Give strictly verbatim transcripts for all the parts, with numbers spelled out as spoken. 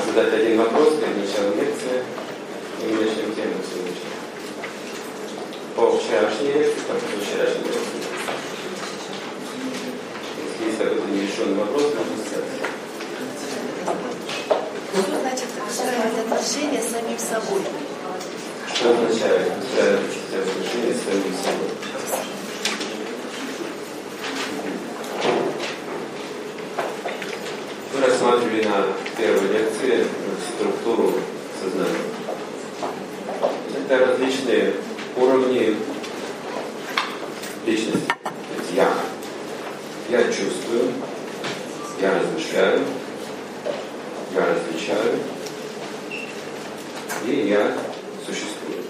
задать один вопрос перед началом лекции, и мы начнем тему сегодняшнюю. По вчерашней лекции, по вчерашней лекции. Если есть какой-то нерешенный вопрос, можно задать. Что значит выстраивать отношения с самим собой? Что означает выстраивать отношения с самим собой? Мы рассматривали на первой лекции структуру сознания. Это различные уровни личности. То есть я. Я чувствую, я размышляю, я различаю, и я существую.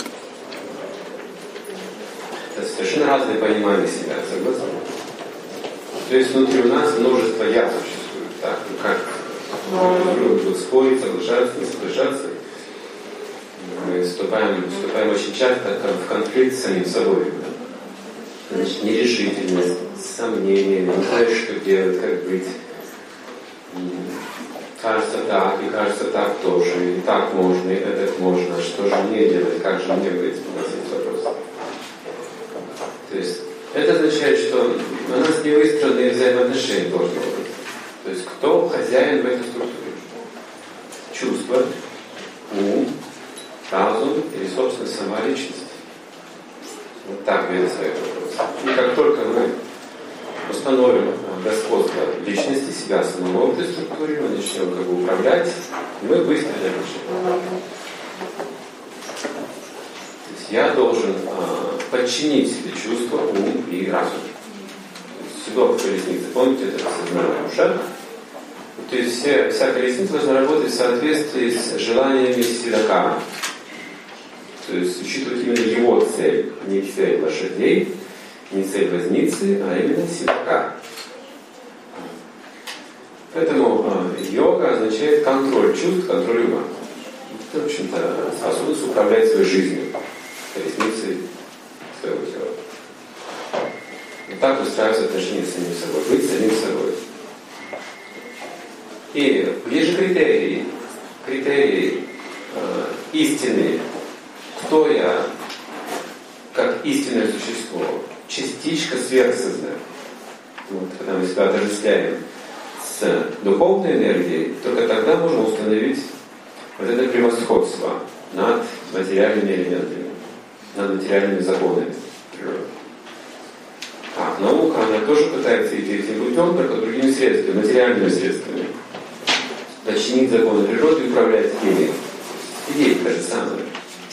Это совершенно разные понимания себя, согласны? То есть внутри у нас множество «я» существует. Так, ну как будут спорить, соглашаться, не соглашаться. Мы вступаем, вступаем очень часто в конфликт с самим собой. Да? Значит, нерешительность, сомнения, не знаешь, что делать, как быть. Кажется так, и кажется так тоже, и так можно, и это можно. Что же мне делать, как же мне быть? У нас есть вопрос. То есть это означает, что у нас не выстроенные взаимоотношения должны быть. То есть кто хозяин в этой структуре? Чувство, ум, разум или, собственно, сама личность. Вот так видят свои вопросы. И как только мы установим господство личности, себя самого в этой структуре, мы начнем как бы управлять, мы быстро решим. То есть я должен а, подчинить себе чувства, ум и разум. Седок в колеснице, помните, это сознание душа. То есть все, вся колесница должна работать в соответствии с желаниями седока. То есть учитывать именно его цель, не цель лошадей, не цель возницы, а именно седока. Поэтому э, йога означает контроль чувств, контроль ума. Это, в общем-то, способность управлять своей жизнью, колесницей своего тела. Вот так устраиваются отношения с самим собой. Быть самим собой. И ближе критерии, критерии э, истины, кто я, как истинное существо, частичка сверхсознания. Вот, когда мы себя отождествляем с духовной энергией, только тогда можно установить вот это превосходство над материальными элементами, над материальными законами природы. А наука, она тоже пытается идти этим путем, только другими средствами, материальными средствами. Подчинить законы природы и управлять ими. Идея та же самая.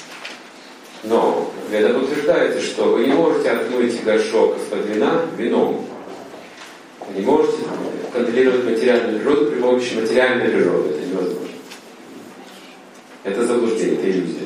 Но это утверждается, что вы не можете отмыть горшок из-под вина вином. Вы не можете контролировать материальную природу при помощи материальной природы. Это невозможно. Это заблуждение, это иллюзия.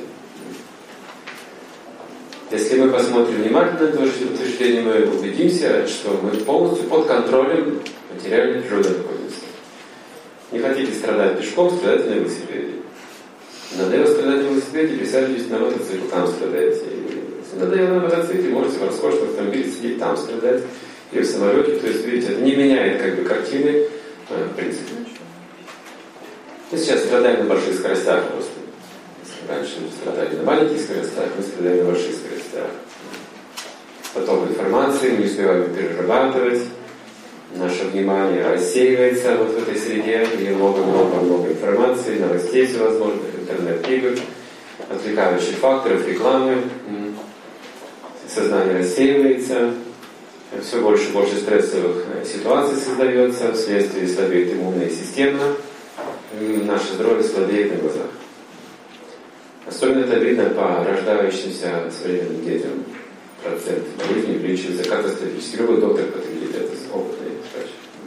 Если мы посмотрим внимательно на это утверждение, мы убедимся, что мы полностью под контролем материальной природы находимся. Не хотите страдать пешком, страдайте на велосипеде. Надоело страдать на велосипеде, присаживайтесь на мотоцикл, там страдайте. Если надоело на мотоцикле, можете в роскошном автомобиле сидеть, там страдать. Или в самолете. То есть, видите, это не меняет как бы картины, в принципе. Мы сейчас страдаем на больших скоростях просто. Раньше мы страдали на маленьких скоростях, мы страдаем на больших скоростях. Поток информации, мы не успеваем перерабатывать. Наше внимание рассеивается вот в этой среде, и много-много-много информации, новостей всевозможных, интернет-игр, отвлекающих факторов, рекламы. Сознание рассеивается, все больше и больше стрессовых ситуаций создается, вследствие слабеет иммунная система, и наше здоровье слабеет на глазах. Особенно это видно по рождающимся современным детям. Процент болезни увеличивается катастрофически. Любой доктор подтвердит это, опытный врач.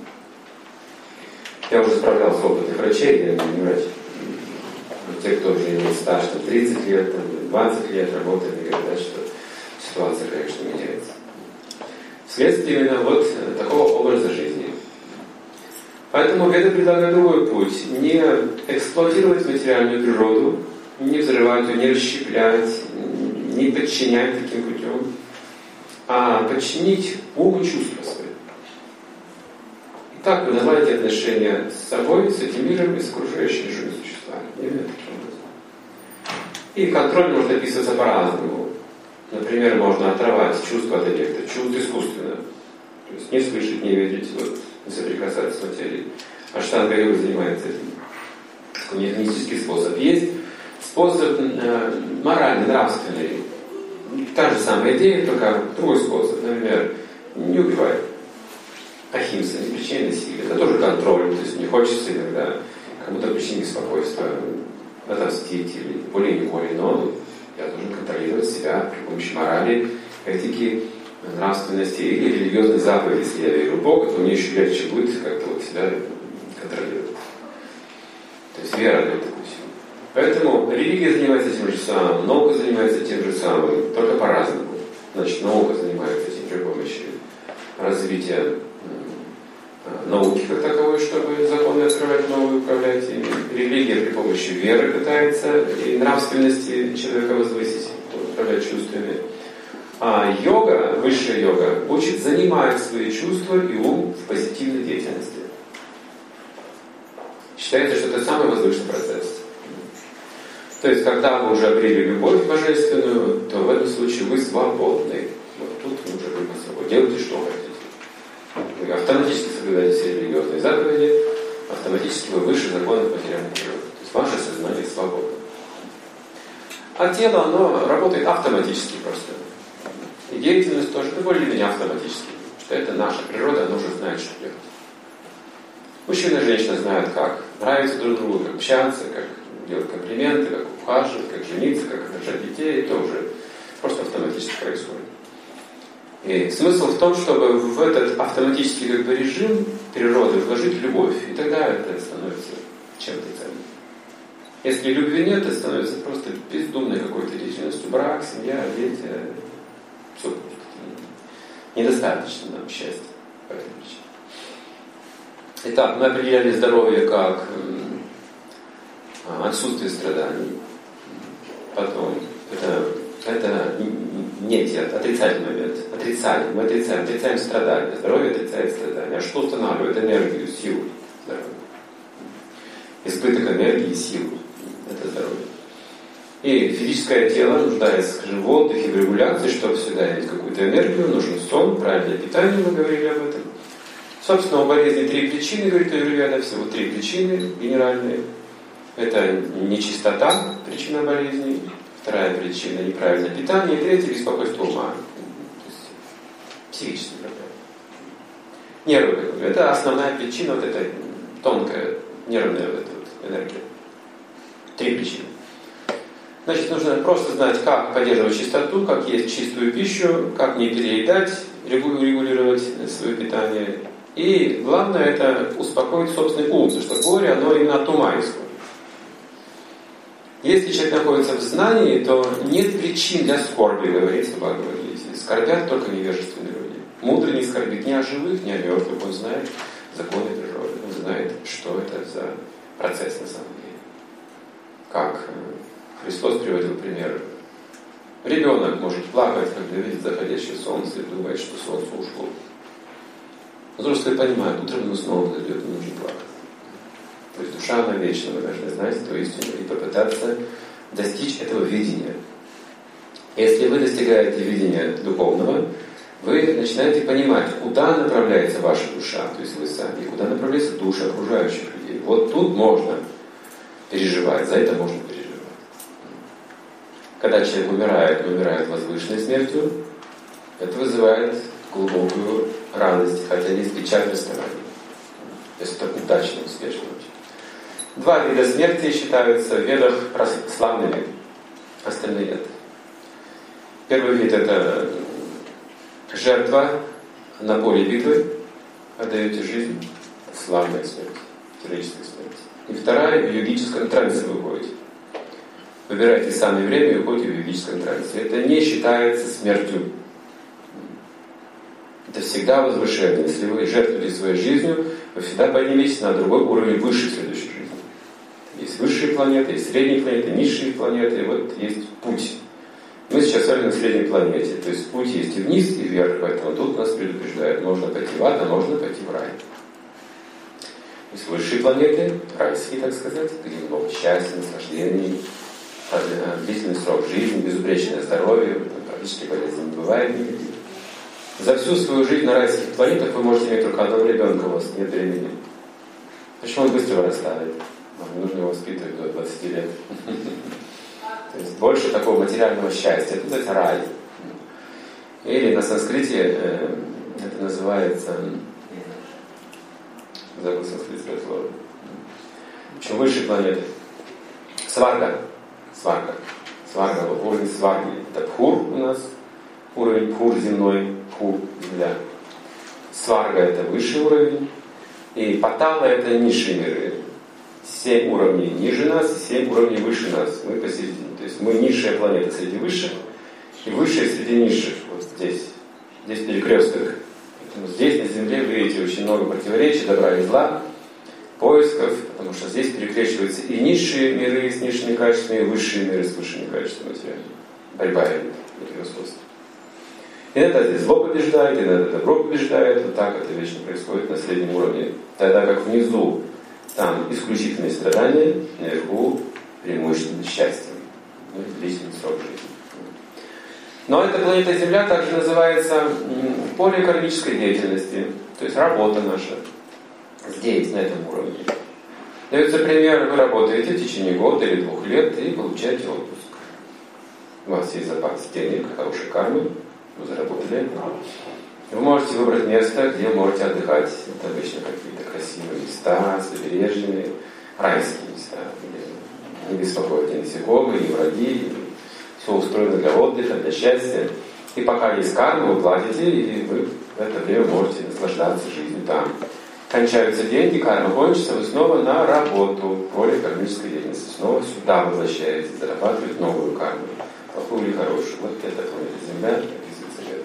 Я уже справлял с опытных врачей, я не врач. Но те, кто уже имеет стаж там, тридцать лет, там, двадцать лет работает, они говорят, что ситуация, конечно, меняется. Вследствие именно вот такого образа жизни. Поэтому Веда предлагает другой путь. Не эксплуатировать материальную природу, не взрывать ее, не расщеплять, не подчинять таким путем, а подчинить ум и чувства свои. как вы наладите отношения с собой, с этим миром и с окружающими живыми существами? Именно таким образом. И контроль может описываться по-разному. Например, можно отрывать чувство от объекта, чувство искусственно. То есть не слышать, не видеть, вот, не соприкасаться с материей. Аштанга-йога занимается этим. Такой механический способ. Есть способ э, моральный, нравственный. Та же самая идея, только другой способ. Например, не убивай. Ахимса, не причинай насилия. Это тоже контроль. То есть не хочется иногда кому-то причинить беспокойство, отомстить или более не более, но я должен контролировать себя при помощи морали, этики, нравственности или религиозной заповеди. Если я верю в Бога, то мне еще легче будет как-то вот себя контролировать. То есть вера дает такую силу. Поэтому религия занимается тем же самым, наука занимается тем же самым, только по-разному. Значит, наука занимается этим при помощи развития науки как таковой, чтобы законы открывать новые, управлять ими. Религия при помощи веры пытается и нравственности человека возвысить, управлять чувствами. А йога, высшая йога, учит занимать свои чувства и ум в позитивной деятельности. Считается, что это самый возвышенный процесс. То есть, когда вы уже обрели любовь божественную, то в этом случае вы свободны. Вот тут вы уже выбор собой. Делайте, что хотите. Вы автоматически соблюдаете все религиозные заповеди, автоматически вы выше законов материальной природы. То есть, ваше сознание свободно. А тело, оно работает автоматически просто. И деятельность тоже более-менее автоматически. Что это наша природа, она уже знает, что делать. Мужчина и женщина знают, как нравиться друг другу, как общаться, как делать комплименты, как ухаживать, как жениться, как рожать детей. Это уже просто автоматически происходит. И смысл в том, чтобы в этот автоматический как бы, режим природы вложить любовь. И тогда это становится чем-то ценным. Если любви нет, это становится просто бездумной какой-то деятельностью. Брак, семья, дети. Все недостаточно нам счастья по этой причине. Итак, мы определяли здоровье как отсутствие страданий. Потом, это, это нет, отрицательный момент. Отрицаем, мы отрицаем, отрицаем страдания. Здоровье отрицает страдания. А что устанавливает энергию, силу здоровья? Избыток энергии и силы. Это здоровье. И физическое тело нуждается, скажем, в отдыхе, в регуляции, чтобы всегда иметь какую-то энергию, нужен сон, правильное питание, мы говорили об этом. Собственно, у болезни три причины, говорит аюрведа, всего три причины генеральные. Это нечистота, причина болезни. Вторая причина – неправильное питание. И третья – беспокойство ума. То есть психические проблемы. Нервы. Это основная причина, вот эта тонкая нервная вот эта вот энергия. Три причины. Значит, нужно просто знать, как поддерживать чистоту, как есть чистую пищу, как не переедать, регулировать свое питание. И главное это успокоить собственный ум, потому что горе, оно именно от ума исходит. Если человек находится в знании, то нет причин для скорби, говорится в Бхагавад-гите. Скорбят только невежественные люди. Мудрый не скорбит ни о живых, ни о мертвых. Он знает законы природы. Он знает, что это за процесс на самом деле. Как Христос приводил пример. Ребенок может плакать, когда видит заходящее солнце и думает, что солнце ушло. Взрослые понимают, утром оно снова зайдет, и нужно плакать. То есть душа, она вечна, вы должны знать эту истину и попытаться достичь этого видения. Если вы достигаете видения духовного, вы начинаете понимать, куда направляется ваша душа, то есть вы сами, и куда направляется душа окружающих людей. Вот тут можно переживать, за это можно переживать. Когда человек умирает, умирает возвышенной смертью, это вызывает глубокую радость, хотя есть печаль расставания. Если это удачно, успешно. Два вида смерти считаются в ведах славными, остальные нет. Первый вид это жертва на поле битвы, отдаете жизнь, славная смерть, героическая смерть. И вторая, в йогическом трансе вы уходите. Выбирайте сами время и уходите в йогическом трансе. Это не считается смертью. Это всегда возвышение. Если вы жертвуете своей жизнью, вы всегда подниметесь на другой уровень выше следующей жизни. Есть высшие планеты, есть средние планеты, низшие планеты, и вот есть путь. Мы сейчас с вами на средней планете. То есть путь есть и вниз, и вверх, поэтому тут нас предупреждают, можно пойти в ад, а можно пойти в рай. есть высшие планеты, райские, так сказать, где много счастья, наслаждений, длительный срок жизни, безупречное здоровье, там практически болезни не бывает никаких. За всю свою жизнь на райских планетах вы можете иметь только одного ребенка, у вас нет времени. Почему он быстро вырастает? Вам не нужно его воспитывать до двадцати лет. То есть больше такого материального счастья. Это называется рай. Или на санскрите э, это называется, забыл санскритское слово. В общем, высшие планеты. Сварга. Сварга. Сварга. Уровень сварги. Это Пхур у нас. Уровень Пхур земной. Пхур земля. Сварга это высший уровень. И Патала это низшие миры. Семь уровней ниже нас и семь уровней выше нас. Мы посередине. То есть мы низшая планета среди высших и высшие среди низших. Вот здесь. Здесь перекресток. Поэтому здесь на Земле вы видите очень много противоречий, добра и зла, поисков, потому что здесь перекрещиваются и низшие миры с низшими качествами, и высшие миры с высшими качествами материальными. Борьба идет в превосходстве. Иногда здесь зло побеждает, иногда добро побеждает. Вот так это вечно происходит на среднем уровне. Тогда как внизу там исключительные страдания, наверху преимущественно счастье. Ну, длительный срок жизни. Но эта планета Земля также называется поле кармической деятельности. То есть работа наша здесь, на этом уровне. Дается пример, вы работаете в течение года или двух лет и получаете отпуск. У вас есть запас денег, хорошей кармы, вы заработали. Вы можете выбрать место, где можете отдыхать. Это обычно какие-то красивые места, с побережьями, райские места, где не беспокоят ни насекомые, ни враги. Все устроено для отдыха, для счастья. И пока есть карма, вы платите, и вы в это время можете наслаждаться жизнью там. Кончаются деньги, карма кончится, вы снова на работу, поле кармической деятельности. Снова сюда возвращаетесь, зарабатывать новую карму. Плохую или хорошую. Вот это планета Земля, описывается это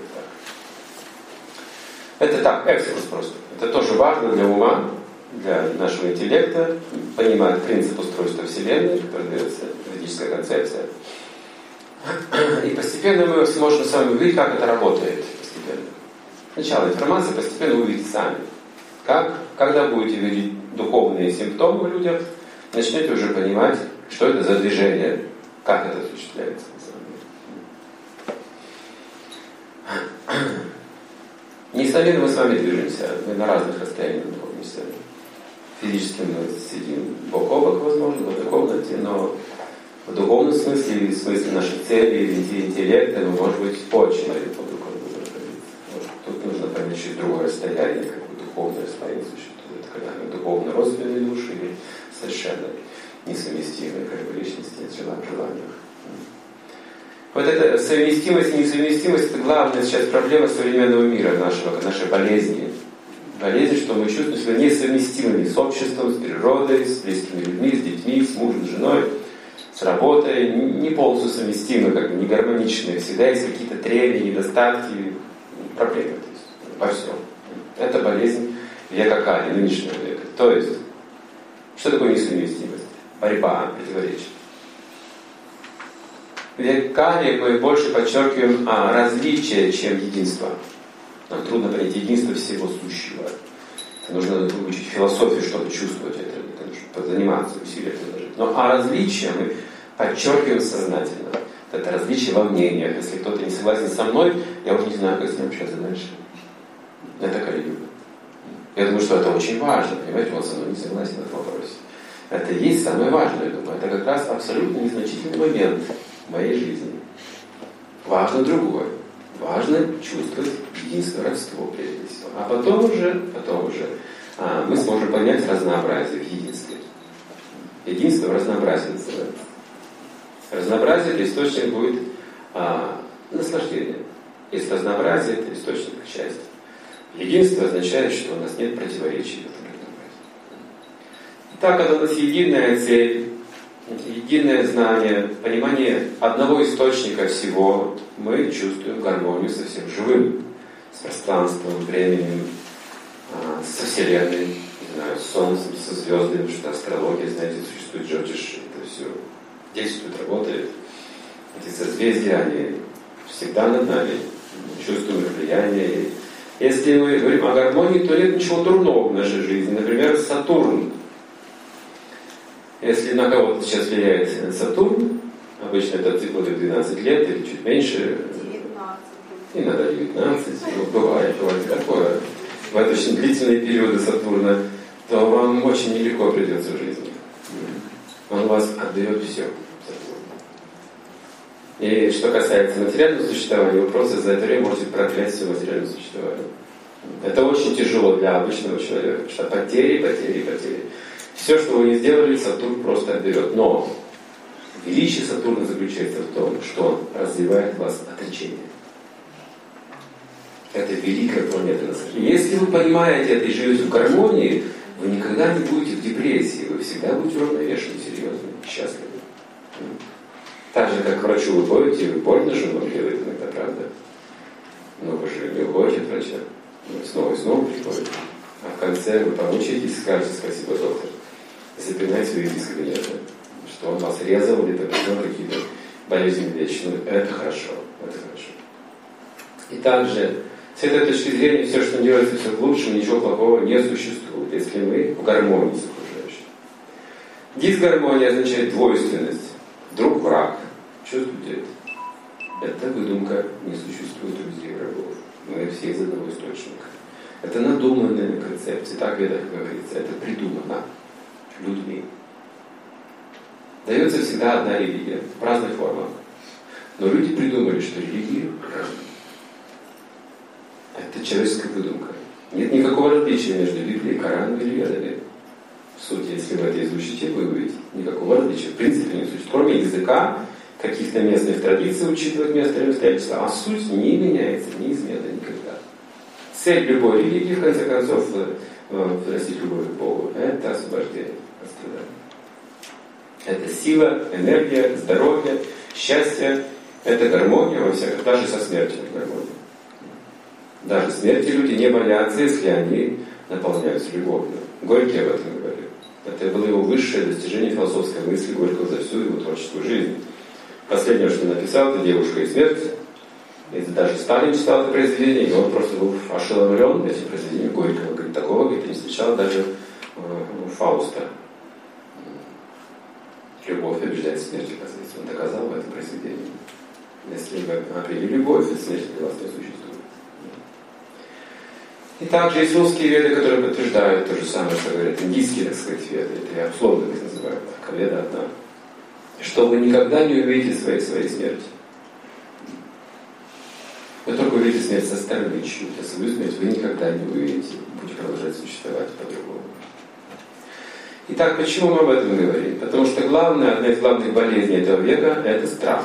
так. Это так, экскурс просто. Это тоже важно для ума, для нашего интеллекта, понимать принцип устройства Вселенной, который дается ведическая концепция. И постепенно мы сможем с вами увидеть, как это работает. Постепенно. Сначала информация, постепенно вы увидите сами. Как? Когда будете видеть духовные симптомы в людях, начнете уже понимать, что это за движение, как это осуществляется. Несомненно, мы с вами движемся. Мы на разных расстояниях находимся. Физически мы сидим бок о бок, возможно, в этой комнате, но в духовном смысле, в смысле наших целей, интеллекта, мы, может быть, очень далеко друг от друга находиться. Тут нужно понять чуть другое расстояние, как бы духовное расстояние существует, когда мы духовно родственные души или совершенно несовместимые как бы личности в желаниях. Вот эта совместимость и несовместимость – это главная сейчас проблема современного мира нашего, нашей болезни. Болезнь, что мы чувствуем себя несовместимыми с обществом, с природой, с близкими людьми, с детьми, с мужем, с женой, с работой, не полностью совместимы, как бы не гармоничные. Всегда есть какие-то трения, недостатки, проблемы то есть, во всем. Это болезнь века Кали, нынешнего века. То есть, что такое несовместимость? Борьба, противоречие. В век Кали мы больше подчеркиваем а, различие, чем единство. Нам трудно понять единство всего сущего. Это нужно выучить философию, чтобы чувствовать это, это нужно заниматься, усилия приложить. Но а различие мы подчеркиваем сознательно. Это различие во мнениях. Если кто-то не согласен со мной, я уже не знаю, как с ним общаться дальше. Это Кали-юга. Я думаю, что это очень важно. Понимаете, он со мной не согласен в этом вопросе. Это и есть самое важное, я думаю. Это как раз абсолютно незначительный момент в моей жизни. Важно другое. Важно чувствовать единство, родство, прежде всего. А потом уже, потом уже а, мы сможем понять разнообразие в единстве. Единство в разнообразии называется. Разнообразие – это источник будет а, наслаждения. Если разнообразие – это источник счастья. Единство означает, что у нас нет противоречий в этом разнообразии. Итак, когда у нас единая цель, единое знание, понимание одного источника всего, мы чувствуем гармонию со всем живым, с пространством, временем, со Вселенной, не знаю, с Солнцем, со звездами, потому что астрология, знаете, существует Джотиш, это все действует, работает. Эти созвездия, они всегда над нами, чувствуем их влияние, Если мы говорим о гармонии, то нет ничего дурного в нашей жизни. Например, Сатурн. Если на кого-то сейчас влияет Сатурн, обычно это циклы двенадцать лет или чуть меньше, иногда девятнадцать, вот бывает, бывает такое, в это очень длительные периоды Сатурна, то вам очень нелегко придется в жизни. Он вас отдает все. И что касается материального существования, вы просто за это время можете проклясть все материальное существование. Это очень тяжело для обычного человека, потому что потери, потери, потери. Все, что вы не сделали, Сатурн просто отберет. Но величие Сатурна заключается в том, что он развивает вас отречение. Это великая планета на самом деле. Если вы понимаете это и живете в гармонии, вы никогда не будете в депрессии, вы всегда будете уравновешены, серьезны, счастливы. Так же, как к врачу вы ходите, вы больно же вам делает иногда, правда? Но вы же не уходите от врача. Вы снова и снова приходите. А в конце вы помучаетесь и скажете спасибо, доктор. Запинайте, выйдите из кабинета. Что он вас резал, или победил какие-то болезни вечные. Это хорошо. Это хорошо. И также, с этой точки зрения, все, что делается, все к лучшему, ничего плохого не существует, если мы в гармонии с окружающим. Дисгармония означает двойственность. Друг-враг. Чувствуете это? Это выдумка, не существует друзей и врагов. Мы все из одного источника. Это надуманная концепция, так в Ведах говорится, это придумано людьми. Дается всегда одна религия, в разных формах. Но люди придумали, что религии разные. Это человеческая выдумка. Нет никакого различия между Библией, Кораном или Ведами. В сути, если вы это изучите, вы увидите, никакого различия в принципе не существует. Кроме языка, каких-то местных традиций, учитывать место и обстоятельства. А суть не меняется неизменно никогда. Цель любой религии, в конце концов, простить любовь к Богу, это освобождение от страдания. Это сила, энергия, здоровье, счастье. Это гармония во всяком, даже со смертью гармония. Даже смерти люди не боятся, если они наполняются любовью. Горький об этом говорил. Это было его высшее достижение философской мысли Горького за всю его творческую жизнь. Последнее, что написал, это «Девушка и смерть». И даже Сталин читал это произведение, и он просто был ошеломлен этим произведением Горького. Говорит, такого, говорит, не встречал даже ну, Фауста. Любовь побеждает смерть, оказывается. Он доказал в этом произведении. Если вы обрели любовь, то смерть для вас не существует. И также есть русские веды, которые подтверждают то же самое, что говорят индийские, так сказать, веды. Это я условно их называю, так, веда одна. Что вы никогда не увидите своей, своей смерти. Вы только увидите смерть со стороны чью-то. Свою смерть вы никогда не увидите. Будете продолжать существовать по-другому. Итак, почему мы об этом говорим? Потому что главная, одна из главных болезней этого века – это страх.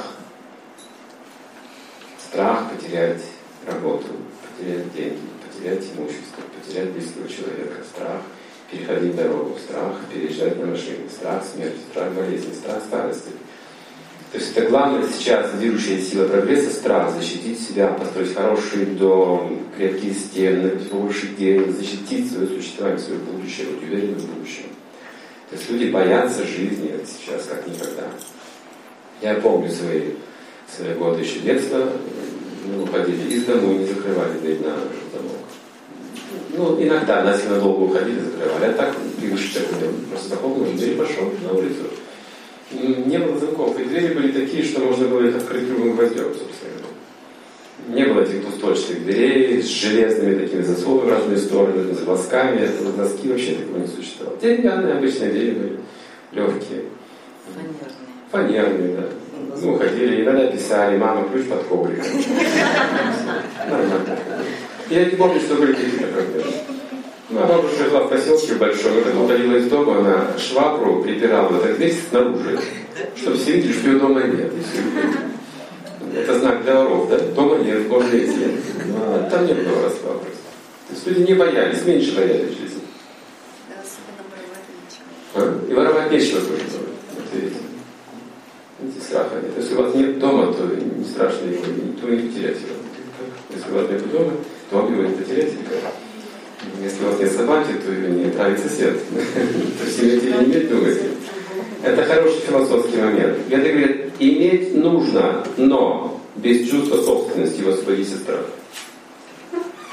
Страх потерять работу, потерять деньги, потерять имущество, потерять близкого человека, страх переходить дорогу, страх переезжать на машине, страх смерти, страх болезни, страх старости. То есть это главная сейчас движущая сила прогресса — страх, защитить себя, построить хороший дом, крепкие стены, больше денег, защитить свое существование, свое будущее, быть уверенным в будущем. То есть люди боятся жизни сейчас как никогда. Я помню свои, свои годы еще детства, мы уходили из дома и не закрывали дверь на замок. Ну, иногда нас надолго уходили, закрывали, а так привычно, просто захлопнул дверь и пошел на улицу. Не было замков, и двери были такие, что можно было их открыть любым гвоздем, собственно. Не было этих двустворчатых дверей с железными такими засовами в разные стороны, с глазками, это глазки вообще такого не существовало. Деревянные обычные двери были, легкие. Фанерные. Фанерные, да. Ну, ходили, иногда писали, мама, ключ под ковриком. Нормально. Я не помню, что были какие-то проблемы. Ну, а бабушка жила в поселке большом, когда уходила из дома, она швабру припирала так здесь снаружи, чтобы все видели, что ее дома нет. Это знак для воров, да? Дома нет, можно идти. А там не было воровства просто. То есть люди не боялись, меньше боялись жизни. Да, особенно воровать нечего. А? И воровать нечего тоже было. Вот видите. Видите, страха нет. Если у вас нет дома, то не страшно его, то не потерять его. Если у вас нет дома, то вам его не потерять никогда. Если у вас нет собаки, то ее не отравит сосед. То есть иметь или не иметь, думаете. Это хороший философский момент. Веды говорят, иметь нужно, но без чувства собственности его освободить от страха.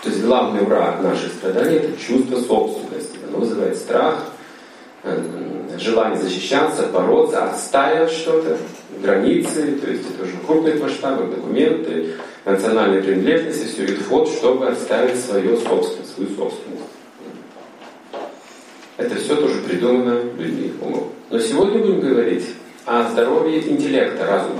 То есть главный враг наших страданий – это чувство собственности. Оно вызывает страх, желание защищаться, бороться, отстаивать что-то, границы, то есть это уже в крупных масштабах, документы, национальные принадлежности, все идет в ход, чтобы отставить свою собственность, свою собственность. Это все тоже придумано людьми умом. Но сегодня будем говорить о здоровье интеллекта, разума.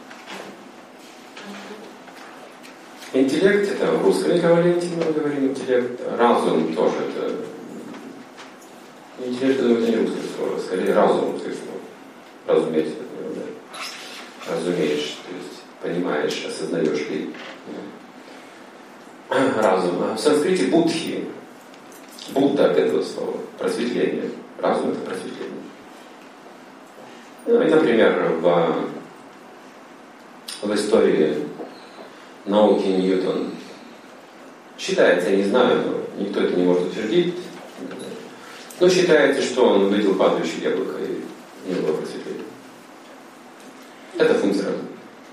Интеллект — это в русском эквиваленте мы говорим интеллект, разум тоже это... Интеллект, это не русское слово, скорее разум русское слово. Разуметь, да. Разумеешь, то есть понимаешь, осознаешь ли. Разум. А в санскрите будхи. Будда от этого слова. Просветление. Разум — это просветление. Ну, и, например, в, в истории науки Ньютон считается, я не знаю, но никто это не может утвердить, но считается, что он увидел падающее яблоко и не было просветления. Это функция разума.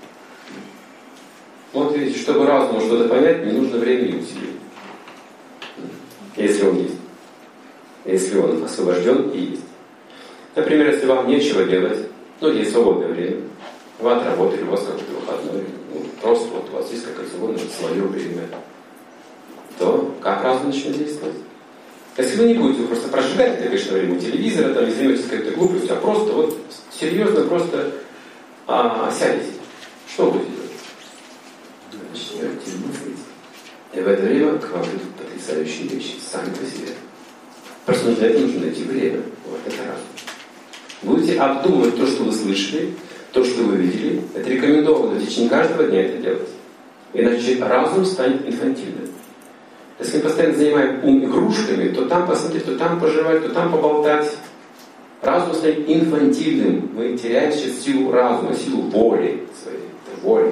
Вот видите, чтобы разуму что-то понять, не нужно времени и усилий. Если он есть. Если он освобожден и есть. Например, если вам нечего делать, ну, есть свободное время, вы отработали, у вас какой-то выходной, ну, просто вот у вас есть какое-то свободное свое время, то как разум начнет действовать? Если вы не будете, вы просто прожигать это, конечно, время телевизора, там, и займетесь какой-то глупостью, а просто вот серьезно просто а, сядете. Что будете делать? Начнете мыслить. И в это время к вам придут потрясающие вещи сами по себе. Просто для этого нужно найти время. Вот это разум. Будете обдумывать то, что вы слышали, то, что вы видели. Это рекомендовано в течение каждого дня это делать. Иначе разум станет инфантильным. Если мы постоянно занимаем ум игрушками, то там посмотреть, то там пожевать, то там поболтать. Разум станет инфантильным. Мы теряем сейчас силу разума, силу воли своей. Это воля.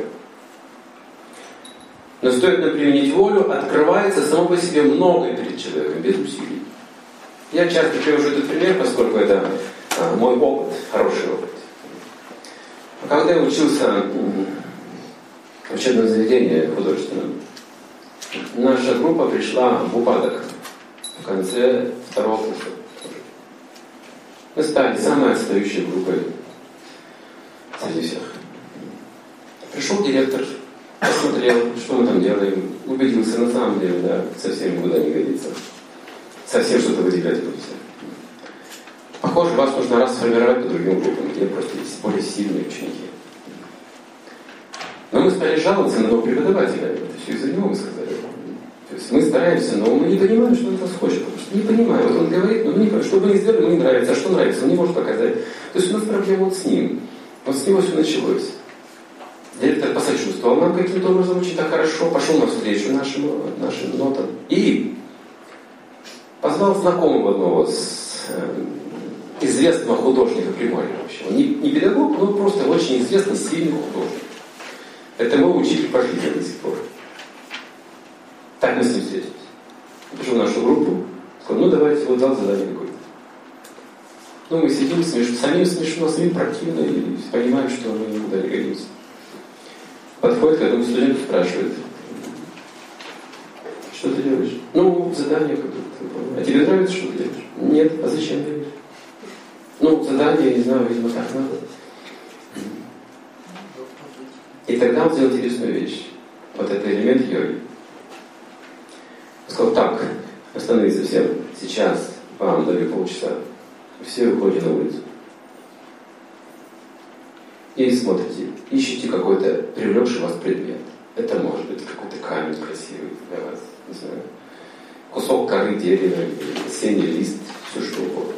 Но стоит нам применить волю, открывается само по себе многое перед человеком, без усилий. Я часто привожу этот пример, поскольку это а, мой опыт, хороший опыт. Когда я учился в учебном заведении художественном, наша группа пришла в упадок в конце второго курса. Мы стали самой отстающей группой среди всех. Пришел директор, посмотрел, что мы там делаем, убедился, на самом деле, да, совсем никуда не годится. Совсем что-то выделять будете. Похоже, вас нужно раз сформировать по другим группам, где просто есть более сильные ученики. Но мы стали жаловаться на нового преподавателя. Это все из-за него мы сказали. То есть мы стараемся, но мы не понимаем, что он от нас хочет. Потому что не понимаем. Вот он говорит, но мы не понимаем, что бы ни сделали, ему не нравится. А что нравится, он не может показать. То есть у нас проблема вот с ним. Вот с него все началось. Директор посочувствовал нам каким-то образом очень так хорошо, пошел навстречу нашим, нашим нотам. И позвал знакомого одного с э, известного художника Приморья вообще. Он не, не педагог, но просто очень известный, сильный художник. Это мой учитель по жизни до сих пор. Так мы с ним встретились. Пришел в нашу группу, сказал, ну давайте, вот дал задание какое-то. Ну мы сидим, смеш... самим смешно, самим противно, и понимаем, что мы никуда не годимся. Подходит к этому студенту, спрашивает, что ты делаешь? Ну, задание какое-то. А тебе нравится, что ты делаешь? Нет, а зачем делаешь? Ну, задание, я не знаю, видимо, так надо. И тогда он сделал интересную вещь. Вот это элемент йоги. Он сказал, так, остановись совсем. Сейчас вам дали полчаса. Все выходите на улицу. И смотрите, ищите какой-то привлекший вас предмет. Это может быть какой-то камень красивый для вас, не знаю, кусок коры дерева, осенний лист, все что угодно.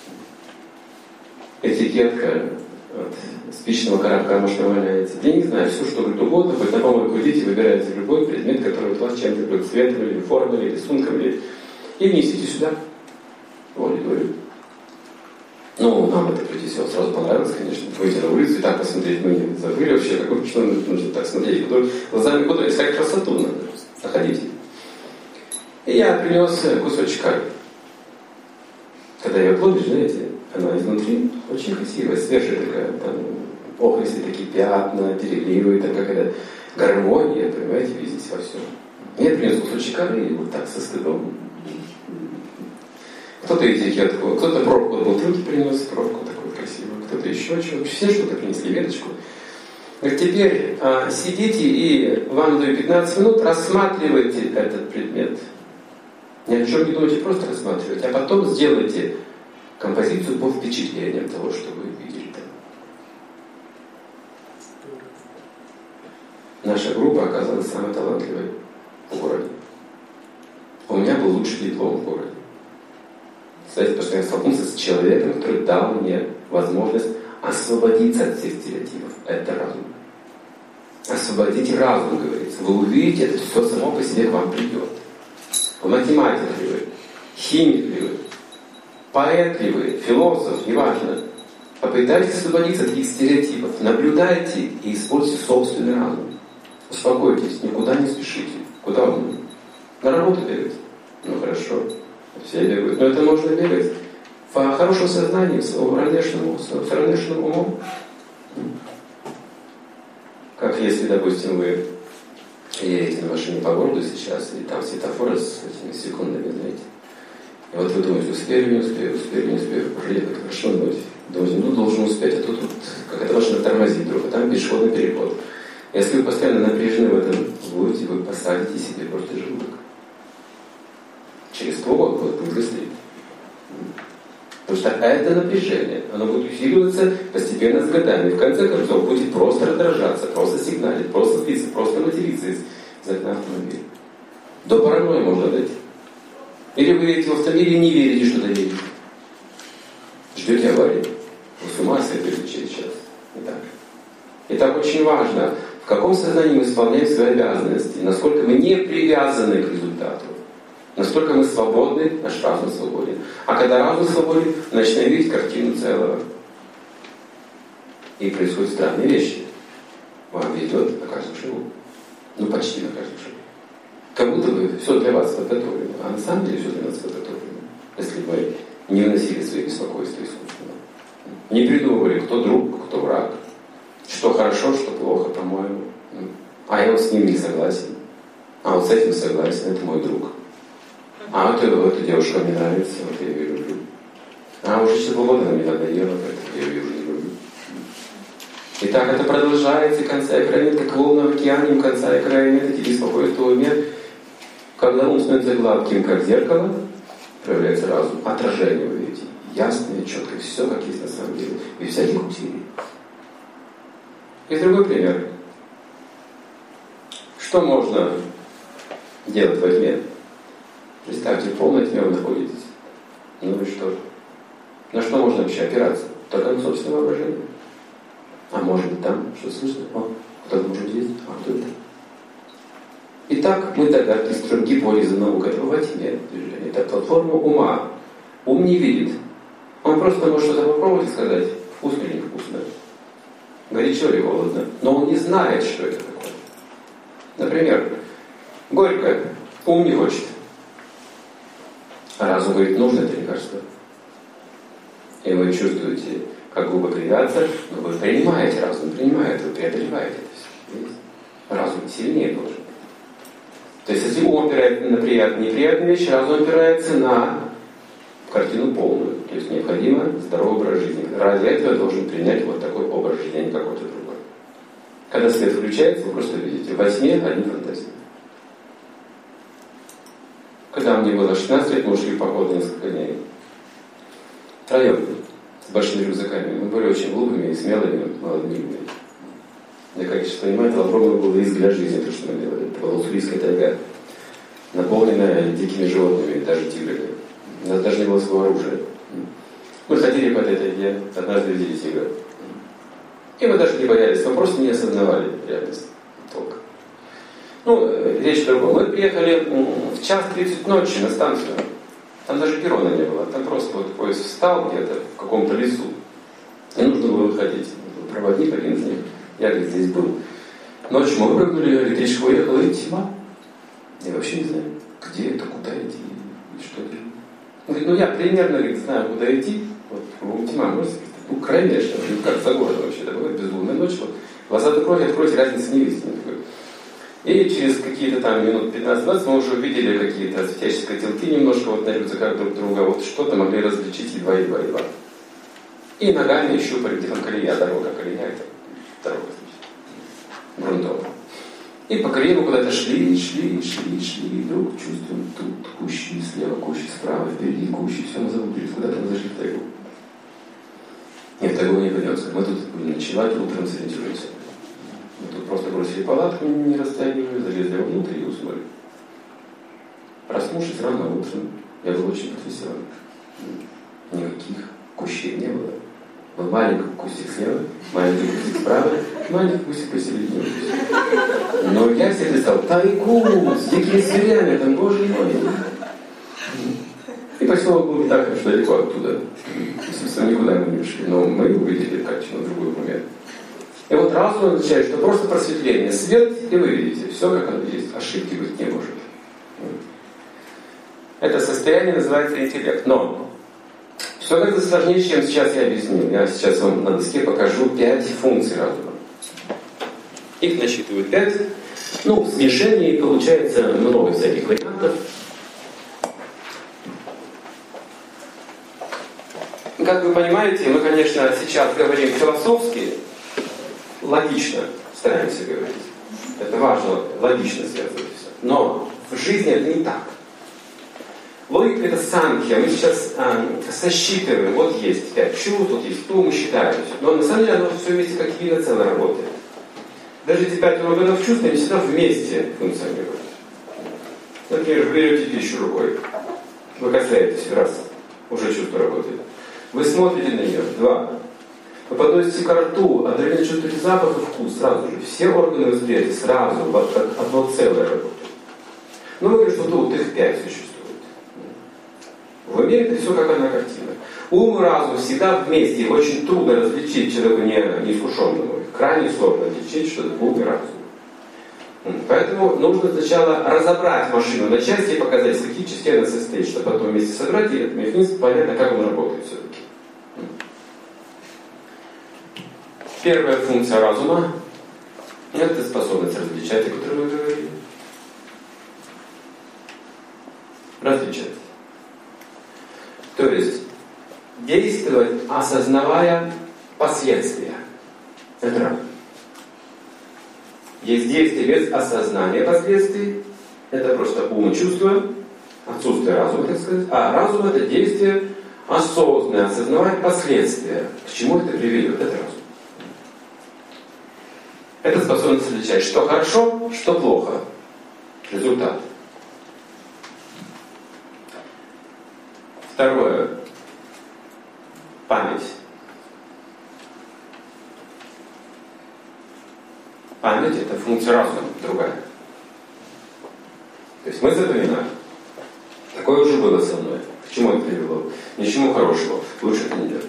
Этикетка от спичного коробка, может, валяется. Я не знаю, все что угодно, хоть на помойку идите, выбирайте любой предмет, который от вас чем-то будет цветом, или формой, или рисунком, или... и внесите сюда. Волей-долей. Ну, нам это прежде всего сразу понравилось, конечно. Выйти на улицу и так посмотреть, мы не забыли вообще, какой, что нужно так смотреть, куда, глазами куда, искать красоту надо. Находите. И я принес кусочек коры. Когда ее отломишь, знаете, она изнутри очень красивая, свежая такая, там охристые такие пятна, переливы, там какая-то гармония, понимаете, видите во всем. Я принес кусочек коры и вот так со стыдом. Кто-то этикетку, кто-то пробку от бутылки принес, пробку такую красивую, кто-то еще что-то. Все что-то принесли, веточку. Говорит, теперь а, сидите и вам даю пятнадцать минут, рассматривайте этот предмет. Ни о чем не думайте, просто рассматривайте. А потом сделайте композицию по впечатлениям того, что вы видели там. Наша группа оказалась самой талантливой в городе. У меня был лучший диплом в городе. Кстати, потому что я столкнулся с человеком, который дал мне возможность освободиться от всех стереотипов. Это разум. Освободите разум, говорится. Вы увидите, это все само по себе к вам придет. Математик ли вы, химик ли вы, поэт ли вы, философ, неважно. Попытайтесь освободиться от этих стереотипов. Наблюдайте и используйте собственный разум. Успокойтесь, никуда не спешите. Куда вы? На работу бегать? Ну хорошо, все бегают. Но это можно бегать в хорошем сознании, с равнешным умом. Как если, допустим, вы едете на машине по городу сейчас, и там светофоры с этими секундами, знаете. И вот вы думаете, успею, не успею, успею, не успею, уже ехать хорошо, но думаете, ну должен успеть, а тут вот какая-то машина тормозит вдруг, а там пешеходный переход. Если вы постоянно напряжены в этом будете, вы посадите себе просто желудок. Через полгода будет быстрее. Потому что это напряжение, оно будет усиливаться постепенно с годами. В конце концов, будете просто раздражаться, просто сигналить, просто злиться, просто материться из, из окна автомобиля. До паранойи можно дойти. Или вы едете в автомобиле и не верите, что доедете. Ждете аварии. Вы с ума сойдете через час. Итак. Итак, очень важно, в каком сознании мы исполняем свои обязанности, насколько мы не привязаны к результату. Настолько мы свободны, наш разум свободен. А когда разум свободен, начинаем видеть картину целого. И происходят странные вещи. Вам ведет на каждом шагу. Ну, почти на каждом шагу. Как будто бы все для вас подготовлено. А на самом деле все для нас подготовлено. Если мы не выносили свои беспокойства искусственно. Не придумывали, кто друг, кто враг. Что хорошо, что плохо, по-моему. А я вот с ним не согласен. А вот с этим согласен, это мой друг. А вот эта, эта девушка мне нравится, вот я ее люблю. А уже через полгода она мне надоела, поэтому я ее уже не люблю. И так это продолжается, и конца и края нет, как волны в океане, конца и края нет, эти беспокойства в уме. Когда ум становится гладким, как зеркало, проявляется разум. Отражение вы видите. Ясное, четкое, все как есть на самом деле. Без всяких усилий. Есть другой пример. Что можно делать во тьме? Представьте, в полной тьме вы находитесь. Ну и что? На что можно вообще опираться? Только на собственное воображение. А может быть там, что слышно? О, кто-то может здесь, а кто это? Итак, мы догадки строим гипотезы наук этого во тьме движения. Это платформа ума. Ум не видит. Он просто может что-то попробовать и сказать, вкусно или невкусно, горячо или холодно. Но он не знает, что это такое. Например, горько, ум не хочет. А разум говорит, нужно это лекарство. И вы чувствуете, как губы кривятся, но вы принимаете, разум принимает, вы преодолеваете это все. Видите? Разум сильнее должен. То есть, если ум опирается на приятные и неприятные вещи, разум опирается на картину полную. То есть, необходимо здоровый образ жизни. Ради этого должен принять вот такой образ жизни, а не какой-то другой. Когда свет включается, вы просто видите, во тьме одни фантазии. Когда мне было шестнадцать лет, мы ушли в поход несколько дней. Втроем, с большими рюкзаками. Мы были очень глупыми и смелыми, молодыми людьми. Я, как сейчас понимаете, Лавровым было риск для жизни, то, что мы делали. Это была уссурийская тайга, наполненная дикими животными, даже тиграми. У нас даже не было своего оружия. Мы ходили по этой тайге, однажды видели тигра. И мы даже не боялись, мы просто не осознавали реальность толка. Ну, речь о другом. Мы приехали в час тридцать ночи на станцию. Там даже перрона не было. Там просто вот поезд встал где-то в каком-то лесу. И нужно было выходить. Проводник один из них. Я, говорит, здесь был. Ночью мы выпрыгнули, электричка уехала, и тьма. Я вообще не знаю, где это, куда идти и что делать. Он говорит, ну я примерно, говорит, знаю, куда идти. Вот, кругом тьма, можно сказать. Ну, конечно, как за город вообще, это бывает безлунная ночь. Вот. Глаза закройте, откройте, разницы не видите никакой. И через какие-то там минут пятнадцать-двадцать мы уже увидели какие-то светящиеся котелки немножко вот на рюкзаках друг друга, вот что-то могли различить едва-едва-едва. И ногами щупали, где там колея, дорога, колея, это дорога, значит, грунтовая. И по колее мы куда-то шли, шли, шли, шли, и вдруг чувствуем тут кущи, слева кущи, справа, впереди кущи, все, мы заблудились, куда-то мы зашли в тайгу. Нет, в тайгу мы не пойдем, мы тут будем ночевать, утром сориентируемся. Мы тут просто бросили палатку, не растягивали, залезли внутрь и уснули. Проснувшись рано утром, я был очень потрясен. Никаких кущей не было. Был маленький кустик слева, маленький кустик справа, маленький кустик посередине. Но я себе представил, тайгу с дикими зверями, там, боже мой. И поселок был не так уж далеко оттуда. Естественно, никуда мы не ушли, но мы увидели качество другую момент. И вот разум означает, что просто просветление, свет, и вы видите, все как оно есть, ошибки быть не может. Это состояние называется интеллект. Но все гораздо сложнее, чем сейчас я объясню. Я сейчас вам на доске покажу пять функций разума. Их насчитывают пять. Ну, в смешении получается много всяких вариантов. Как вы понимаете, мы, конечно, сейчас говорим философски, логично стараемся говорить. Это важно, логично связывать все. Но в жизни это не так. Логика — это санхья. Мы сейчас э, сосчитываем. Вот есть пять чувств, вот есть то, мы считаем все. Но на самом деле оно все вместе как единое целое работает. Даже эти пять органов чувств, они всегда вместе функционируют. Например, вы берете пищу рукой. Вы касаетесь, раз, уже чувство работает. Вы смотрите на нее, два. Вы подносите ко рту, одновременно чувствуете запах и вкус сразу же. Все органы восприятия сразу, вот как одно целое работает. Ну, вы говорите, что тут их пять существует. В уме это все как одна картина. Ум и разум всегда вместе, их очень трудно различить человеку не, неискушенному. Крайне сложно отличить, что это ум и разум. Поэтому нужно сначала разобрать машину на части и показать, из каких частей она состоит, чтобы потом вместе собрать, и этот механизм понятно, как он работает все-таки. Первая функция разума – это способность различать, о которой мы говорили. Различать. То есть действовать, осознавая последствия. Это разум. Есть действие без осознания последствий. Это просто ум и чувство, отсутствие разума, так сказать. А разум – это действие осознанное, осознавая последствия. К чему это приведет? Это разум. Это способность различать, что хорошо, что плохо. Результат. Второе. Память. Память – это функция разума, другая. То есть мы запоминаем. Такое уже было со мной. К чему это привело? Ни к чему хорошего. Лучше это не делать.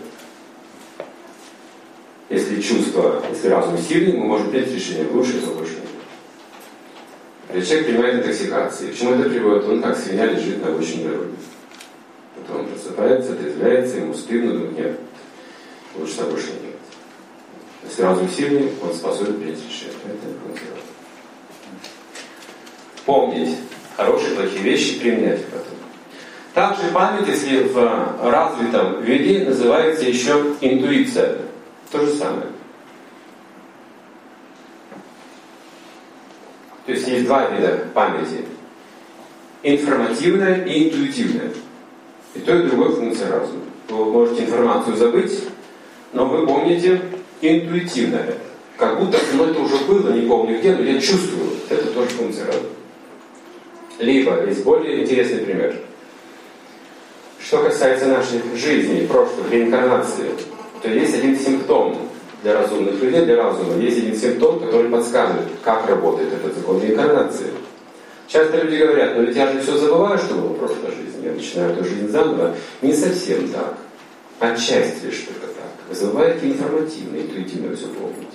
Если чувство, если разум сильный, мы можем принять решение лучше, этого больше не делать. Если человек принимает интоксикации, к чему это приводит? Он как свинья лежит на обочине дороги. Потом он просыпается, отрезвляется, ему стыдно, думает, нет, лучше этого больше не делать. Если разум сильный, он способен принять решение. Это функция разума. Помнить хорошие, плохие вещи, применять их потом. Также память, если в развитом виде, называется еще интуиция. То же самое. То есть есть два вида памяти. Информативная и интуитивная. И то, и другое функция разума. Вы можете информацию забыть, но вы помните интуитивно это. Как будто ну, это уже было, не помню где, но я чувствую. Это тоже функция разума. Либо есть более интересный пример. Что касается нашей жизни, прошлых, реинкарнации, то есть один симптом для разумных людей, для разума. Есть один симптом, который подсказывает, как работает этот закон реинкарнации. Часто люди говорят, но ведь я же все забываю, что было в прошлой жизни, я начинаю эту жизнь заново. Не совсем так. Отчасти лишь только так. Вы забываете информативно, интуитивно все помнить.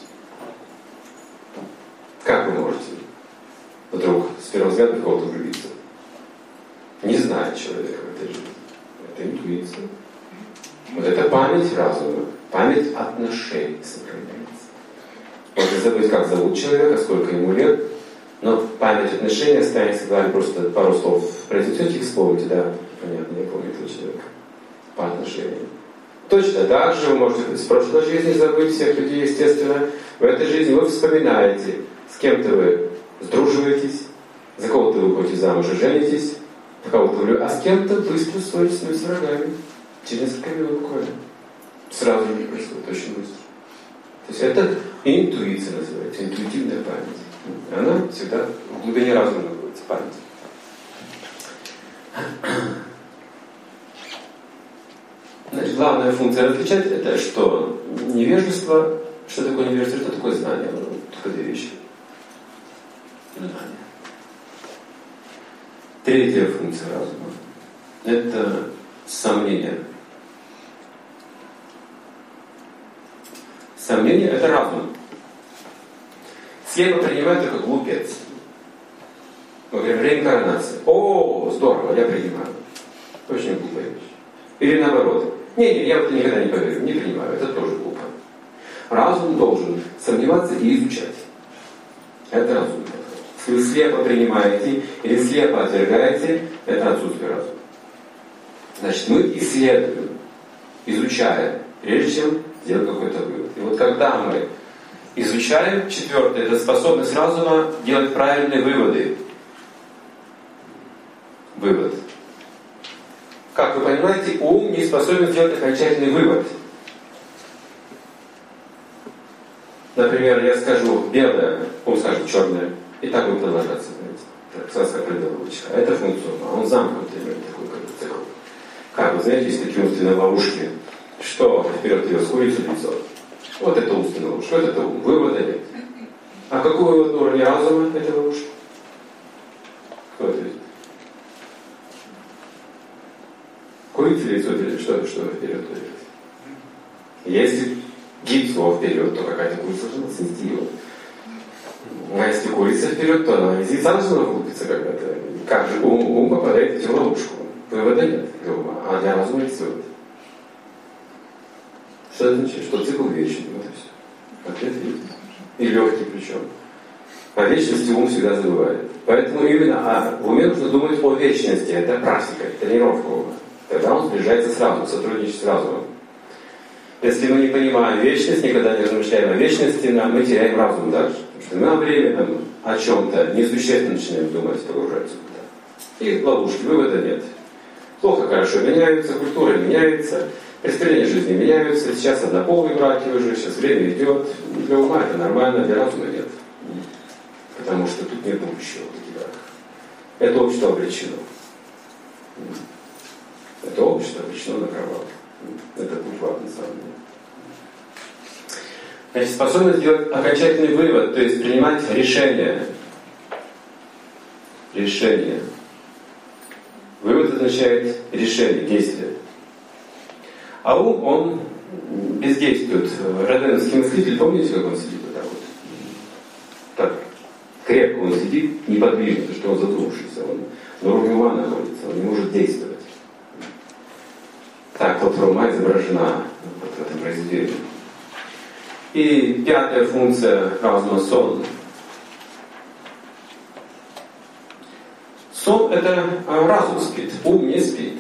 Как вы можете вдруг с первого взгляда в кого-то влюбиться? Не зная человека в этой жизни. Это интуиция. Вот это память разума. Память отношений сохраняется. Можно забыть, как зовут человека, сколько ему лет, Но память отношений останется, когда просто пару слов произнесете и вспомните, да, понятно, я помню этого человека по отношениям. Точно так же вы можете из прошлой жизни забыть всех людей, естественно. В этой жизни вы вспоминаете, с кем-то вы сдруживаетесь, за кого-то вы выходите замуж и женитесь, в кого-то вы, а с кем-то быстро ссоритесь с врагами. Через несколько минут буквально. Сразу не происходит, очень быстро. То есть это интуиция называется, интуитивная память. Она всегда в глубине разума находится, память. Значит, главная функция различать это что? Невежество. Что такое невежество? Что такое знание? Только две вещи. Знание. Третья функция разума – это сомнение. Сомнение – это разум. Слепо принимает только глупец. Мы говорим, реинкарнация. О, здорово, я принимаю. Очень глупая вещь. Или наоборот. Не-не, я в это никогда не поверю, не принимаю, это тоже глупо. Разум должен сомневаться и изучать. Это разум. Если вы слепо принимаете или слепо отвергаете, это отсутствие разума. Значит, мы исследуем, изучаем, прежде чем сделать какой-то вывод. И вот когда мы изучаем, четвертое, это способность разума делать правильные выводы. Вывод. Как вы понимаете, ум не способен сделать окончательный вывод. Например, я скажу белое, ум скажет черное, и так будет продолжаться. Так, сразу как предоводочка. А это функция ума. Он замкнутый, такой как цикл. Как вы знаете, есть такие умственные ловушки. Что вперед идет, курица лицо. Вот это умственная ловушка, вот это ум. Вывода нет. А какой вывод на уровне разума этой ловушки? Кто это видит? Курица лицо вперед, что, что вперед идет? Если яйцо вперед, то какая-то курица должна снести его. А если курица вперед, то она из яйца должна вылупиться когда-то. Как же ум, ум попадает в эту ловушку? Вывода нет для ума, а для разума есть вывод. Что это значит? Что цикл вечный. Вот и все. Ответ есть. И легкий причем. О вечности ум всегда забывает. Поэтому именно а, в уме нужно думать о вечности. Это практика, это тренировка ума. Тогда он сближается с разумом, сотрудничает с разумом. Если мы не понимаем вечность, никогда не размышляем о вечности, мы теряем разум дальше. Потому что мы о временном, о чем-то несущественно начинаем думать, погружаться туда. И ловушки, вывода нет. Плохо, хорошо меняются, культура меняется, представления жизни меняются. Сейчас однополые браки уже, сейчас время идет. Для ума это нормально, для разума нет. Потому что тут нет будущего в таких браках. Это общество обречено. Это общество обречено на провал. Это буквально на самом деле. Значит, способность сделать окончательный вывод, то есть принимать решение. Решение. Вывод означает решение, действие. А ум, он бездействует. Роденовский мыслитель, помните, как он сидит вот так вот? Так, крепко он сидит, неподвижно, потому что он задумавшийся. Он на уровне ума находится, он не может действовать. Так, вот ума изображена вот в этом произведении. И пятая функция разума — сон. Сон — это разум спит, ум не спит.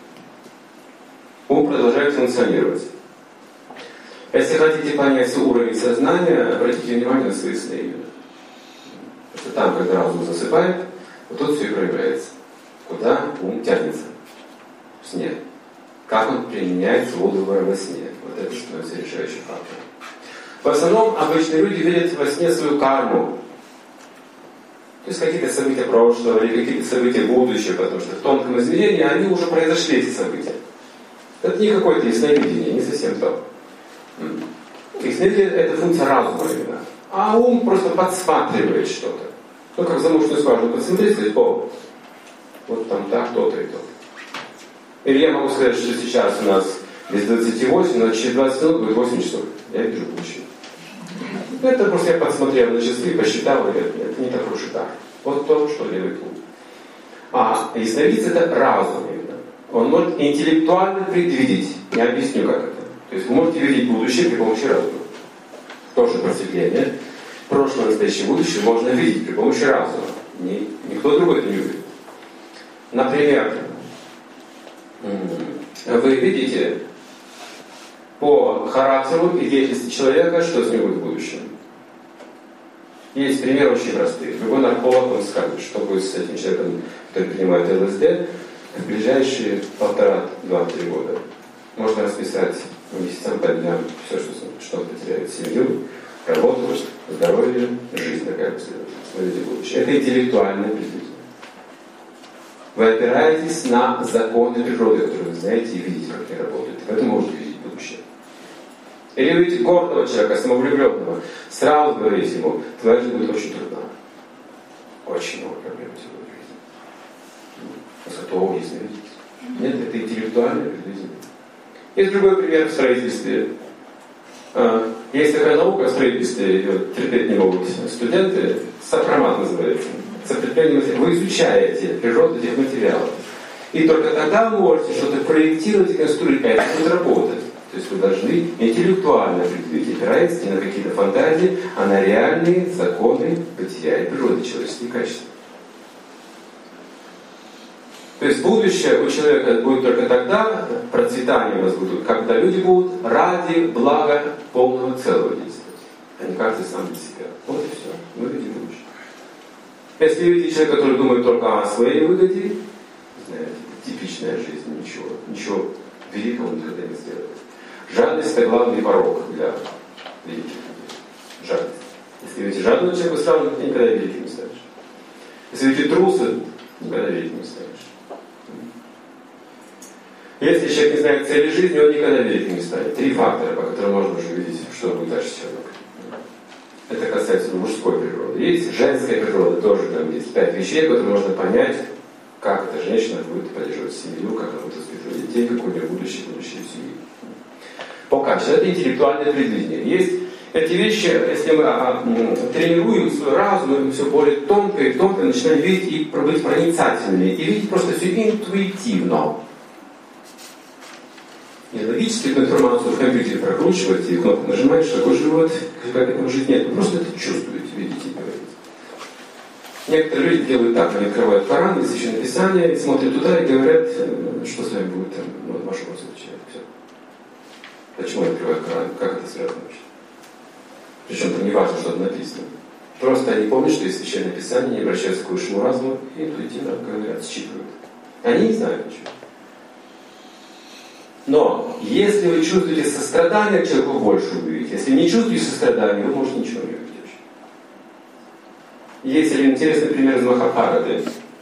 Ум продолжает функционировать. Если хотите понять уровень сознания, обратите внимание на свои сны. Потому что там, когда разум засыпает, вот тут все и проявляется. Куда ум тянется в сне. Как он применяет свой выбор во сне. Вот это становится решающим фактором. В основном обычные люди видят во сне свою карму. То есть какие-то события прошлого или какие-то события будущего, потому что в тонком измерении они уже произошли, эти события. Это не какое-то ясновидение, не совсем то. Ясновидение — это функция разума именно. А ум просто подсматривает что-то. Ну, как в замочную скважину посмотреть и сказать: о, вот там так, то-то и то. Или я могу сказать, что сейчас у нас без двадцати восьми, но через двадцать минут будет восемь часов. Я вижу будущее. Это просто я подсмотрел на часы, посчитал, и это не так уж и так. Вот то, что делает ум. А ясновидец — это разум именно. Он может интеллектуально предвидеть. Я объясню, как это. То есть вы можете видеть будущее при помощи разума. Тоже просветление. прошлое, настоящее, будущее можно видеть при помощи разума. Ни, никто другой это не увидит. Например, вы видите по характеру и деятельности человека, что с ним будет в будущем. Есть пример очень простой. Любой нарколог он скажет, что будет с этим человеком, который принимает ЛСД, в ближайшие полтора, два-три года. Можно расписать месяцам по дням все, что, что он потеряет: семью, работу, здоровье, жизнь такая последовательность. Это интеллектуальное предвидение. Вы опираетесь на законы природы, которые вы знаете и видите, как они работают. Поэтому можете видеть будущее. Или вы видите гордого человека, самовлюбленного, сразу говорите ему: твоя жизнь будет очень трудна. Очень много проблем у тебя будет в жизни. Зато если видите. Нет, это интеллектуальное предвидение. Есть другой пример в строительстве. Есть такая наука в строительстве, ее терпеть не могут студенты, сопромат называется. Вы изучаете природу этих материалов. И только тогда вы можете что-то проектировать и конструировать, а это будет работать. То есть вы должны интеллектуально предвидеть, опираясь не на какие-то фантазии, а на реальные законы бытия и природы, человеческие качества. То есть будущее у человека будет только тогда, процветание у нас будет, когда люди будут ради блага полного целого действовать, а не каждый сам для себя. Вот и все. Мы видим будущее. Если видите человека, который думает только о своей выгоде, знаете, типичная жизнь, ничего, ничего великого он никогда не сделает. Жадность – это главный порог для великих людей. Жадность. Если видите жадного человека, сразу никогда великим не станешь. Если видите труса, никогда великим не станешь. Если человек не знает цели жизни, он никогда великим не станет. Три фактора, по которым можно уже видеть, что будет дальше с человеком. Это касается мужской природы. Есть женская природа, тоже там есть пять вещей, которые можно понять, как эта женщина будет поддерживать семью, как она будет воспитывать детей, какое у нее будущее, будущее семьи. По качеству. Это интеллектуальное предвидение. Есть эти вещи, если мы а, м, тренируем свой разум, мы все более тонко и тонко начинаем видеть и быть проницательными. И видеть просто все интуитивно. Не логически эту информацию в компьютере прокручиваете и кнопку нажимаете, что такой живот, как этому жить нет. Вы просто это чувствуете, видите и говорите. Некоторые люди делают так: они открывают Коран или Священное Писание, и смотрят туда и говорят, что с вами будет там, ну, в вашем случае. Все. Почему они открывают Коран? Как это связано вообще? Причем там не важно, что там написано. Просто они помнят, что есть Священное Писание, не обращаются к высшему разуму и интуитивно говорят, считывают. Они не знают ничего. Но если вы чувствуете сострадание к человеку, больше увидите. Если не чувствуете сострадания, вы можете ничего не увидеть. Есть один интересный пример из Махабхараты.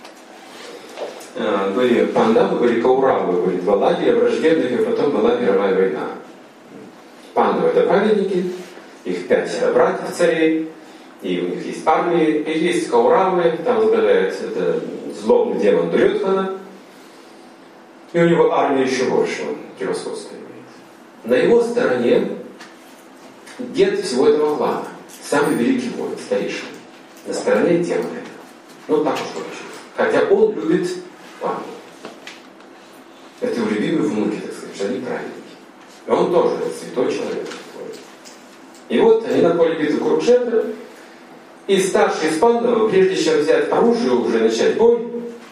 Были пандавы, были кауравы, были два лагеря враждебных, и потом была мировая война. Пандавы — это праведники, их пять братьев царей, и у них есть армии, и есть кауравы, там возглавляет это злобный демон Дурьодхана, и у него армия еще больше, он превосходство имеет. На его стороне дед всего этого клана, самый великий воин, старейший. На стороне демона. Ну так уж получилось. Хотя он любит Панду. Это его любимые внуки, так сказать, они праведники. И он тоже святой человек. И вот они на поле битвы Курукшетра, и старший из Пандавов, прежде чем взять оружие, уже начать бой,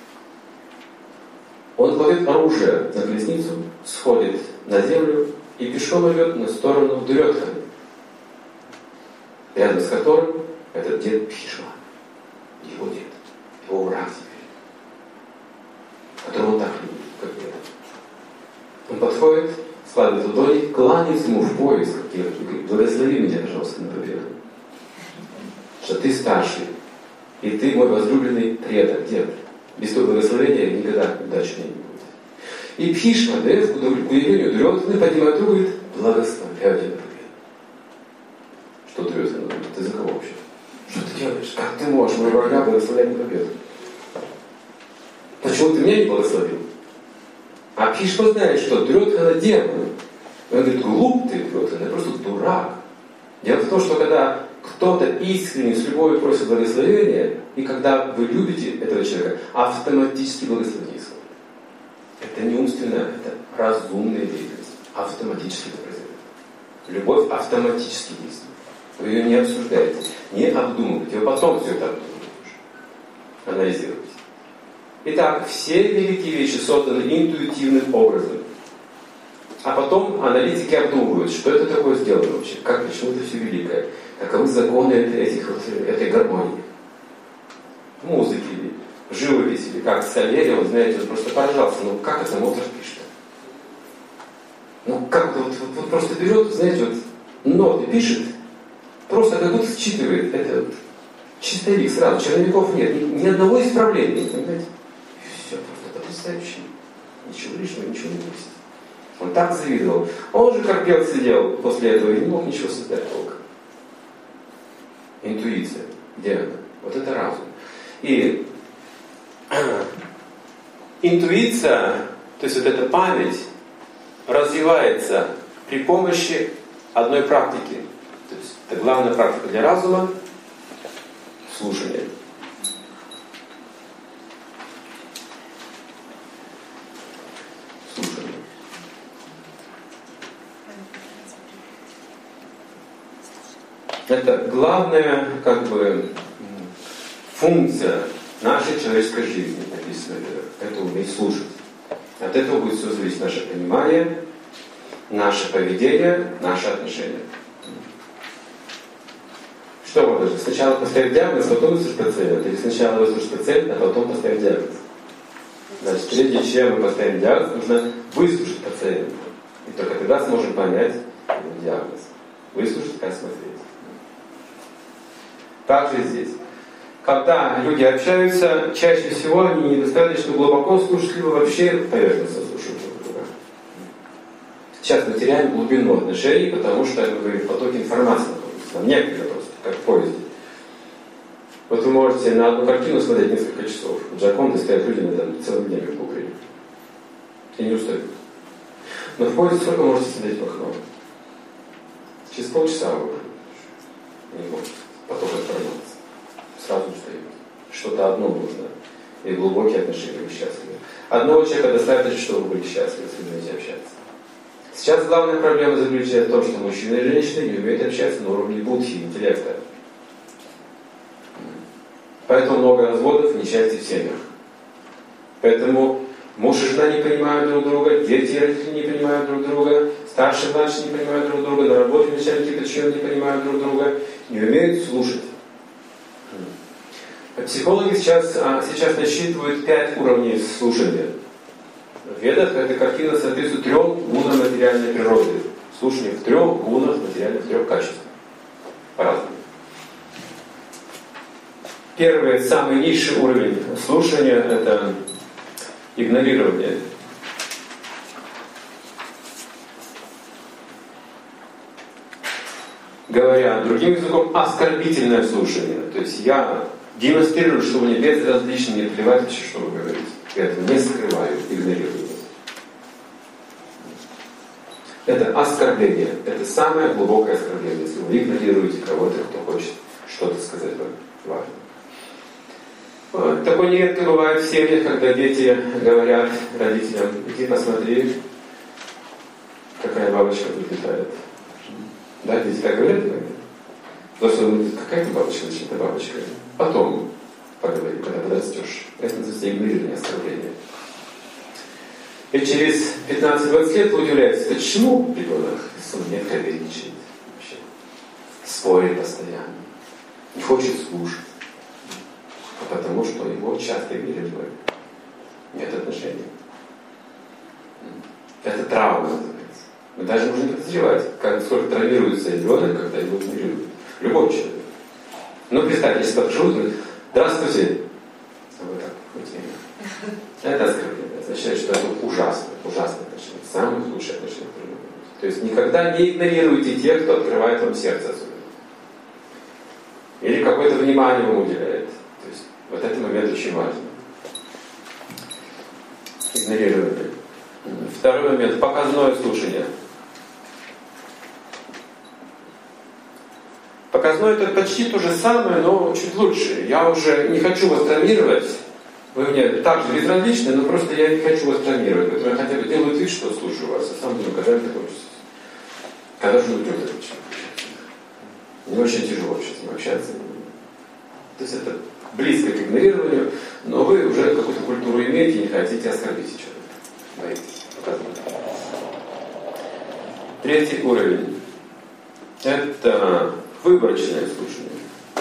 он кладет оружие на колесницу, сходит на землю и пешком идет на сторону Дурьодханы, рядом с которым этот дед Бхишма, его дед, его враг теперь, которого он так любит, как дед. Он подходит, складывает ладони, кланяется ему в пояс, и говорит: благослови меня, пожалуйста, на победу. Что ты старший, и ты мой возлюбленный предок, дед. Без твоего благословения никогда удачи не будет. И Бхишма, да, к удивлению Дурьодханы, поднимает руку и говорит: благословляю тебя на победу. Что Дурьодхана говорит: ты за кого вообще? Что ты делаешь? Как ты можешь моего врага благословлять на победу? Почему ты меня не благословил? А Бхишма знает, что Дурьодхана демон. Он говорит: глуп ты, Дурьодхана, ты просто дурак. Дело в том, что когда кто-то искренне с любовью просит благословения, и когда вы любите этого человека, автоматически благословение исходит. Это не умственная, это разумная деятельность. Автоматически это произойдет. Любовь автоматически действует. Вы ее не обсуждаете, не обдумываете. Вы потом все это обдумываете, анализируете. Итак, все великие вещи созданы интуитивным образом. А потом аналитики обдумывают, что это такое сделано вообще, как, почему это все великое, каковы законы этих, вот, этой гармонии. Музыки, живописи, или как Сальери, он, знаете, он просто поражался, ну как это Моцарт пишет? Ну как вот, вот, вот просто берет, знаете, вот ноты пишет, просто как будто считывает, это вот, чистовик сразу, черновиков нет, ни, ни одного исправления, понимаете? И все, просто потрясающе. Ничего лишнего, ничего не есть. Он так завидовал. Он же как пел сидел после этого и не мог ничего создать толком. Интуиция. Где она? Вот это разум. И интуиция, то есть вот эта память, развивается при помощи одной практики. То есть это главная практика для разума — слушание. Слушание. Это главная, как бы, функция нашей человеческой жизни, написано это, это уметь слушать. От этого будет все зависеть наше понимание, наше поведение, наши отношения. Что мы должны? Сначала поставить диагноз, потом выслушать пациента, или сначала выслушать пациента, а потом поставить диагноз? Значит, прежде чем мы поставим диагноз, нужно выслушать пациента. И только тогда сможем понять его диагноз. Выслушать и осмотреть. Так же здесь. Когда люди общаются, чаще всего они недостаточно глубоко слушают, либо вообще поверхностно слушают друг друга. Сейчас мы теряем глубину отношений, потому что мы в потоке информации находимся. Нам некогда просто, как в поезде. Вот вы можете на одну картину смотреть несколько часов. В Джаконде стоят люди на этом целым днем в Украине. И не устают. Но в поезде сколько можете смотреть в окно? Через полчаса вы уже не можете. Поток информации. Сразу устают. Что-то одно нужно. И глубокие отношения, вы счастливы. Одного человека достаточно, чтобы вы были счастливы, если вы будете общаться. Сейчас главная проблема заключается в том, что мужчины и женщины не умеют общаться на уровне будхи, интеллекта. Поэтому много разводов и несчастья в семьях. Поэтому муж и жена не понимают друг друга, дети и родители не понимают друг друга, старшие и младшие не понимают друг друга, на работе начальники подчиненные не понимают друг друга, не умеют слушать. Психологи сейчас, сейчас насчитывают пять уровней слушания. В Ведах эта картина соответствует трем гунам материальной природы. Слушание в трех гунах материальных, в трех качествах. По-разному. Первый, самый низший уровень слушания — это игнорирование. Говоря другим языком, оскорбительное слушание. То есть я демонстрирую, что мне безразлично, мне плевать вообще, что вы говорите. Я этого не скрываю, игнорирую. Это оскорбление. Это самое глубокое оскорбление. Если вы игнорируете кого-то, кто хочет что-то сказать вам важно. Такое нередко бывает в семьях, когда дети говорят родителям: иди посмотри, какая бабочка тут летает. Да, дети так говорят? Потому что какая-то бабочка, значит, это бабочка. Потом поговори, когда подрастешь. Это называется игнорирование, оскорбление. И через пятнадцать-двадцать лет вы удивляетесь, почему ребенок не каверничает вообще, спорит постоянно, не хочет слушать. А потому что его часто игнорируют. Нет отношений. Это травма называется. Мы даже можем не подозревать, как, сколько травмируется ребенок, когда его игнорируют. Любой человек. Ну, представьте, если подошел и говорит: здравствуйте. А вы так, хоть это оскорбление. Означает, что это ужасно, ужасное отношение. Самое лучшее отношение. То есть никогда не игнорируйте тех, кто открывает вам сердце особенно. Или какое-то внимание вам уделяет. То есть вот этот момент очень важен. Игнорирование. Второй момент. Показное слушание. Показное — это почти то же самое, но чуть лучше. Я уже не хочу вас травмировать. Вы мне также безразличны, но просто я не хочу вас травмировать. Поэтому я хотя бы делаю вид, что слушаю вас. А сам думаю, когда это кончится. Когда же вы уйдете? Мне очень тяжело вообще с ним общаться. То есть это близко к игнорированию, но вы уже какую-то культуру имеете и не хотите оскорбить человека. Боитесь показывать. Третий уровень. Это выборочное слушание.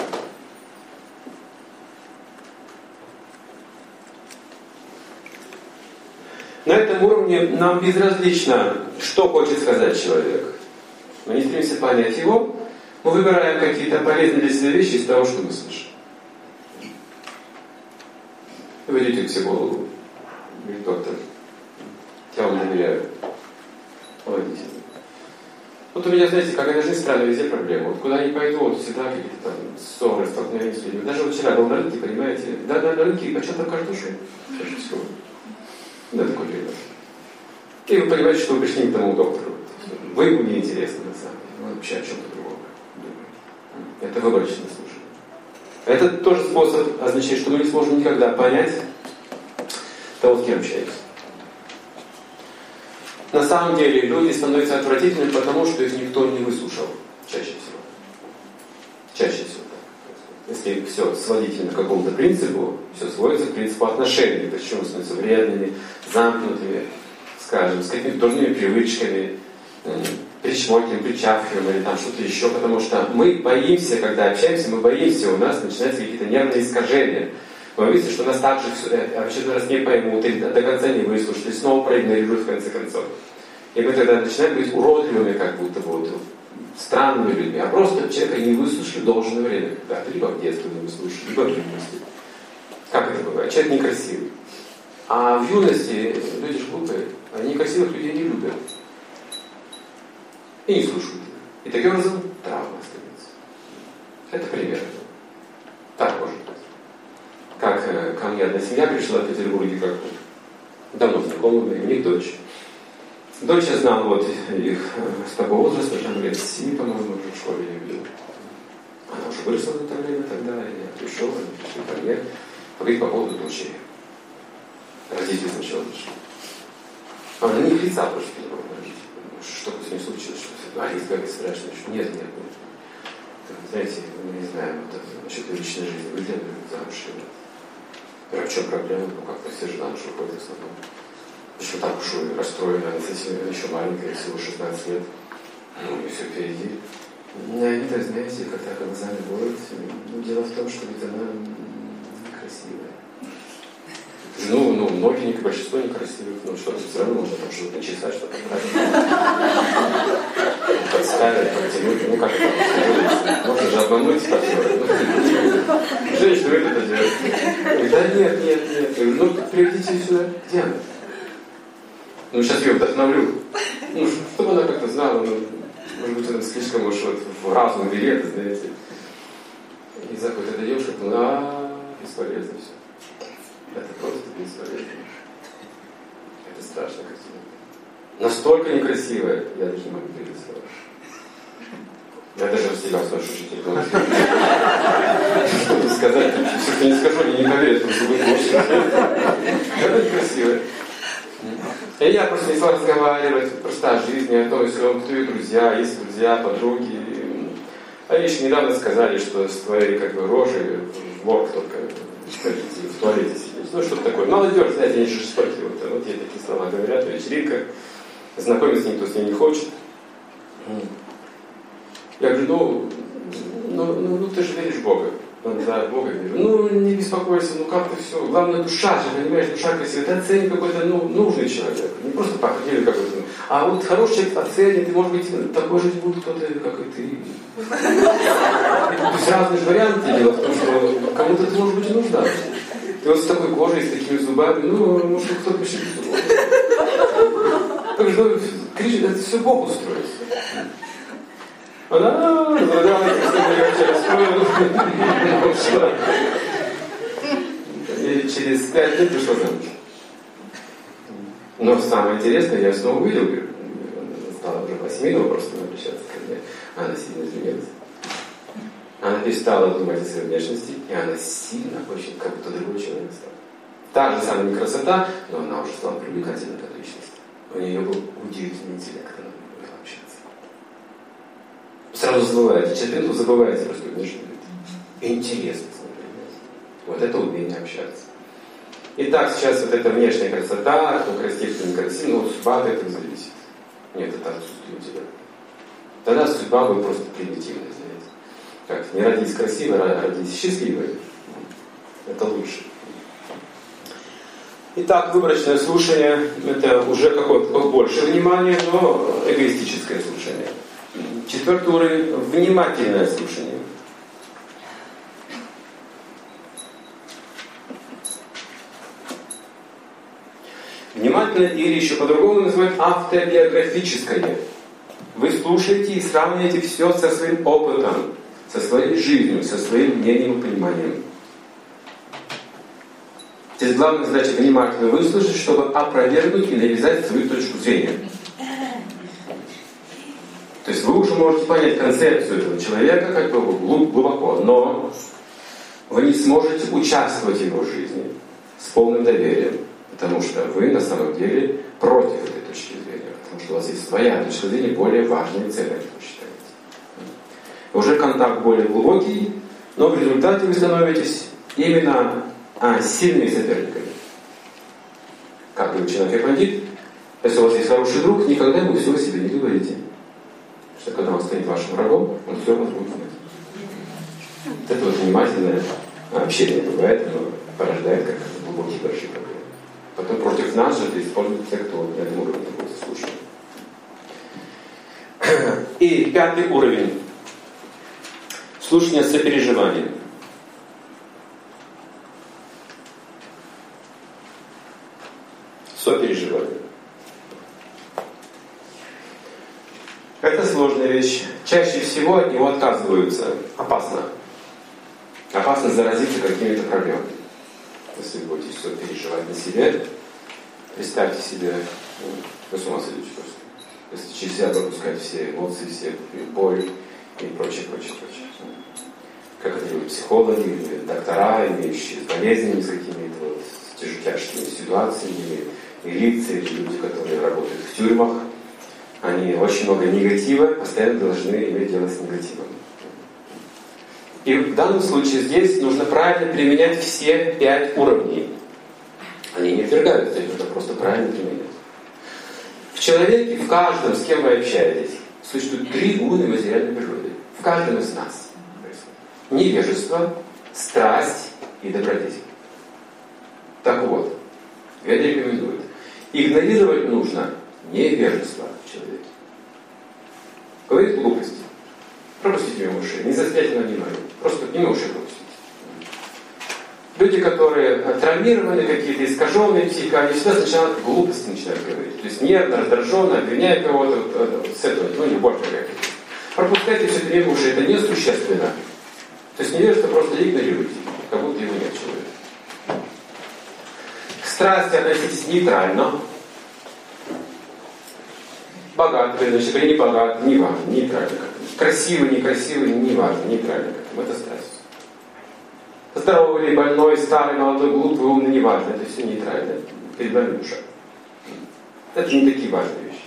На этом уровне нам безразлично, что хочет сказать человек. Мы не стремимся понять его, мы выбираем какие-то полезные для себя вещи из того, что мы слышим. Вы идете к психологу, говорит: доктор, я вам доверяю. Помогите. Вот у меня, знаете, как это жизнь странная, везде проблема. Вот куда ни пойду, вот всегда какие-то там ссоры, столкновения с людьми. Даже вот вчера был на рынке, понимаете, да, да, на рынке, и почему там картошку? Да, такой период. И вы понимаете, что вы пришли не к тому доктору. Вы ему не интересны, на самом деле. Он вообще о чем-то другом думает. Это выборочное слушание. Это тоже способ означает, что мы не сможем никогда понять того, с кем общаемся. На самом деле люди становятся отвратительными, потому что их никто не выслушал. Чаще всего. Чаще всего. Если все сводить на какому-то принципу, все сводится к принципу отношений. Причем становятся вредными, замкнутыми, скажем, с какими-то дурными привычками, причмокиваем, причавкиваем или там что-то еще, потому что мы боимся, когда общаемся, мы боимся, у нас начинаются какие-то нервные искажения. Мы боимся, что нас также в очередной раз не поймут, или до конца не выслушают, или снова проигнорируют в конце концов. И мы тогда начинаем быть уродливыми, как будто бы вот, странными людьми, а просто человека не выслушали в должное время когда-то, либо в детстве не выслушали, либо в юности. Как это бывает? Человек некрасивый. А в юности люди же глупые, они красивых людей не любят. И не слушают. И таким образом травма остается. Это пример. Так может быть. Как э, ко мне одна семья пришла в Петербурге, как давно знакомая, у них дочь. Дочь я знал вот их с такого возраста, там лет семи, по-моему, уже в школе я видел. Она уже выросла в это время тогда, и я пришел, они пришли ко мне поговорить по поводу дочери. Родители сначала пришли. А на них лица просто не было родителей. Что-то с ним случилось, что-то. А есть какая-то страшная, что нет, нет, нет. Знаете, мы не знаем вот, насчет личной жизни. Вы делали замуж или нет? А в чем проблема? Ну как-то все же замуж выходят в основном. Почему так уж расстроена, она еще маленькая, всего шестнадцать лет. Ну, и все впереди. Они, так, знаете, как-то глазами борют. Ну, дело в том, что ведь она некрасивая. Ну, ну, многие, большинство некрасивых. Ну, что-то все равно можно там что-то начесать, что-то правильно. Подставить, подтянуть. Ну, как это? Можно же обмануть партнера. Женщина любит это делать. Да нет, нет, нет. Ну, приведите ее сюда. Где она? Ну, сейчас я ее вдохновлю. Ну, чтобы она как-то знала, ну, может быть, она слишком уж вот в разум вели это, знаете. И заходит эта девушка, ну, а бесполезно все. Это просто бесполезно. Это страшно красиво. Настолько некрасивая, я даже не могу передать слова. Я даже в себя слышу, что что сказать, все, что не скажу, они не поверят, потому что будет больше. Это некрасивая. И я просто не стал разговаривать просто о жизни, о том, если он, кто ее друзья, есть друзья, подруги. Они еще недавно сказали, что с твоей как бы рожей в морг только в туалете сидеть. Ну, что-то такое. Молодежь, знаете, они же жестокие. Вот, вот ей такие слова говорят, вечеринка. Знакомиться никто с ней не хочет. Я говорю, ну, ну, ну, ну ты же веришь в Бога. Он, да, в Бога верю. Ну, не беспокойся, ну как-то все. Главное, душа же, понимаешь, душа красивая. Ты оцени какой-то, ну, нужный человек. Не просто походили какой-то. А вот хороший человек оценит, и, может быть, такой жить будет кто-то, как и ты. То есть разные варианты дело в том, что кому-то ты, может быть, и нужна. Ты вот с такой кожей, с такими зубами, ну, может, кто-то вообще без зубов. Так что, это все Бог устроится. Она разрыдалась, я вчера расстроила. И через пять лет пришла замуж. Но самое интересное, я снова увидел, стала уже по-семейному просто обращаться ко мне. Она сильно изменилась. Она перестала думать о своей внешности, и она сильно, очень, как будто другой человек стал. Та же самая не красота, но она уже стала привлекательной как личность. У нее был удивительный интеллект, она умела общаться. сразу забываете, через минуту забываете просто внешний вид. Интересно. Вот это умение общаться. Итак, сейчас вот эта внешняя красота, кто красив, кто не красив, ну вот судьба от этого зависит. Нет, это отсутствие у тебя. Тогда судьба будет просто примитивной, знаете. Как не родись красивой, а родись счастливой. Это лучше. Итак, выборочное слушание – это уже какое-то больше внимания, но эгоистическое слушание. Четвертый уровень – внимательное слушание. Внимательное или еще по-другому называют автобиографическое. Вы слушаете и сравниваете все со своим опытом, со своей жизнью, со своим мнением и пониманием. Здесь главная задача внимательно выслушать, чтобы опровергнуть и навязать свою точку зрения. То есть вы уже можете понять концепцию этого человека как бы глубоко, но вы не сможете участвовать в его жизни с полным доверием, потому что вы на самом деле против этой точки зрения, потому что у вас есть своя точка зрения, более важная и ценная, как вы считаете. Уже контакт более глубокий, но в результате вы становитесь именно а, сильными соперниками. Как и ученый Пандит, если у вас есть хороший друг, никогда ему всего себе не говорите. Потому что когда он станет вашим врагом, он все равно будет знать. Вот это вот внимательное общение бывает, оно порождает как глубокие большие проблемы. Потом против нас же это используют те, кто на этом уровне находится, слушает. И пятый уровень. Слушание с сопереживанием. Сопереживание. Это сложная вещь. Чаще всего от него отказываются. Опасно. Опасно заразиться какими-то проблемами. Если вы будете все переживать на себе, представьте себе, ну, вы с ума сойдете просто. Если через себя пропускать все эмоции, все боль и прочее, прочее, прочее. Как это делают психологи, или доктора, имеющие с болезнями, с какими-то вот тяжкими ситуациями, милиции, или люди, которые работают в тюрьмах. Они очень много негатива, постоянно должны иметь дело с негативом. И в данном случае здесь нужно правильно применять все пять уровней. Они не отвергаются, их нужно просто правильно применять. В человеке, в каждом, с кем вы общаетесь, существует три уровня материальной природы. В каждом из нас. Невежество, страсть и добродетель. Так вот, Веда рекомендует. Игнорировать нужно невежество в человеке. Говорит глупости. Пропустите мимо ушей. Не заостряйте на внимание. Просто мимо ушей пропустите. Люди, которые травмированы, какие-то искаженные психика, они всегда сначала глупости начинают говорить. То есть нервно, раздраженно, обвиняют кого-то с этого, ну не больше каких-то. Пропускайте все это мимо ушей. Это несущественно. То есть невежество просто игнорируйте, как будто его нет человека. К страсти относитесь нейтрально. Богатый, значит, или не богатый, не важно, нейтрально. Красивый, некрасивый, не важно, нейтрально. Это страсть. Здоровый или больной, старый, молодой, глупый, умный, не важно. Это все нейтрально. Перед вами душа. Это не такие важные вещи.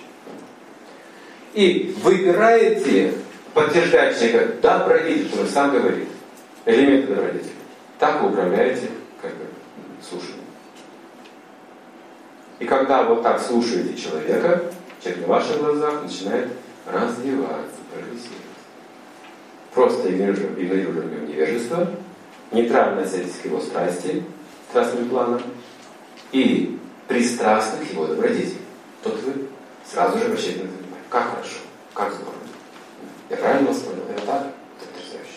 И выбираете подтверждающие, как добродетель, что он сам говорит. Элементы добродетели. Так вы управляете как бы, слушанием. И когда вот так слушаете человека, человек на ваших глазах начинает развиваться, прогрессировать. Просто игнорируя в нем невежество, нейтрально относитесь к его страсти, страстным планом, и пристрастных его добродетелей. Тут вы сразу же обращаете на это внимание. Как хорошо, как здорово. Я правильно вас понял? Это так? Это потрясающе.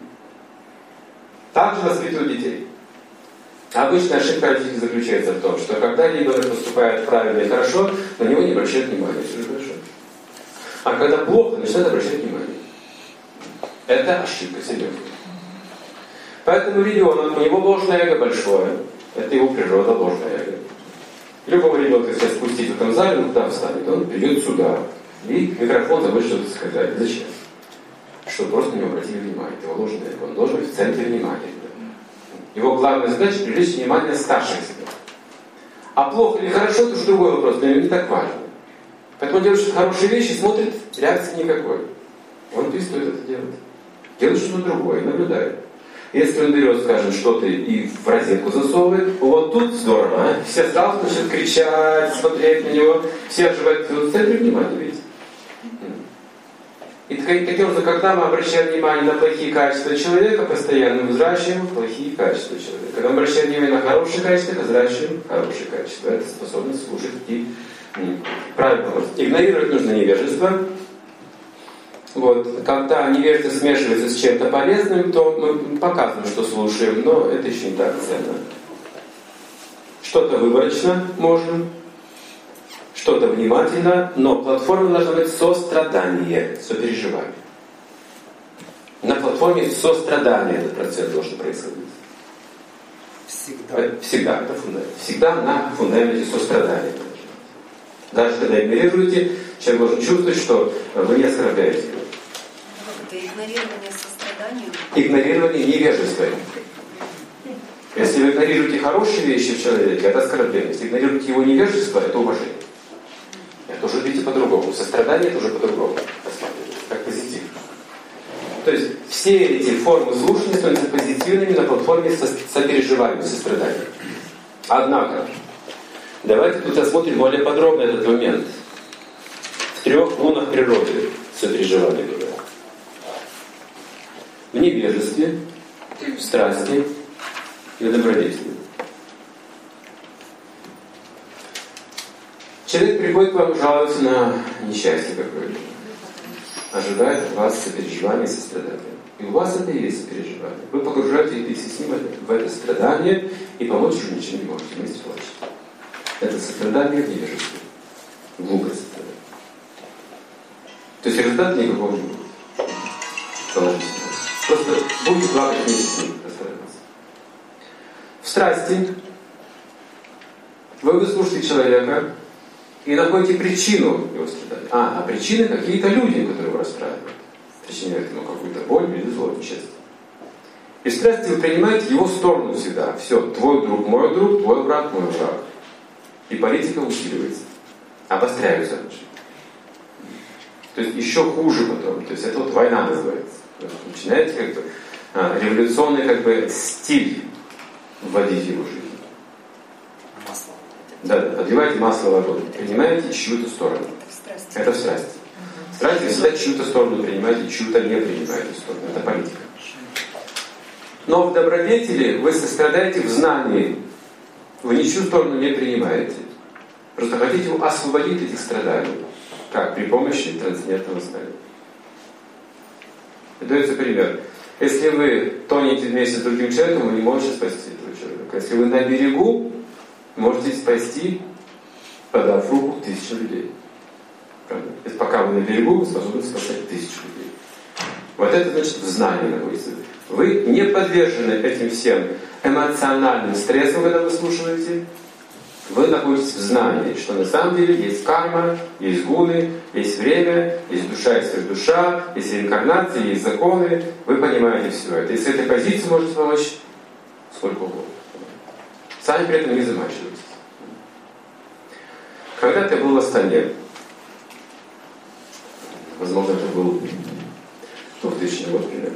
Также воспитывают детей. Обычная ошибка родителей заключается в том, что когда ребенок поступает правильно и хорошо, на него не обращают внимания, все же хорошо. А когда плохо, начинают обращать внимание. Это ошибка серьезная. Поэтому ребенок, у него ложное эго большое. Это его природа, ложное эго. Любого ребенка, если спустить в этом зале, он куда встанет? Он придет сюда. И микрофон забыть что-то сказать. Зачем? Чтобы просто на него обратили внимание. Его ложное эго. Он должен быть в центре внимания. Его главная задача — привлечь внимание старших себя. А плохо или хорошо — это уже другой вопрос. Для него не так важно. Поэтому он делает хорошие вещи, смотрит, реакции никакой. он перестает это делать. Делает что-то другое, наблюдает. Если он берет, скажем, что-то и в розетку засовывает, вот тут здорово, а? Все сразу начнут кричать, смотреть на него, все оживают. Вот центр внимания, видите? И таким образом, когда мы обращаем внимание на плохие качества человека, постоянно мы взращиваем плохие качества человека. Когда мы обращаем внимание на хорошие качества, мы взращиваем хорошие качества. Это способность слушать и правильно. Игнорировать нужно невежество. Вот. Когда невежество смешивается с чем-то полезным, то мы показываем, что слушаем, но это еще не так ценно. Что-то выборочно можно, что-то внимательно, но платформа должна быть сострадание, сопереживание. На платформе сострадания этот процесс должен происходить. Всегда. Всегда, это фундамент. Всегда на фундаменте сострадания. Даже когда игнорируете, человек должен чувствовать, что вы не оскорбляете его. Это игнорирование сострадания? Игнорирование невежества. Если вы игнорируете хорошие вещи в человеке, это оскорбление. Если игнорируете его невежество, это уважение. Это уже видите по-другому. Сострадание это уже по-другому. Как позитив. То есть все эти формы слушания становятся позитивными на платформе со сопереживания, сострадания. Однако, давайте тут рассмотрим более подробно этот момент. В трех лунах природы сопереживания говорят. В невежестве, в страсти и в добродетели. Человек приходит к вам жаловаться на несчастье какое-то. Ожидает от вас сопереживания и сострадания. И у вас это и есть сопереживание. Вы погружаетесь с ним в это страдание и помочь уже ничего не можете. Вместе плачете. Это сострадание в невежестве. Глупое сострадание. То есть результата никакого не будет. Положительного. Просто будете плакать вместе с ним. Расстраиваться. В страсти вы выслушаете человека и находите причину его страдания. А, а причины какие-то люди, которые его расстраивают. Причиняют ему какую-то боль или зло, честно. И в страсти вы принимаете его сторону всегда. Все, твой друг, мой друг, твой брат, мой враг. И политика усиливается. Обостряются отношения. То есть еще хуже потом. То есть это вот война называется. Вы начинаете как бы а, революционный как бы стиль вводить в его жизнь. Масло. Да, подливайте масло в огонь. Принимаете чью-то сторону. Это в страсти. В страсти вы всегда чью-то сторону принимаете, чью-то не принимаете сторону. Это политика. Но в добродетели вы сострадаете в знании. Вы ничью сторону не принимаете. Просто хотите его освободить от этих страданий. Как? При помощи трансцендентного знания. И дается пример. Если вы тонете вместе с другим человеком, вы не можете спасти этого человека. Если вы на берегу, можете спасти, подав руку тысячу людей. Правда? То есть пока вы на берегу, вы способны спасать тысячу людей. Вот это значит в знании находится. Вы не подвержены этим всем эмоциональным стрессам, когда вы слушаете. Вы находитесь в знании, что на самом деле есть карма, есть гуны, есть время, есть душа, есть сверхдуша, есть реинкарнация, есть законы. Вы понимаете все это. И с этой позиции можете помочь сколько угодно. Сами при этом не замачивайтесь. Когда-то я был в Астане. Возможно, это был двухтысячный год примерно.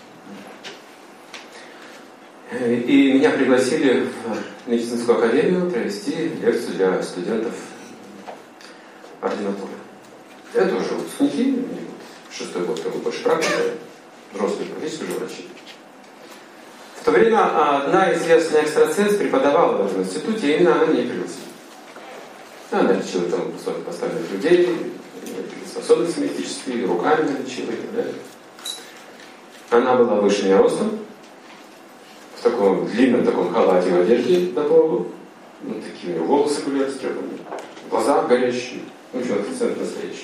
И меня пригласили в медицинскую академию провести лекцию для студентов ординатуры. Это уже выпускники, шестой год, как бы больше практика, взрослые практически уже врачи. В то время одна известная экстрасенс преподавала в этом институте, и именно она меня пригласила. Она лечила там высокопоставленных людей, способности мистические, руками лечила и так далее. Она была выше меня ростом, в таком длинном таком халате в одежде до полу, ну, такие у нее волосы были растрепаны, глаза горящие, ну, в общем, официант настоящий.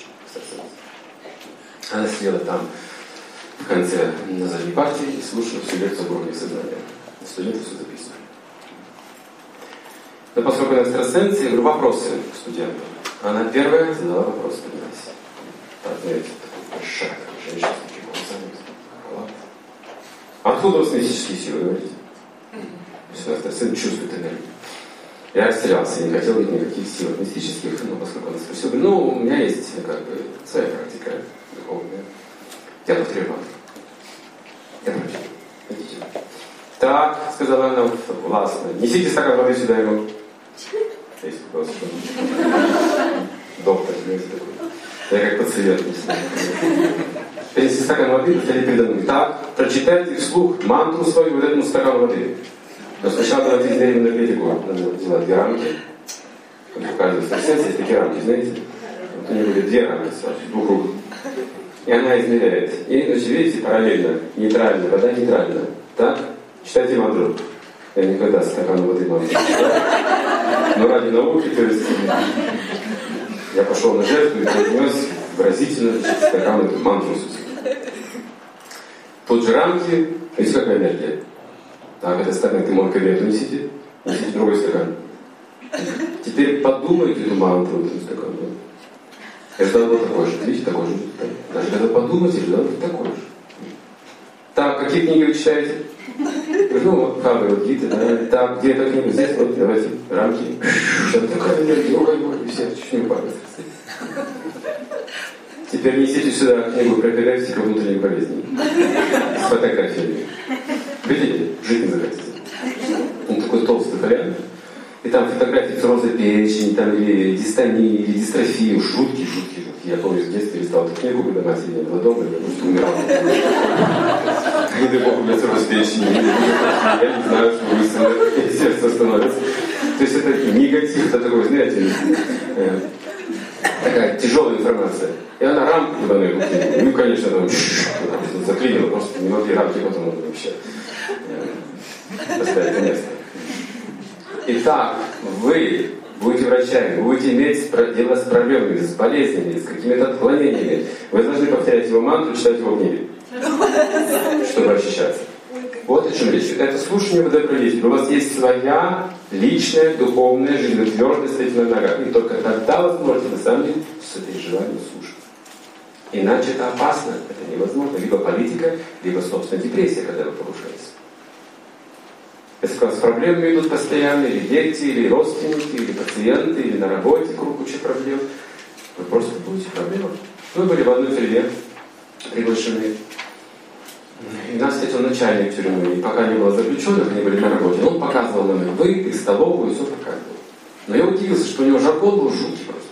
Она сидела там в конце на задней партии и слушала всю лекцию об уровне сознания. Студенты все записывали. Но поскольку она экстрасенс, я говорю, вопросы к студентам. Она первая задала вопрос, поднялась. Так, знаете, такой большая женщина с такими волосами, халат. Откуда у вас мистические силы, говорите? Сын чувствует энергию. Я растерялся, не хотел иметь никаких сил мистических, но поскольку он спросил, ну, у меня есть как бы своя практика духовная. Я повторяю мантру. Я прочитаю. Идите. Так, сказала она властно. Несите стакан воды сюда ему. Есть вопрос, что доктор, знаете, такой. Я как пациент, не знаю. Принеси стакан воды, повторяйте передо мной. Так, прочитайте вслух мантру свою вот этому стакану воды. Но сначала давайте измерим энергетику. Надо взять две рамки. Вот у каждого стресса есть такие рамки, знаете? Вот у нее были две рамки сразу, двух рук. И она измеряет. И, значит, видите, параллельно. Нейтральная, вода нейтральная. Так? Читайте мантру. Я никогда стакан воды мантру не читаю. Но ради науки, то есть, я пошел на жертву и произнес выразительно стакан эту мантру. Тут же рамки, видите, какая энергия. Так, этот стакан ты мой кабинет несите, несите другой стакан. Теперь подумайте эту мантру, эту стакан. Я ждал вот такой же, видите, такой же. Даже когда подумаете, ждал вот такой же. Так, какие книги вы читаете? Ну, вот, Бхагавад-гита, да. Так, где эта книга? Здесь, вот, давайте, рамки. Сейчас такая энергия, ой, ой, все, чуть не упали. Теперь несите сюда книгу профилактика внутренних болезней. С фотографиями. Видите? Жить не захотите. Он такой толстый фолиант. И там фотографии цирроза печени, там, или дистонии, или дистрофии. Жуткие, жуткие, жуткие. Я помню, в детстве листал эту книгу, когда мать сидела была дома, и я просто умирал. Не дай бог, у меня цирроз печени. Я не знаю, что вы сердце остановится. То есть это негатив, это такой, знаете, такая тяжелая информация. И она рамку туда на эту книгу. Ну, конечно, там заклинила, просто не могли рамки потом вообще поставить на место. Итак, вы будете врачами, вы будете иметь дело с проблемами, с болезнями, с какими-то отклонениями. Вы должны повторять его мантру, читать его книги, чтобы очищаться. Вот о чем речь. Это слушание водопроводителя. У вас есть своя личная, духовная, жизнетвердая, стоятельная нога. И только тогда вы сможете, на самом деле, с этой желанием слушать. Иначе это опасно, это невозможно. Либо политика, либо, собственно, депрессия, когда вы повышаетесь. Если у вас проблемы идут постоянно, или дети, или родственники, или пациенты, или на работе куча проблем, вы просто будете проблемами. Мы были в одной тюрьме приглашены. И нас встретил начальник тюрьмы, и пока не было заключенных, они были на работе. Он показывал нам их быт, их столовую, и все показывал. Но я удивился, что у него жаргон был жуткий просто.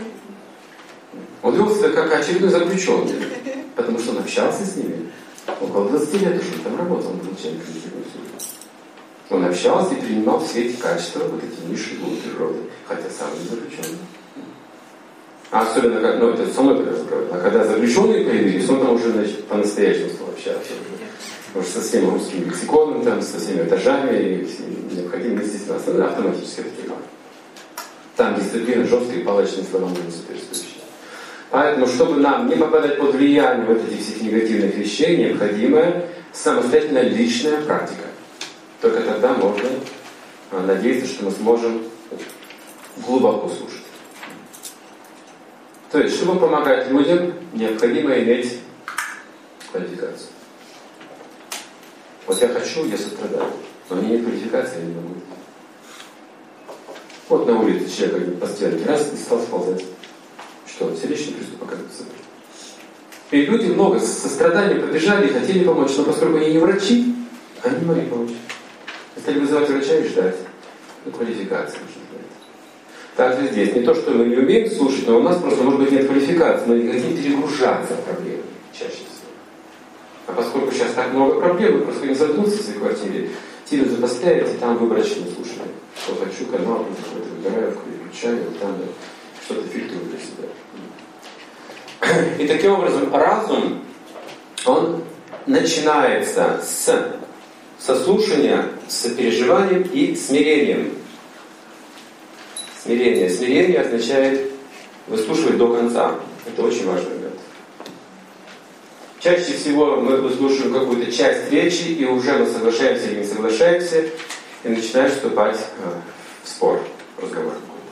Он вел себя как очередной заключенный, потому что он общался с ними. Около двадцати лет уже там работал, он был начальником тюрьмы. Он общался и принимал все эти качества, вот эти низшие глубы природы, хотя сам не заключенный. А особенно, как, ну, это со мной так разговаривал. А когда заключенные появились, он там уже, значит, по-настоящему стал общаться. Уже со всем русским лексиконом, там, со всеми этажами, и необходимо, естественно, автоматически открывать. Там дисциплина жесткая и палочные слова не соответствующие. Поэтому, чтобы нам не попадать под влияние вот этих всех негативных вещей, необходима самостоятельная личная практика. Только тогда можно надеяться, что мы сможем глубоко слушать. То есть, чтобы помогать людям, необходимо иметь квалификацию. Вот я хочу, я сострадаю, но у меня нет квалификации, я не могу. Вот на улице человек один по стенке раз и стал сползать. Что, сердечный приступ оказывается. И люди много с состраданием побежали и хотели помочь, но поскольку они не врачи, они не могли помочь. Стали вызывать врача и ждать. Ну, квалификация нужно ждать. Также здесь не то, что мы не умеем слушать, но у нас просто, может быть, нет квалификации, мы не хотим перегружаться проблемами чаще всего. А поскольку сейчас так много проблем, мы просто не заткнуться в своей квартире, телевизор запоставить, и там выборочно слушать. Что хочу, канал какой-то выбираю, переключаю, там да, что-то фильтрую для себя. И таким образом разум, он начинается с сослушания, с сопереживанием и смирением. Смирение. Смирение означает выслушивать до конца. Это очень важный момент. Чаще всего мы выслушиваем какую-то часть речи, и уже мы соглашаемся или не соглашаемся, и начинаем вступать в спор, в разговор.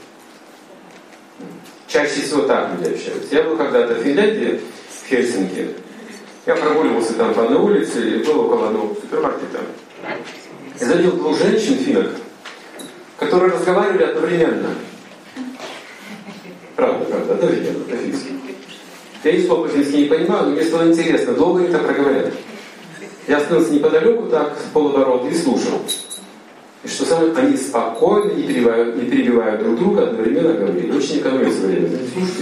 Чаще всего так люди общаются. Я был когда-то в Финляндии, в Хельсинки. Я прогуливался там по одной улице и был около одного супермаркета. Я заметил двух женщин, финок, которые разговаривали одновременно. Правда, правда, одновременно, по-фински. Я ни слова по-фински не понимаю, но мне стало интересно, долго они так проговорят. Я остановился неподалеку, так, в полоборота, и слушал. И что самое, они спокойно, не перебивают, не перебивают друг друга, одновременно говорили. Очень экономят свое время.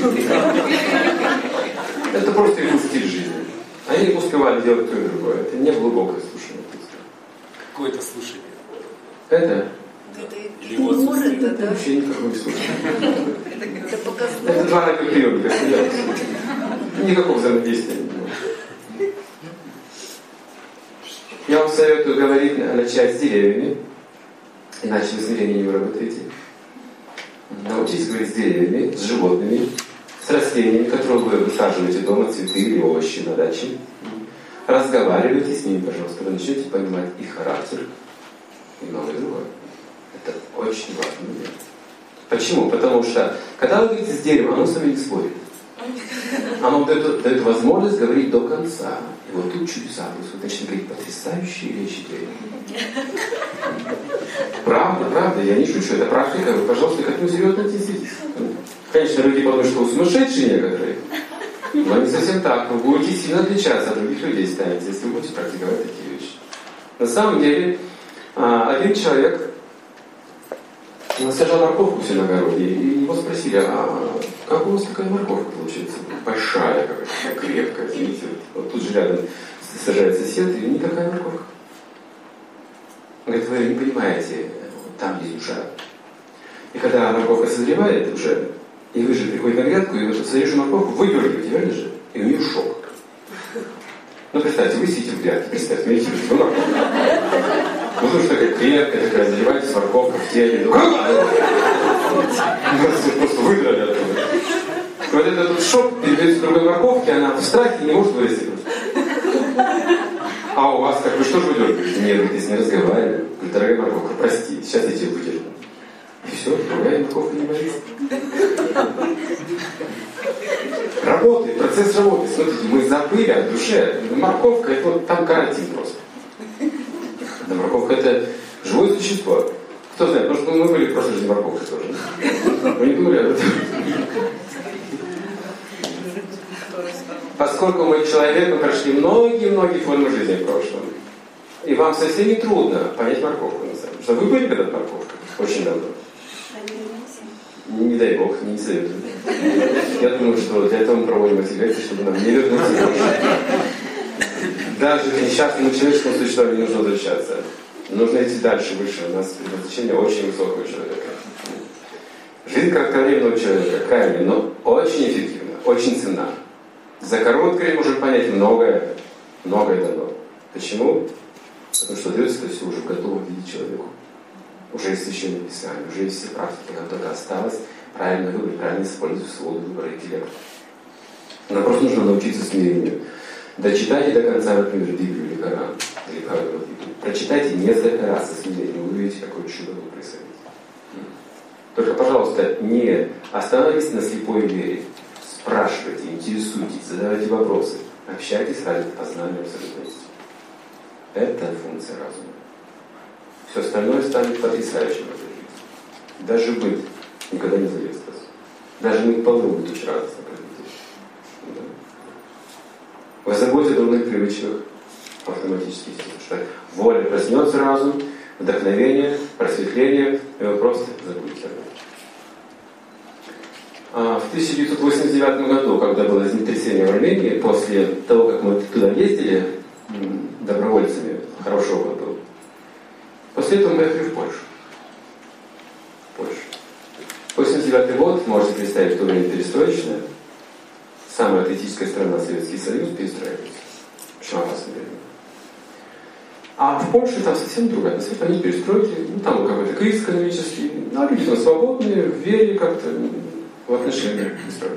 Это просто их стиль жизни. Они не успевали делать то и другое. Это не глубокое слушание. Какое-то слушание. Это? Или вот слушание. Это вообще никакого не слушания. Это показное. Это два радиоприемника. Никакого взаимодействия не было. Я вам советую говорить, начать с деревьями. Иначе вы смирение не выработаете. Научитесь говорить с деревьями, с животными, с растениями, которые вы высаживаете дома, цветы или овощи на даче. Разговаривайте с ними, пожалуйста. Вы начнете понимать их характер и многое другое. Это очень важный момент. Почему? Потому что, когда вы говорите с деревом, оно с вами не спорит. Оно дает, дает возможность говорить до конца. И вот тут чудеса. Вы начнете говорить потрясающие речи деревья. Правда, правда, я не шучу. Это практика. Вы, пожалуйста, к этому серьезно отнеситесь. Конечно, люди подумают, что вы сумасшедшие некоторые. Но не совсем так. Вы будете сильно отличаться от других людей, станете, если вы будете практиковать такие вещи. На самом деле, один человек сажал морковку все на огороде, и его спросили, а как у вас такая морковка получается? Большая, какая-то крепкая, видите, вот тут же рядом сажает сосед, и не такая морковка. Он говорит, вы не понимаете, там есть душа. И когда морковка созревает уже, и вы же приходите на грядку, и вы тут садишь морковку, выдергиваете, верно же? И у нее шок. Ну, представьте, вы сидите в грядке, представьте, медитируете, вы морковку. Ну, потому что такая крепкая, такая, заливаетесь морковка в теле. Просто выдрали оттуда. Вот этот шок передается другой морковке, она в страхе не может вылезти. А у вас как, вы что же выдергаете? Нет, вы здесь не разговариваете. Дорогая морковка, прости, сейчас я тебя выдержу. И все, другая морковка не боится. Работает, процесс работает. Смотрите, мы забыли о душе. Морковка, это вот там карантин просто. Да, морковка это живое существо. Кто знает, потому что мы были в прошлой жизни морковкой тоже. Вы не думали об этом? Поскольку мы человек, мы прошли многие-многие формы жизни в прошлом. И вам совсем не трудно понять морковку, на самом деле. Что вы были когда-то морковкой? Очень давно. Не, не дай Бог, не советую. Я думаю, что для этого мы проводим эти лекции, чтобы нам не вернуться. Даже несчастному человеческому существованию не нужно возвращаться. Нужно идти дальше, выше. У нас предназначение очень высокого человека. Жизнь кратковременного человека крайне, но очень эффективна, очень ценна. За короткое время можем понять многое, многое дано. Почему? Потому что дается это все уже в готовом виде человеку. Уже есть священное писание, уже есть все практики, нам только осталось правильно выбрать, правильно использовать свободу выбора и интеллект. Нам просто нужно научиться смирению. Дочитайте до конца, например, Библию или Коран, или Бхагавад-гиту. Прочитайте несколько раз со смирением, вы увидите, какое чудо будет происходить. Только, пожалуйста, не остановитесь на слепой вере. Спрашивайте, интересуйтесь, задавайте вопросы. Общайтесь ради познания абсолютности. Это функция разума. Все остальное станет потрясающим в этой жизни. Даже быт никогда не заест вас. Даже мыть полы будет очень радостно. Вы заботитесь о дурных привычках автоматически, что воля проснется разум, вдохновение, просветление, и вы просто забудете об этом. А в тысяча девятьсот восемьдесят девятом году, когда было землетрясение в Армении, после того, как мы туда ездили добровольцами, хороший опыт был, после этого мы поехали в Польшу. В Польшу. восемьдесят девятый год, можете представить, в то время перестроечное. Самая атеистическая страна, Советский Союз, перестраивается. Очень опасное время. А в Польше там совсем другая атмосфера. Они перестройки, ну там какой-то кризис экономический, а люди там свободные, в вере как-то, в отношениях без проблем.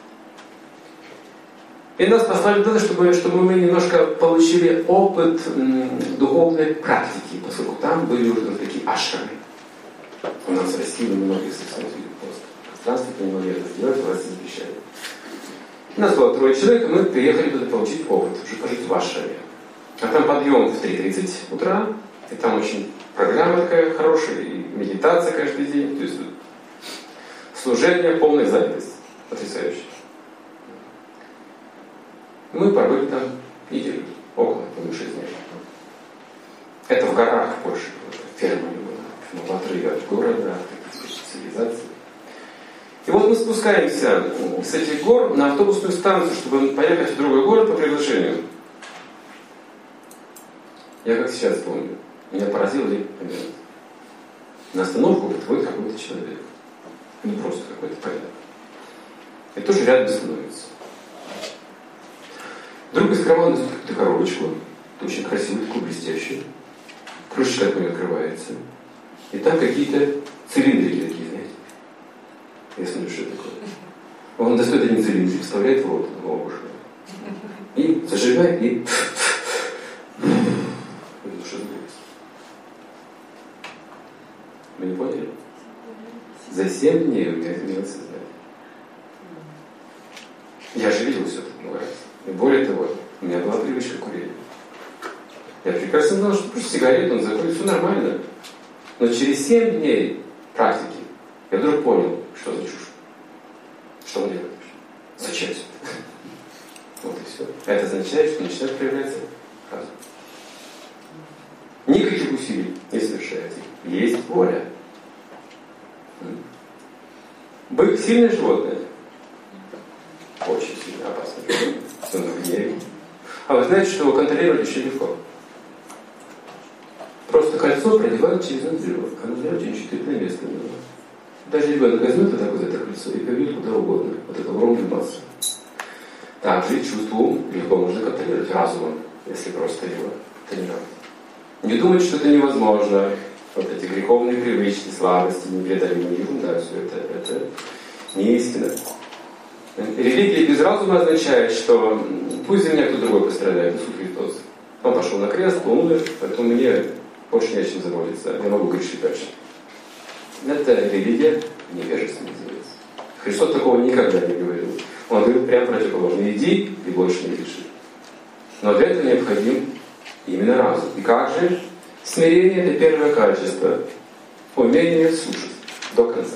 И нас послали туда, чтобы, чтобы мы немножко получили опыт м, духовной практики, поскольку там были уже там, такие ашрамы. У нас в России многие совсем просто. Пространство не могли это сделать, власти запрещали. У нас было трое человек, и мы приехали туда получить опыт, уже пожить в ашраме. А там подъем в три тридцать утра, и там очень программа такая хорошая, и медитация каждый день, то есть служение, полная занятость. Потрясающе. Мы пробыли там неделю, около, больше дней. Это в горах больше, ферма не было, в отрыве от города, от цивилизации. И вот мы спускаемся с этих гор на автобусную станцию, чтобы поехать в другой город по приглашению. Я как сейчас помню, меня поразил ли момент. На остановку выходит какой-то человек. Не просто какой-то порядок. И тоже рядом становится. Вдруг из кармана несут какую-то коробочку, очень красивую, такую блестящую. Крышечка от нее открывается. И там какие-то цилиндрики такие, знаете. Я смотрю, что это такое. Он достает один цилиндрик, вставляет в рот, в уши. И зажигает, и... Что это будет? Вы не поняли? За семь дней у меня изменилось сознание. Я же видел все это много раз. И более того, у меня была привычка курения. Я прекрасно знал, что просто сигарету он закурит, все нормально. Но через семь дней практики я вдруг понял, что за чушь. Что он делает? Зачем все это? Вот и все. Это означает, что начинает проявляться разум. Никаких усилий не совершается. Есть воля. Бык сильное животное. Очень сильно опасное животное. Он в гневе. А вы знаете, что его контролировать очень легко. Просто кольцо продевают через ноздрю. А ноздря очень чувствительное место. Даже ребенок возьмет вот так вот это кольцо и поведет куда угодно. Вот эту огромную массу. Также чувство ум легко можно контролировать разумом, если просто его тренировать. Не думать, что это невозможно. Вот эти греховные привычки, слабости, непреодолимые, ерунда, все это, это не истина. Религия без разума означает, что пусть за меня кто другой пострадает, Иисус Христос. Он пошел на крест, он умер, поэтому мне больше не о чем заботиться. Я могу грешить дальше. Это религия невежества называется. Христос такого никогда не говорил. Он говорил прямо противоположно. Иди и больше не греши. Но для этого необходим именно разум. И как же? Смирение – это первое качество. Умение слушать до конца.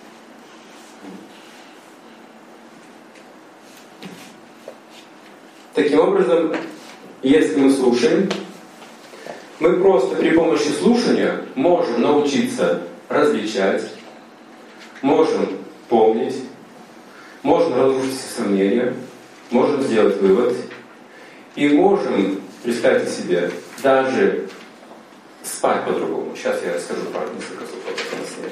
Таким образом, если мы слушаем, мы просто при помощи слушания можем научиться различать, можем помнить, можем разрушить все сомнения, можем сделать вывод и можем, представьте себе, даже спать по-другому. Сейчас я расскажу пару несколько слов об этом сне.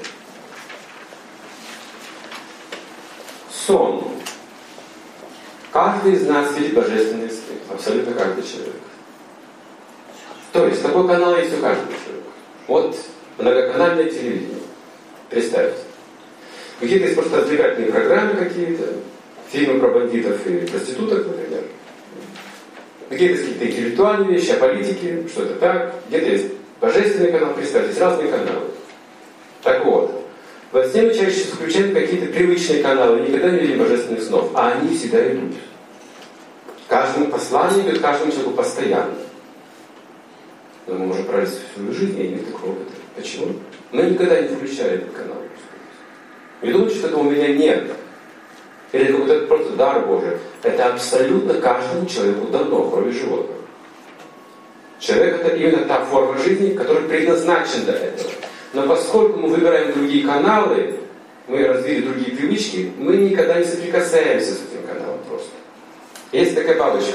Сон. Каждый из нас видит божественный свет. Абсолютно каждый человек. То есть, такой канал есть у каждого человека. Вот многоканальное телевидение. Представьте. Какие-то есть просто развлекательные программы какие-то, фильмы про бандитов и проституток, например. Какие-то есть какие-то интеллектуальные вещи, о политике, что-то так. Где-то есть божественный канал, представьте, есть разные каналы. Так вот, во сне мы чаще всего включаем какие-то привычные каналы, никогда не видим божественных снов, а они всегда идут. Каждому посланию идет каждому человеку постоянно. Но мы можем прожить свою жизнь и иметь такого опыта. Почему? Мы никогда не включали этот канал. Не думайте, что этого у меня нет. Или это какой-то просто дар Божий. Это абсолютно каждому человеку дано, кроме животного. Человек — это именно та форма жизни, которая предназначена для этого. Но поскольку мы выбираем другие каналы, мы развили другие привычки, мы никогда не соприкасаемся с этим каналом просто. Есть такая бабочка.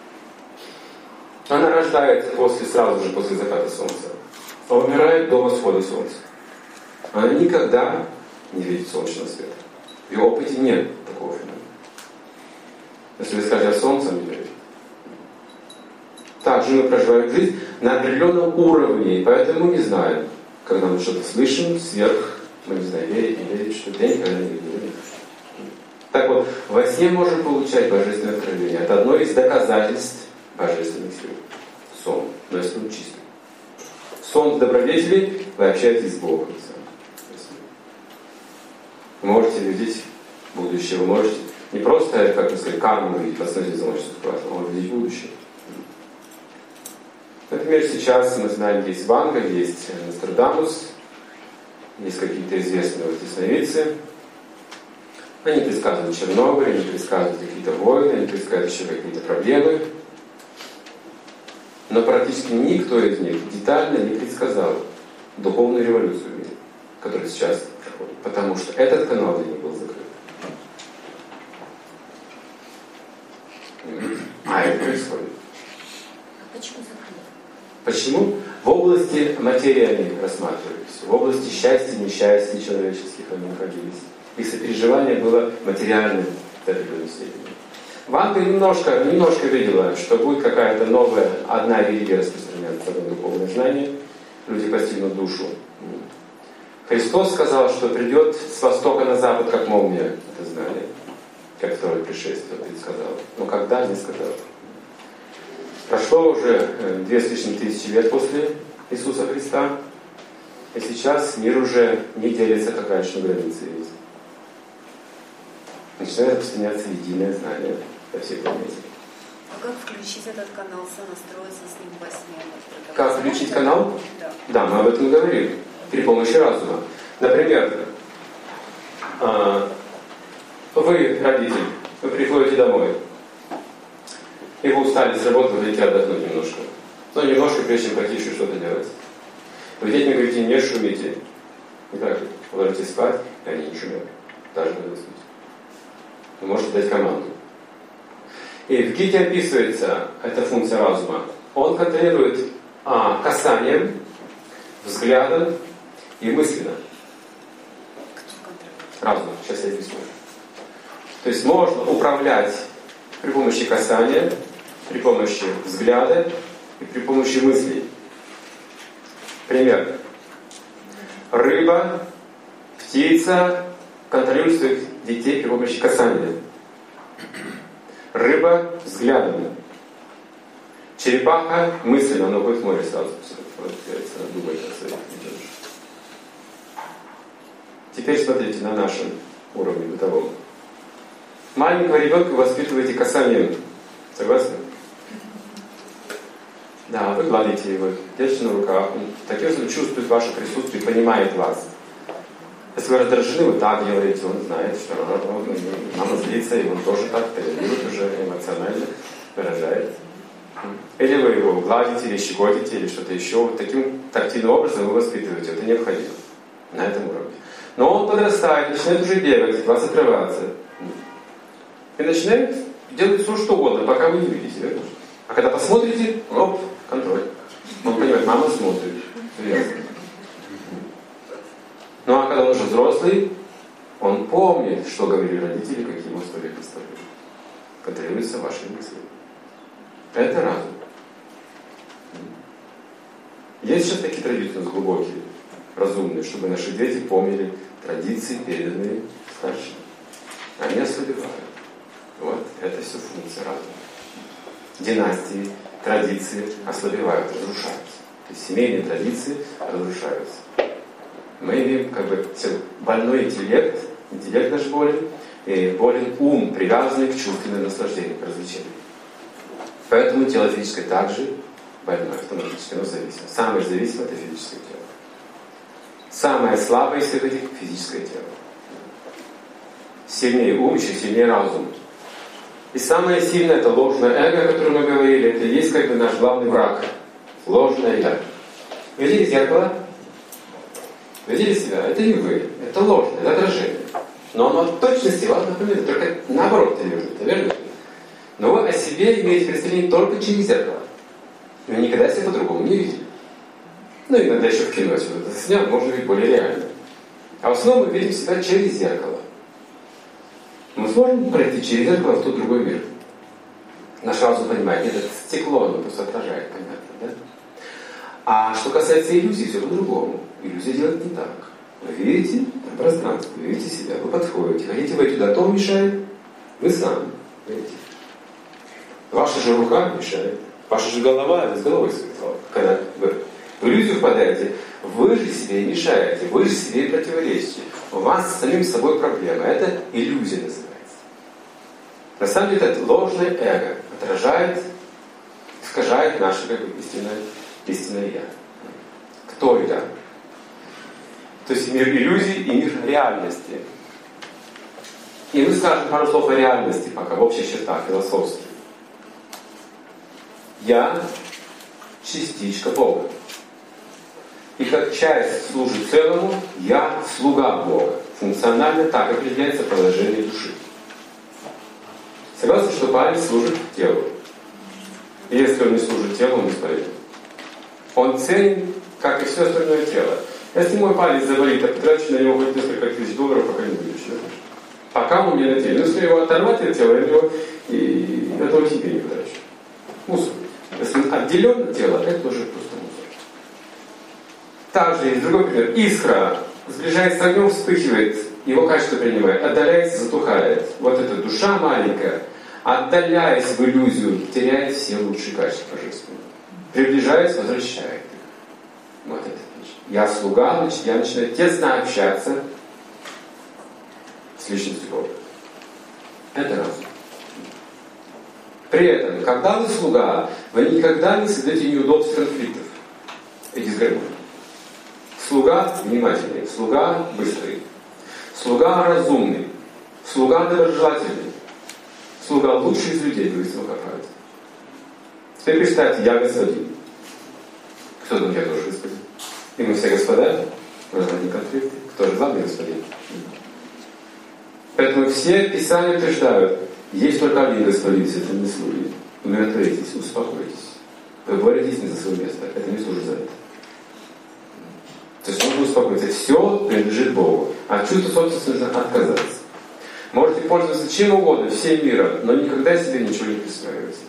Она рождается после, сразу же после заката солнца, а умирает до восхода солнца. Она никогда не видит солнечного света. В ее опыте нет такого феномена. Если вы скажете о солнце, он не верит. Также мы проживаем жизнь на определенном уровне, и поэтому мы не знаем, когда мы что-то слышим сверх, мы не знаем, верить, не верить, что я никогда не видел. Так вот, во сне можем получать божественное откровение. Это одно из доказательств божественных сил. Сон. Но если он чистый. Сон в добродетели, вы общаетесь с Богом. Вы можете видеть будущее, вы можете не просто, как мы сказали, карму видеть, в основе замочную ситуацию, а можете видеть будущее. Например, сейчас мы знаем, есть Ванга, есть Нострадамус, есть какие-то известные вот сновидцы. Они предсказывают Чернобыль, они предсказывают какие-то войны, они предсказывают еще какие-то проблемы. Но практически никто из них детально не предсказал духовную революцию в мире, которая сейчас проходит. Потому что этот канал для них был закрыт. А это происходит. А почему закрыт? Почему? В области материи они рассматривались. В области счастья, несчастья человеческих они находились. Их сопереживание было материальным в определенной степени. Ванга немножко, немножко видела, что будет какая-то новая, одна религия распространяться, одно духовное знание. Люди постигнут душу. Христос сказал, что придет с востока на запад, как молния, это знание. Как второе пришествие предсказал. Но когда, не сказал. Прошло уже две с лишним тысячи лет после Иисуса Христа. И сейчас мир уже не делится, как раньше, на границы есть. Начинает распространяться единое знание по всей планете. А как включить этот канал, сонастроиться с ним во сне? Как включить канал? Да. Да, мы об этом говорим. При помощи разума. Например, вы, родитель, вы приходите домой, и вы устали с работы, вы хотите отдохнуть немножко. Но немножко, прежде чем пойти еще что-то делать. Вы детям говорите, не шумите. Не так же. Ложитесь спать, и они не шумят. Даже надо уснуть. Вы можете дать команду. И в Гите описывается эта функция разума. Он контролирует а, касанием, взглядом и мысленно. Разум. Сейчас я объясню. То есть можно управлять при помощи касания, при помощи взгляда и при помощи мыслей. Пример. Рыба, птица контролирует своих детей при помощи касания. Рыба взглядом. Черепаха мысленно, она уходит в море сразу. Думает о своих детях. Теперь смотрите на нашем уровне бытовом. Маленького ребенка воспитываете касанием. Согласны? Да, вы гладите его, держите на руках. Он таким образом чувствует ваше присутствие, понимает вас. Если вы раздражены, вы так делаете, он знает, что мама злится, и он тоже так реагирует, уже эмоционально выражает. Или вы его гладите, или щекотите, или что-то еще. Вот таким тактильным образом вы воспитываете. Это необходимо на этом уровне. Но он подрастает, начинает уже бегать, от вас отрываться. И начинает делать все, что угодно, пока вы не видите. Верно? А когда посмотрите, оп, контроль. Он понимает, мама смотрит. Серьезно. Ну а когда он уже взрослый, он помнит, что говорили родители, какие ему условия представили. Контролируются ваши мысли. Это разум. Есть сейчас такие традиции глубокие, разумные, чтобы наши дети помнили традиции, переданные старшим. Они ослабевают. Вот, это все функция разума. Династии, традиции ослабевают, разрушаются. То есть семейные традиции разрушаются. Мы имеем как бы больной интеллект, интеллект наш болен, и болен ум, привязанный к чувственным наслаждениям, к развлечениям. Поэтому тело физическое также больное, автоматически, оно зависимо. Самое зависимое — это физическое тело. Самое слабое из всех этих — физическое тело. Сильнее ум, еще сильнее разум. И самое сильное — это ложное эго, о котором мы говорили. Это и есть как бы наш главный враг. Ложное я. Видели зеркало? Видели себя? Это не вы. Это ложное, это отражение. Но оно в точности вас напоминает. Только наоборот это верно. Это верно? Но вы о себе имеете представление только через зеркало. Вы никогда себя по-другому не видели. Ну, иногда еще в кино, если это снят, можно видеть более реально. А в основном мы видим себя через зеркало. Мы сможем пройти через зеркало в тот другой мир. Наш разум понимает, нет, это стекло, оно просто отражает, понятно, да? А что касается иллюзий, все по-другому. Иллюзия делает не так. Вы видите пространство, вы видите себя, вы подходите, хотите войти туда, то мешает, вы сами, видите. Ваша же рука мешает, ваша же голова, вы с головой своей. Когда вы в иллюзию впадаете, вы же себе мешаете, вы же себе противоречите. У вас с самим собой проблема. Это иллюзия называется. На самом деле это ложное эго отражает, искажает наше как бы, истинное, истинное я. Кто я? То есть мир иллюзий и мир реальности. И мы скажем пару слов о реальности пока, в общих чертах, философских. Я частичка Бога. И как часть служит целому, я слуга Бога. Функционально так определяется положение души. Согласны, что палец служит телу. И если он не служит телу, он бесполезен. Он ценен, как и все остальное тело. Если мой палец заболит, я потрачу на него хоть несколько тысяч долларов, пока не вылечу. Пока он мне на теле. Но если его оторвать от тела, я его и этого себе не потрачу. Мусор. Если он отделен от тела, это тоже просто мусор. Также есть другой пример. Искра сближается с огнем, вспыхивает, его качество принимает, отдаляется, затухает. Вот эта душа маленькая, отдаляясь в иллюзию, теряет все лучшие качества божественные. Приближаясь, возвращает их. Вот это. Я слуга, значит, я начинаю тесно общаться с личностью Бога. Это разум. При этом, когда вы слуга, вы никогда не создаете неудобств, конфликтов и дисгармонии. Слуга внимательный, слуга быстрый, слуга разумный, слуга доброжелательный, слуга лучший из людей, говорит Махапрабху. Теперь представьте, я господин. Кто там я тоже господин? И мы все господа, у нас одни конфликты. Кто же главный господин? Поэтому все Писания утверждают, есть только один господин, если это не служит. Умиротворитесь, успокойтесь. Вы боретесь не за свое место, это не служит за это. То есть нужно успокоиться. Все принадлежит Богу. А от чувства собственности нужно отказаться. Можете пользоваться чем угодно, всем миром, но никогда себе ничего не присваивайте.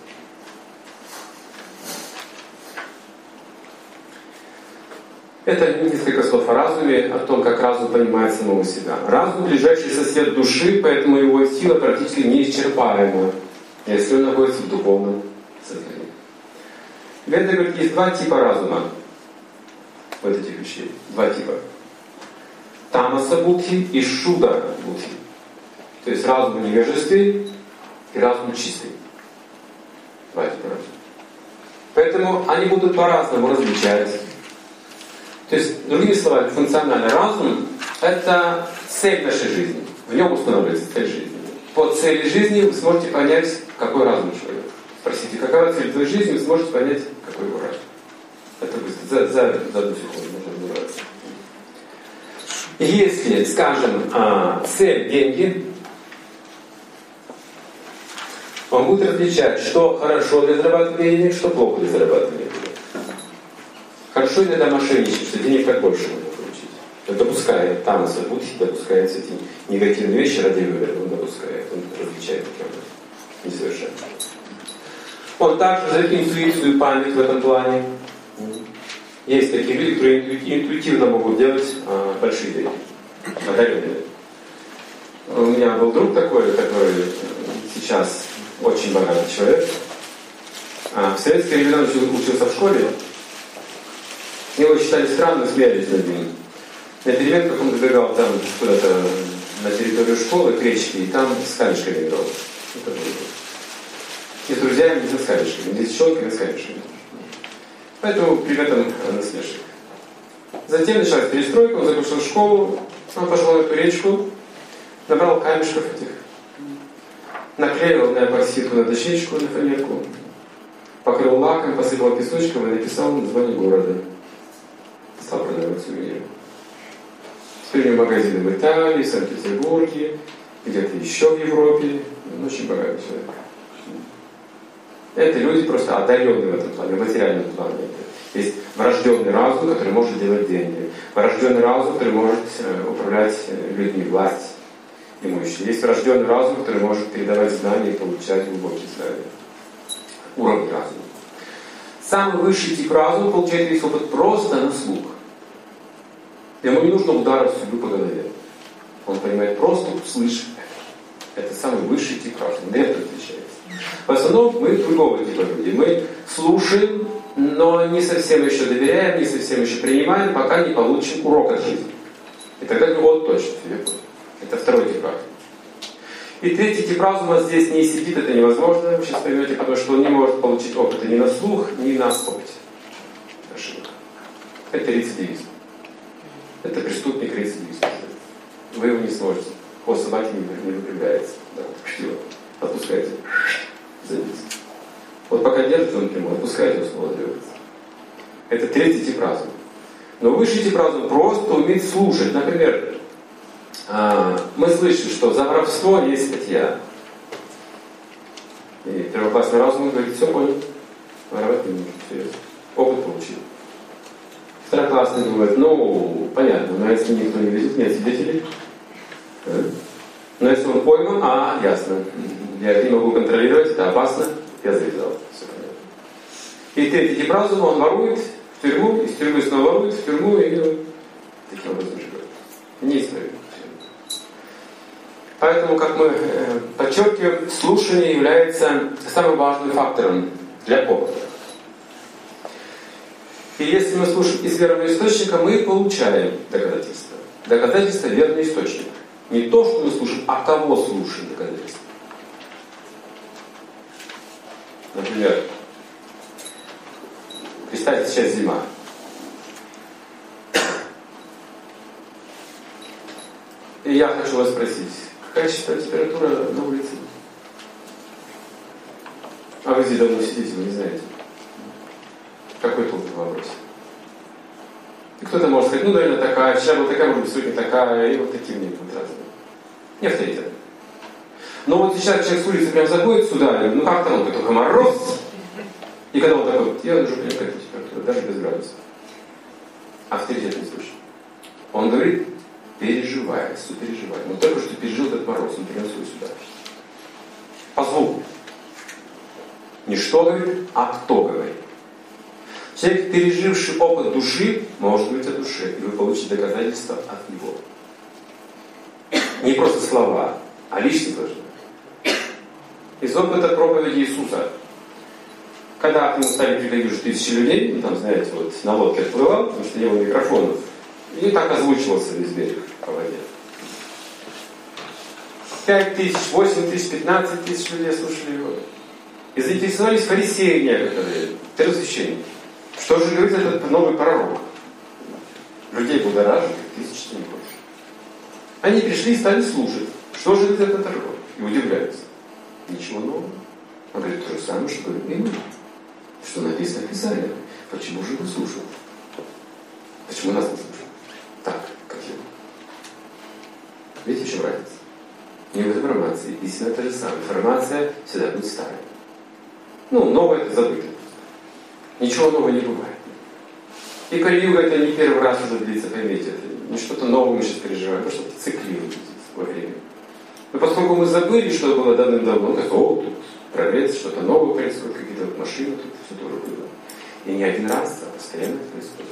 Это несколько слов о разуме, о том, как разум понимает самого себя. Разум – ближайший сосед души, поэтому его сила практически неисчерпаема, если он находится в духовном состоянии. Веда говорит, есть два типа разума. Вот этих вещей. Два типа. Тамаса будхи и шуда будхи. То есть разум в невежестве и разум чистый. Два типа разума. Поэтому они будут по-разному различать. То есть, другими словами, функциональный разум – это цель нашей жизни. В нем устанавливается цель жизни. По цели жизни вы сможете понять, какой разум человек. Спросите, какова цель твоей жизни, вы сможете понять, какой его разум. Это быстро. За, за, за одну секунду можно разбираться. Если, скажем, цель – деньги, он будет различать, что хорошо для зарабатывания денег, что плохо для зарабатывания денег. Хорошо иногда мошенничать, что денег как больше можно получить. Он допускает, тамаса будхи допускает эти негативные вещи ради выгоды, он допускает, он различает таким несовершенно. Он также за интуицию и память в этом плане. Есть такие люди, которые интуитивно могут делать а, большие деньги, одаренные. У меня был друг такой, который сейчас очень богатый человек. А, в советские времена он учился в школе. Его считали странным, смеялись над ним. На переменках он забегал там куда-то на территорию школы, к речке, и там с камешками играл. И с друзьями не с камешками, не с щелками, а с камешками. Поэтому при этом насмешек. Затем началась перестройка, он закончил школу, он пошел на эту речку, набрал камешков этих, наклеил на эпоксидку на дощечку, на фанерку, покрыл лаком, посыпал песочком и написал название города. Стал продавать сувениры. Теперь у него магазины в Италии, в Санкт-Петербурге, где-то еще в Европе. Он очень богатый человек. Это люди просто одаренные в этом плане, в материальном плане. Есть врожденный разум, который может делать деньги. Врожденный разум, который может управлять людьми, власть имущей. Есть врожденный разум, который может передавать знания и получать глубокие знания. Уровень разума. Самый высший тип разума получает весь опыт просто на слух. Ему не нужно ударов судьбы по голове. Он понимает просто, слышит. Это самый высший тип разума. На это отличается. В основном мы другого типа люди. Мы слушаем, но не совсем еще доверяем, не совсем еще принимаем, пока не получим урок от жизни. И тогда вот точно. Это второй тип разума. И третий тип разума здесь не сидит, это невозможно, вы сейчас поймете, потому что он не может получить опыта ни на слух, ни на опыте. Ошибка. Это рецидивизм. Это преступник рецидивизм. Вы его не сможете хвост собаки не, не выпрямляется. Да, вот, отпускайте. Забить. Вот пока держите он прямой, отпускайте, он снова двигается. Это третий тип разума. Но высший тип разума просто уметь слушать. Например, мы слышим, что за воровство есть статья. И первоклассный разум говорит, все понял, воровать не нужно, все есть. Опыт получил. Второклассный думает, ну, понятно, но если никто не видит, нет свидетелей. Но если он пойман, а, ясно, я не могу контролировать, это опасно, я завязал. Все понятно. И третий тип разума, он ворует в тюрьму, из тюрьмы снова ворует, в тюрьму и ну, таким образом живет. Неисправимо. Поэтому, как мы э, подчеркиваем, слушание является самым важным фактором для опыта. И если мы слушаем из верного источника, мы получаем доказательства. Доказательства — верный источник. Не то, что мы слушаем, а кого слушаем доказательства. Например, представьте, сейчас зима. И я хочу вас спросить, какая сейчас температура на улице? А вы здесь давно сидите, вы не знаете. Какой толк в вопросе? И кто-то может сказать, ну, наверное, такая, вчера была такая, может быть, сегодня такая, и вот такие мне будут разные. Не авторитет. Но вот сейчас человек с улицы прям заходит сюда, и, ну как там, он только мороз. И когда он такой, я уже понимаю, какая температура, даже без градусов. Авторитетный случай. Он говорит, переживая, сопереживая. Он только что пережил этот мороз, он принес его сюда. По звуку. Не что говорит, а кто говорит. Человек, переживший опыт души, может говорить о душе, и вы получите доказательства от него. Не просто слова, а личность должна. Из опыта проповеди Иисуса. Когда к нему стали приходить уже тысячи людей, ну там, знаете, вот на лодке отплывал, потому что не было микрофонов, и так озвучивался весь берег по воде. Пять тысяч, восемь тысяч, пятнадцать тысяч людей слушали его. И заинтересовались фарисеи некоторые, первосвященники. Что же говорит этот новый пророк? Людей будоражит, тысячи не больше. Они пришли и стали слушать. Что же говорит этот пророк? И удивляются. Ничего нового. Он говорит то же самое, что говорит и мы. Что написано в Писании. Почему же вы слушаете? Почему нас не слушают? Так, как его. Видите, в чем разница? Не в информации. Истина та же самая. Информация всегда будет старой. Ну, новое это забыто. Ничего нового не бывает. И Кали-юга это не первый раз уже длится, поймите. Это не что-то новое мы сейчас переживаем, а что-то циклируется во времени. Но поскольку мы забыли, что было давным-давно, так, о, тут прогресс, что-то новое происходит, какие-то вот машины, тут все тоже было. И не один раз, а постоянно это происходит.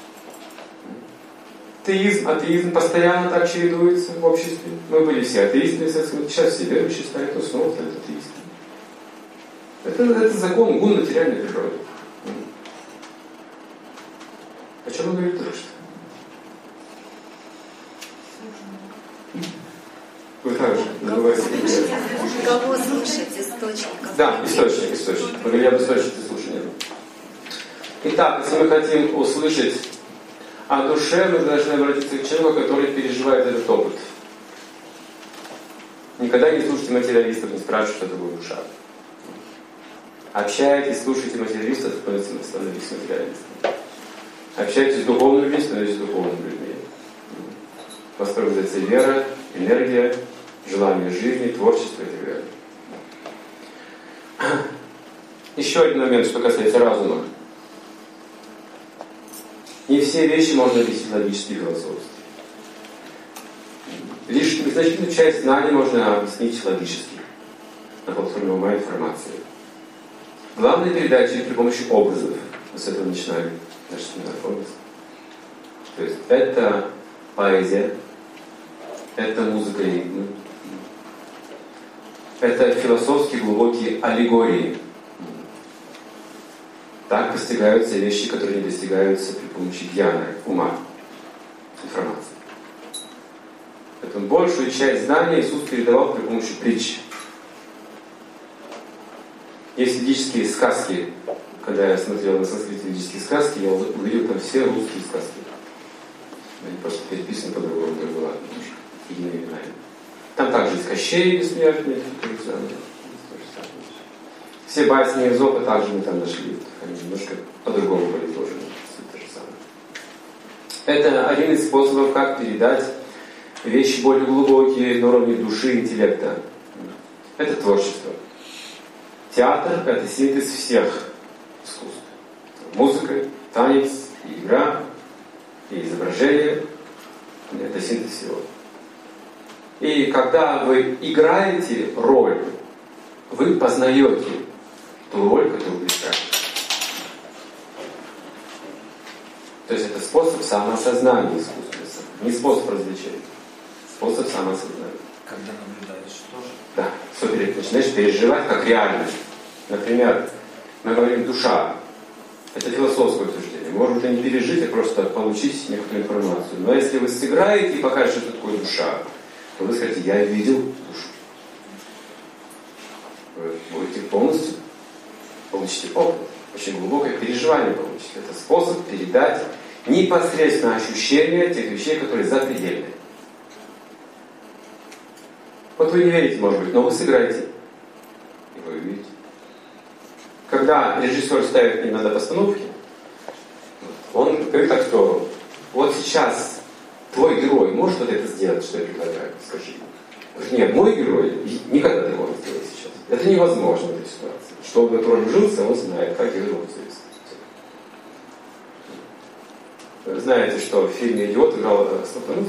Теизм, атеизм постоянно так чередуется в обществе. Мы были все атеистами, сейчас все верующие стали, но снова стали атеистами. Это, это закон гун материальной природы. О чем он говорит только что? Вы также называете. Кого слушать? Источников. Да, источник, источник. Мы говорили об источнике слушания. Итак, если мы хотим услышать о душе, мы должны обратиться к человеку, который переживает этот опыт. Никогда не слушайте материалистов, не спрашивайте, что такое душа. Общайтесь, слушайте материалистов, становитесь материалистами. Общайтесь с духовными людьми, становитесь духовными людьми. У вас пробуждается вера, энергия, желание жизни, творчество и так далее. Еще один момент, что касается разума. Не все вещи можно объяснить логически и философски. Лишь значительную часть знаний можно объяснить логически, на платформе ума информации. Главные передачи при помощи образов. Мы с этого начинали наш семинар, помните? То есть это поэзия, это музыка ритма, это философские глубокие аллегории. Так постигаются вещи, которые не достигаются при помощи гьяны, ума, информации. Поэтому большую часть знаний Иисус передавал при помощи притч. Есть ведические сказки. Когда я смотрел на санскрите ведические сказки, я увидел там все русские сказки. Они просто переписаны по-другому, как было немножко, иными именами. Там также есть Кощей бессмертный, то же самое. Все басни Эзопа также мы там нашли. Они немножко по-другому были изложены. То же самое. Это один из способов, как передать вещи более глубокие на уровне души и интеллекта. Это творчество. Театр – это синтез всех искусств. Музыка, танец, игра, и изображение – это синтез всего. И когда вы играете роль, вы познаете ту роль, которую вы играете. То есть это способ самоосознания искусства, не способ развлечения, способ самоосознания. Когда наблюдаешь тоже? Да, все перед, начинаешь переживать как реальность. Например, мы говорим душа. Это философское утверждение. Можно уже не пережить, а просто получить некоторую информацию. Но если вы сыграете и покажете, что такое душа, то вы скажете, я видел душу. Вы будете полностью получите опыт. Очень глубокое переживание получите. Это способ передать непосредственно ощущение тех вещей, которые запредельны. Вот вы не верите, может быть, но вы сыграете. И вы увидите. Когда режиссер ставит мне на постановки, он говорит так, что вот сейчас твой герой может вот это сделать, что я предлагаю, скажи. Говорит, нет, мой герой никогда такого не сделает сейчас. Это невозможно в этой ситуации. Чтобы этот роль вжился, он знает, как его зовут. Вы знаете, что в фильме «Идиот» играл Степанов?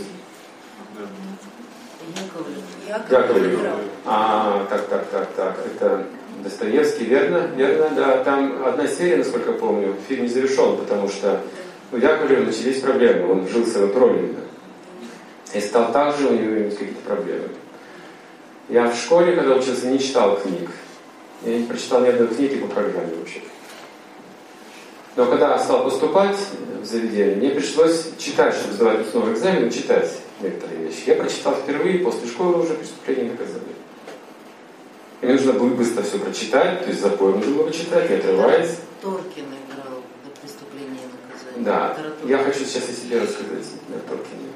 Яковлев. А, так, так, так, так. Это Достоевский, верно? Верно, да. Там одна серия, насколько я помню, фильм не завершен, потому что у Яковлева начались проблемы. Он вжился в эту роль. И стал так же, у него иметь какие-то проблемы. Я в школе, когда учился, не читал книг. Я не прочитал ни одной книги по программе вообще. Но когда стал поступать в заведение, мне пришлось читать, чтобы сдавать основной экзамен, читать некоторые вещи. Я прочитал впервые, после школы уже «Преступление и наказание». И мне нужно было быстро все прочитать, то есть запой нужно было читать, не отрываясь. Торкин играл в «Преступление и наказание». Да, я хочу сейчас о себе рассказать, о Торкине.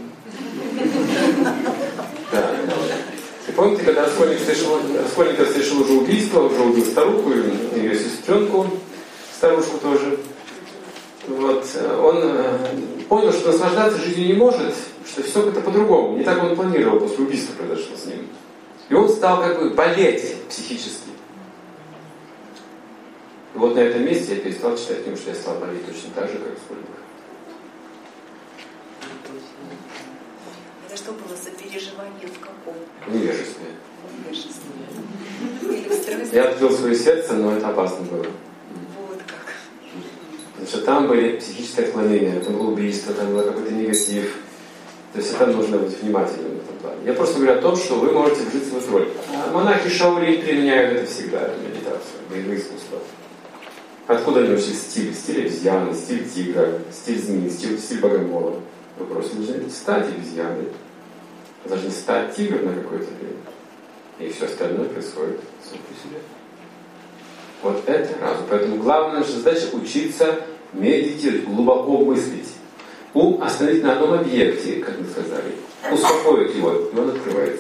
Да. И помните, когда Раскольников совершил, Раскольников совершил уже убийство, уже убил старуху и ее сестренку, старушку тоже. Вот. Он понял, что наслаждаться жизнью не может, что все как-то по-другому. Не так он планировал, после убийства произошло с ним. И он стал как бы болеть психически. И вот на этом месте я перестал читать книгу, что я стал болеть точно так же, как Раскольников. Это что было за переживание в каком? В невежестве. В невежестве. Я открыл свое сердце, но это опасно было. Вот как. Потому что там были психические отклонения, там было убийство, там был какой-то негатив. То есть там нужно быть внимательным в этом плане. Я просто говорю о том, что вы можете вжиться в эту роль. Монахи Шаолинь применяют это всегда, медитацию, боевые искусства. Откуда они учили стиль? Стиль обезьяны, стиль тигра, стиль змеи, стиль, стиль богомола. Вы просто должны стать обезьяной. Вы должны стать тигром на какое-то время. И все остальное происходит само по себе. Вот это разум. Поэтому главная наша задача учиться медитировать, глубоко мыслить. Ум остановить на одном объекте, как мы сказали. Успокоить его, и он открывается.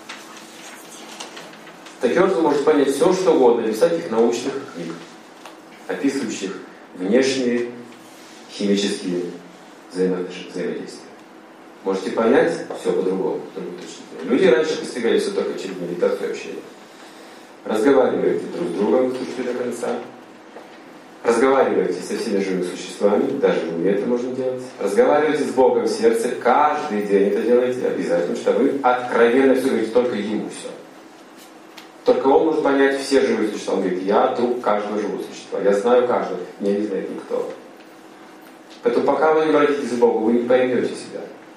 Таким образом может понять все, что угодно, без всяких научных книг, описывающих внешние химические взаимодействия. Можете понять все по-другому, по-другому точно. Люди раньше постигали все только через медитацию и общение. Разговаривайте друг с другом, слушайте до конца. Разговаривайте со всеми живыми существами, даже в уме это можно делать. Разговаривайте с Богом в сердце, каждый день это делайте обязательно, чтобы вы откровенно все говорите только Ему все. Только Он может понять все живые существа. Он говорит, я друг каждого живого существа, я знаю каждого, меня не знает никто. Поэтому пока вы не обратитесь к Богу, вы не поймете себя.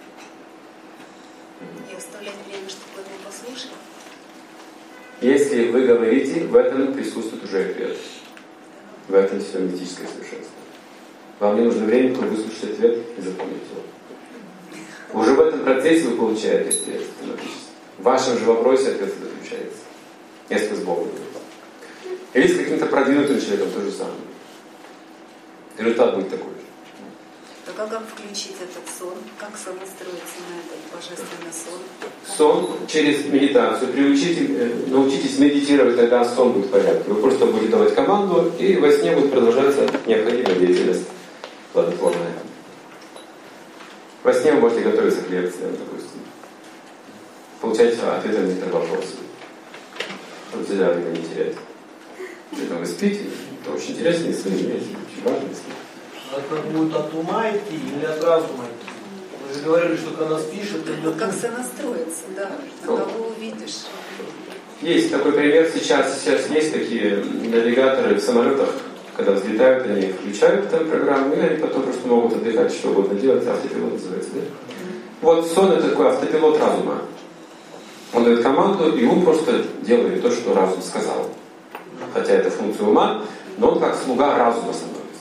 И оставлять время, чтобы его послушать. Если вы говорите, в этом присутствует уже ответ. В этом все мистическое совершенство. Вам не нужно время, чтобы выслушать ответ и запомнить его. Уже в этом процессе вы получаете ответ автоматически. В вашем же вопросе ответ заключается. Если вы с Богом говорите. Или с каким-то продвинутым человеком то же самое. Результат будет такой же. Так как, как включить этот сон? Как сонастроиться на этот божественный сон? Сон через медитацию. Приучите, научитесь медитировать, тогда сон будет в порядке. Вы просто будете давать команду, и во сне будет продолжаться необходимая деятельность плодотворная. Во сне вы можете готовиться к лекциям, допустим. Получать ответы на некоторые вопросы. Чтобы зря время не терять. Когда вы спите, это очень интересно, если вы имеете очень важно. А как будет от ума идти или от разума идти? Вы же говорили, что когда спишь, это идет... Как сонастроиться, да. Ну, кого увидишь. Есть такой пример. Сейчас, сейчас есть такие навигаторы в самолетах, когда взлетают, они включают там программу, и они потом просто могут отдыхать, что угодно делать. Автопилот называется, да? Вот сон — это такой автопилот разума. Он дает команду, и ум просто делает то, что разум сказал. Хотя это функция ума, но он как слуга разума становится.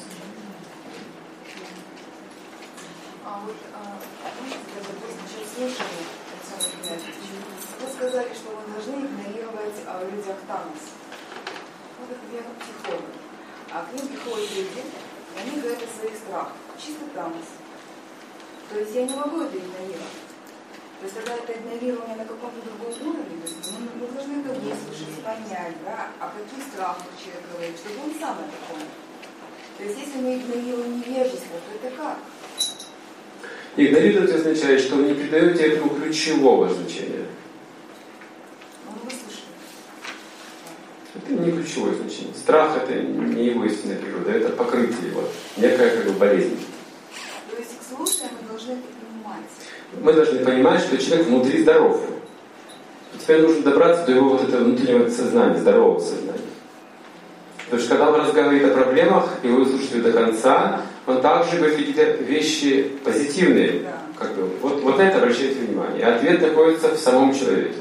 А вот, а, можете, допустим, через слушание, вы сказали, что мы должны игнорировать о людях Танос. Вот это я как психолог. А к ним приходят люди, и они говорят о своих страхах. Чисто Танос. То есть я не могу это игнорировать. То есть тогда это игнорирование на каком-то другом уровне, то есть мы, мы должны это выслушать, понять, да, о каких страхах человек говорит, чтобы он сам это понял. То есть если мы игнорируем невежество, то это как? Игнорировать означает, что вы не придаете этому ключевого значения. Он выслушает. Это не ключевое значение. Страх — это не его истинная природа, это покрытие его, некая как бы болезнь. То есть слушая мы должны это понимать. Мы должны понимать, что человек внутри здоров. И теперь нужно добраться до его вот этого внутреннего сознания, здорового сознания. Потому что когда он разговаривает о проблемах, и вы слушаете до конца, он также говорит какие-то вещи позитивные. Да. Как бы, вот, вот на это обращайте внимание. И ответ находится в самом человеке.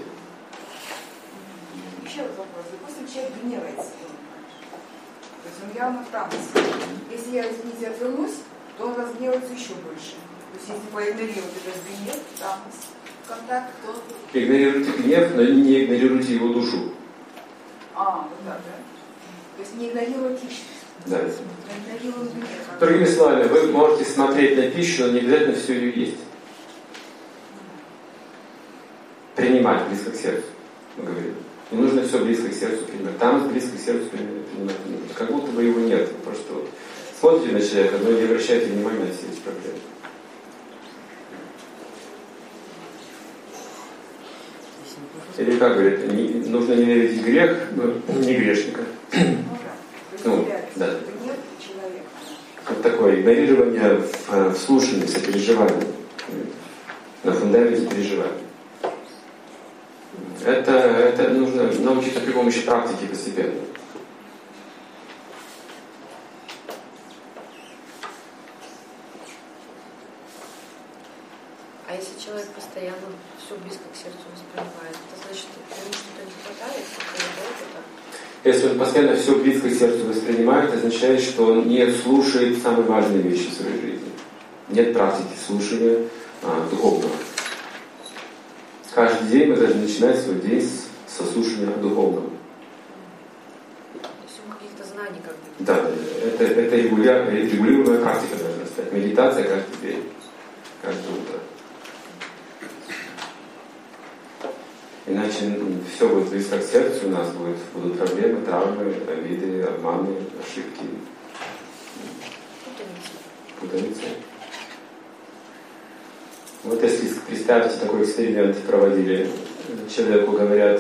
Еще вот вопрос. Допустим, человек гневается. То есть он явно в танце. Если я, извините, отвернусь, то он разгневается еще больше. То есть если проигнорировать этот гнев, танец, контакт, то... Игнорируйте гнев, но не игнорируйте его душу. А, вот так, да? То есть не игнорировать личность. Да. Игнорировать гнев. Другими словами, вы можете смотреть на пищу, но не обязательно все ее есть. Принимать близко к сердцу, мы говорим. Не нужно все близко к сердцу принимать. Там близко к сердцу принимать не нужно. Как будто бы его нет. Вы просто вот смотрите на человека, но не обращайте внимания на все эти проблемы. Или как говорят, не, нужно ненавидеть грех, но не грешника. Ну, да. Вот такое игнорирование в, в слушании, сопереживании, на фундаменте переживания. Это, это нужно научиться при помощи практики постепенно. А если человек постоянно все близко к сердцу воспринимает, это значит, ему что-то не хватает, опыта? Если он постоянно все близко к сердцу воспринимает, это означает, что он не слушает самые важные вещи в своей жизни. Нет практики слушания а, духовного. Каждый день мы должны начинать свой день с, со слушания духовного. То есть он каких-то знаний как бы. Да, это, это регуля, регулируемая практика должна стать. Медитация каждый день, каждое утро. Иначе все будет близко к сердцу, у нас будет, будут проблемы, травмы, обиды, обманы, ошибки. Путаница. Путаница. Вот если представьте, такой эксперимент проводили, человеку говорят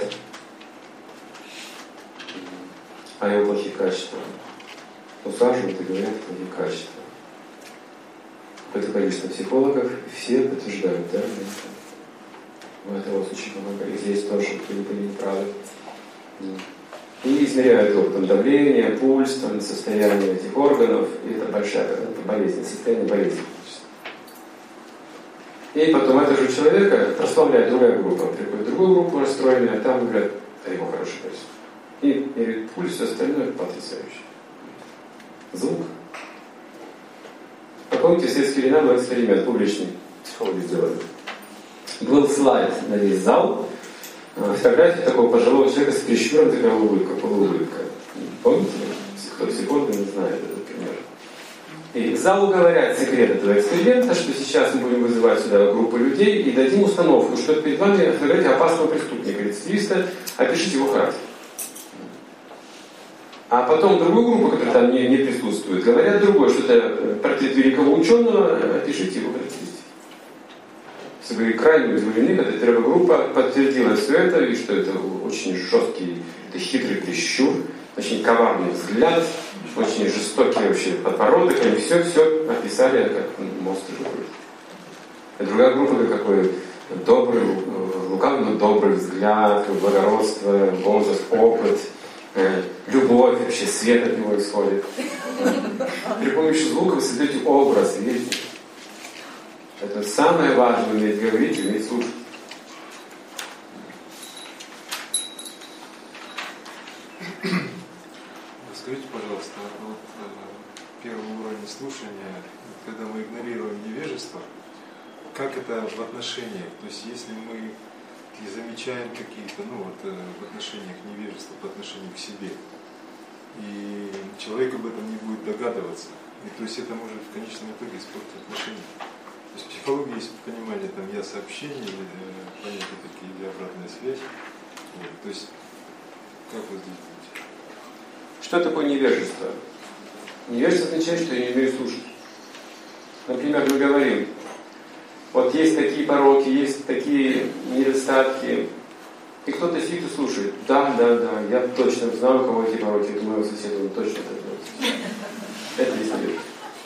о его плохих качествах. Усаживают и говорят о плохих качествах. Какое-то количество психологов, все подтверждают, да? Ну, это вот очень много. И здесь тоже были неправы. И измеряют вот, там, давление, пульс, там, состояние этих органов. И это большая это болезнь, состояние болезни. И потом этого же человека прославляет другая группа. Приходит в другую группу расстроенная, а там говорят, это его хороший качество. И меряют пульс, все остальное потрясающе. Звук. Помните, в советские времена был эксперимент публичный. Психологи сделали. Был слайд на весь зал. Фотография такого пожилого человека с прищуром, такая улыбка, полуулыбка. Помните? Кто психолог не знает этот пример. И залу говорят секрет этого эксперимента, что сейчас мы будем вызывать сюда группу людей и дадим установку, что перед вами говорите опасного преступника, рецидивиста, опишите его характер. А потом другую группу, которая там не, не присутствует, говорят другое, что это портрет великого ученого, опишите его характеристики. Все были крайне удивлены, когда первая группа подтвердила все это, и что это очень жесткий, это хитрый прищур, очень коварный взгляд, очень жестокий вообще подбородок, они все-все описали как монстр живой. А другая группа, как какой добрый, лукавый, но добрый взгляд, благородство, возраст, опыт, любовь, вообще свет от него исходит. При помощи звука вы создаете образ, видите? Это самое важное, уметь говорить, уметь слушать. Скажите, пожалуйста, вот первый уровень слушания, когда мы игнорируем невежество, как это в отношениях? То есть если мы и замечаем какие-то, ну вот в отношениях невежества, по отношению к себе, и человек об этом не будет догадываться, и то есть это может в конечном итоге испортить отношения. То есть в психологии есть понимание, там я сообщение, или понятия такие, или обратная связь. Вот. То есть как вы здесь будете? Что такое невежество? Невежество означает, что я не умею слушать. Например, мы говорим, вот есть такие пороки, есть такие недостатки, и кто-то сидит и слушает. Да, да, да, я точно знаю, у кого эти пороки, это моего соседа, он точно это знает. Это есть невежество.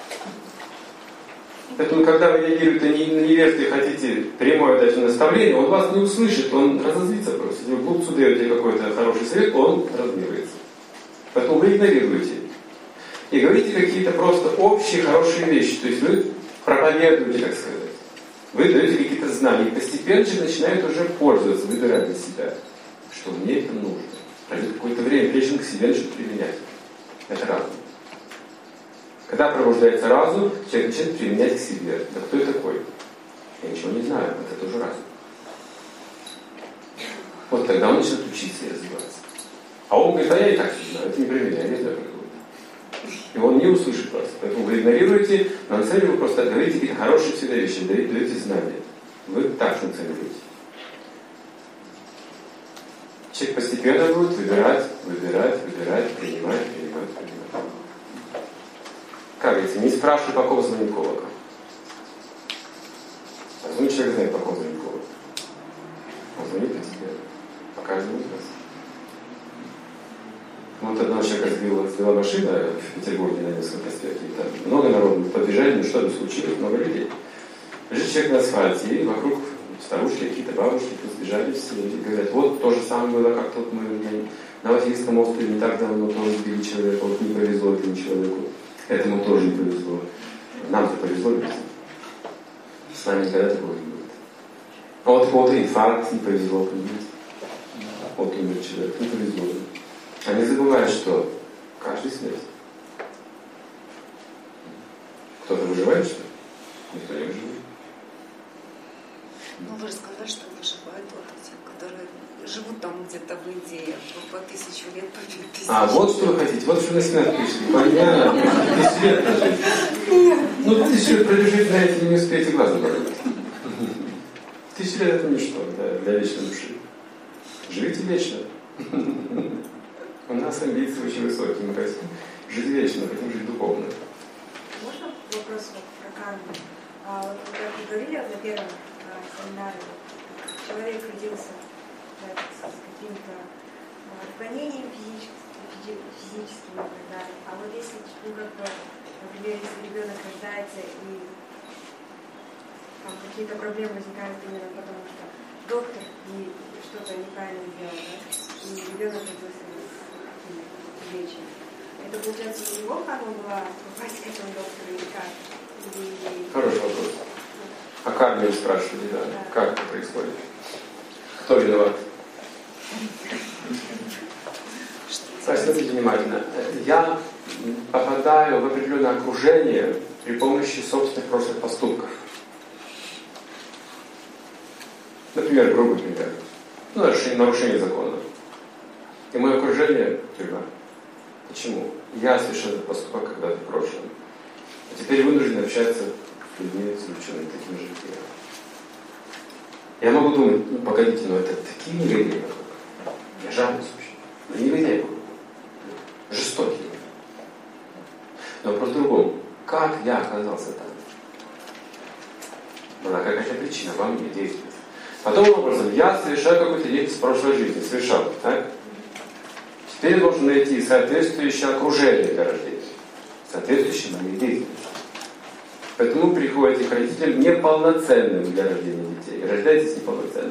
Поэтому, когда вы реагируете на невежество и хотите прямое дать наставление, он вас не услышит, он разозлится просто. Если вы глупцу даете какой-то хороший совет, он разгневается. Поэтому вы игнорируете. И говорите какие-то просто общие хорошие вещи. То есть вы проповедуете, так сказать. Вы даете какие-то знания. И постепенно же начинают уже пользоваться, выбирать для себя, что мне это нужно. Пройдет какое-то время, прежде чем к себе начнут применять. Это разум. Когда пробуждается разум, человек начинает применять к себе. Да кто я такой? Я ничего не знаю. Это тоже разум. Вот тогда он начинает учиться и развиваться. А он говорит, а я и так все знаю. Это не про меня, я не знаю, как это будет. И он не услышит вас. Поэтому вы игнорируете, но на самом деле вы просто говорите какие-то хорошие всегда вещи, даете знания. Вы так функционируете. Человек постепенно будет выбирать, выбирать, выбирать, принимать, принимать, принимать. Как говорится, не спрашивай, по кому звонит колокол. Разумный человек знает, по кому звонит колокол. Он звонит по тебе. Пока звонит вас. Вот одного человека сбила, сбила машина в Петербурге на Невском проспекте. Там много народу подбежали, ну что-то случилось, много людей. Лежит человек на асфальте, и вокруг старушки, какие-то бабушки, тут сбежались и говорят, вот то же самое было, как тут мы на Васильевском острове не так давно тоже сбили человека, вот не повезло этому человеку, этому тоже не повезло. Нам-то повезло, ведь с нами никогда такого не будет. А вот кого-то инфаркт не повезло, понимаете? Вот умер человек, не повезло. Они забывают, что каждый смерть. Кто-то выживает, что ли? Никто не выживает. Ну, вы же сказали, что выживают вот эти, которые живут там где-то в Индии по тысячу лет, по пять тысяч. А, вот что вы хотите. Вот что на смерть пришли. Понятно. Тысячу лет прожить. Ну, тысячу лет пролежить, знаете, не успеете глазом пролежать. Тысячу лет это ничто для, для вечной души. Живите вечно. У нас амбиции очень высокие, мы хотим жить вечно, хотим жить духовно. Можно вопрос вот про карму? А, вот как вы говорили на первом а, семинаре, человек родился да, с каким-то а, отклонением физическим, физическим и так далее. А вот если, ну как бы, например, если ребенок рождается и там какие-то проблемы возникают именно потому, что доктор и что-то неправильно сделал, да, и ребенок родился вечер. Это, получается, у него карма была попасть к этому доктору или как? Или... Хороший вопрос. О карме вы спрашивали, да? Да. Как это происходит? Кто виноват? Смотрите внимательно. Я попадаю в определенное окружение при помощи собственных прошлых поступков. Например, грубый пример. Ну, нарушение, нарушение закона. И мое окружение — тюрьма. Почему? Я совершил этот поступок когда-то в прошлом. А теперь вынуждены общаться с людьми, с учеными такими же, как я. Я могу думать, ну погодите, но это такие негодяи вокруг. Я жадный сущий. Но негодяи вокруг. Жестокие. Но вопрос в другом. Как я оказался там? Была какая-то причина во мне действовать. Потом образом, я совершаю какую-то деятельность в прошлой жизни. Совершал, так? Теперь я должен найти соответствующее окружение для рождения. Соответствующее моей деятельности. Поэтому приходите к родителям неполноценным для рождения детей. Рождаетесь неполноценным.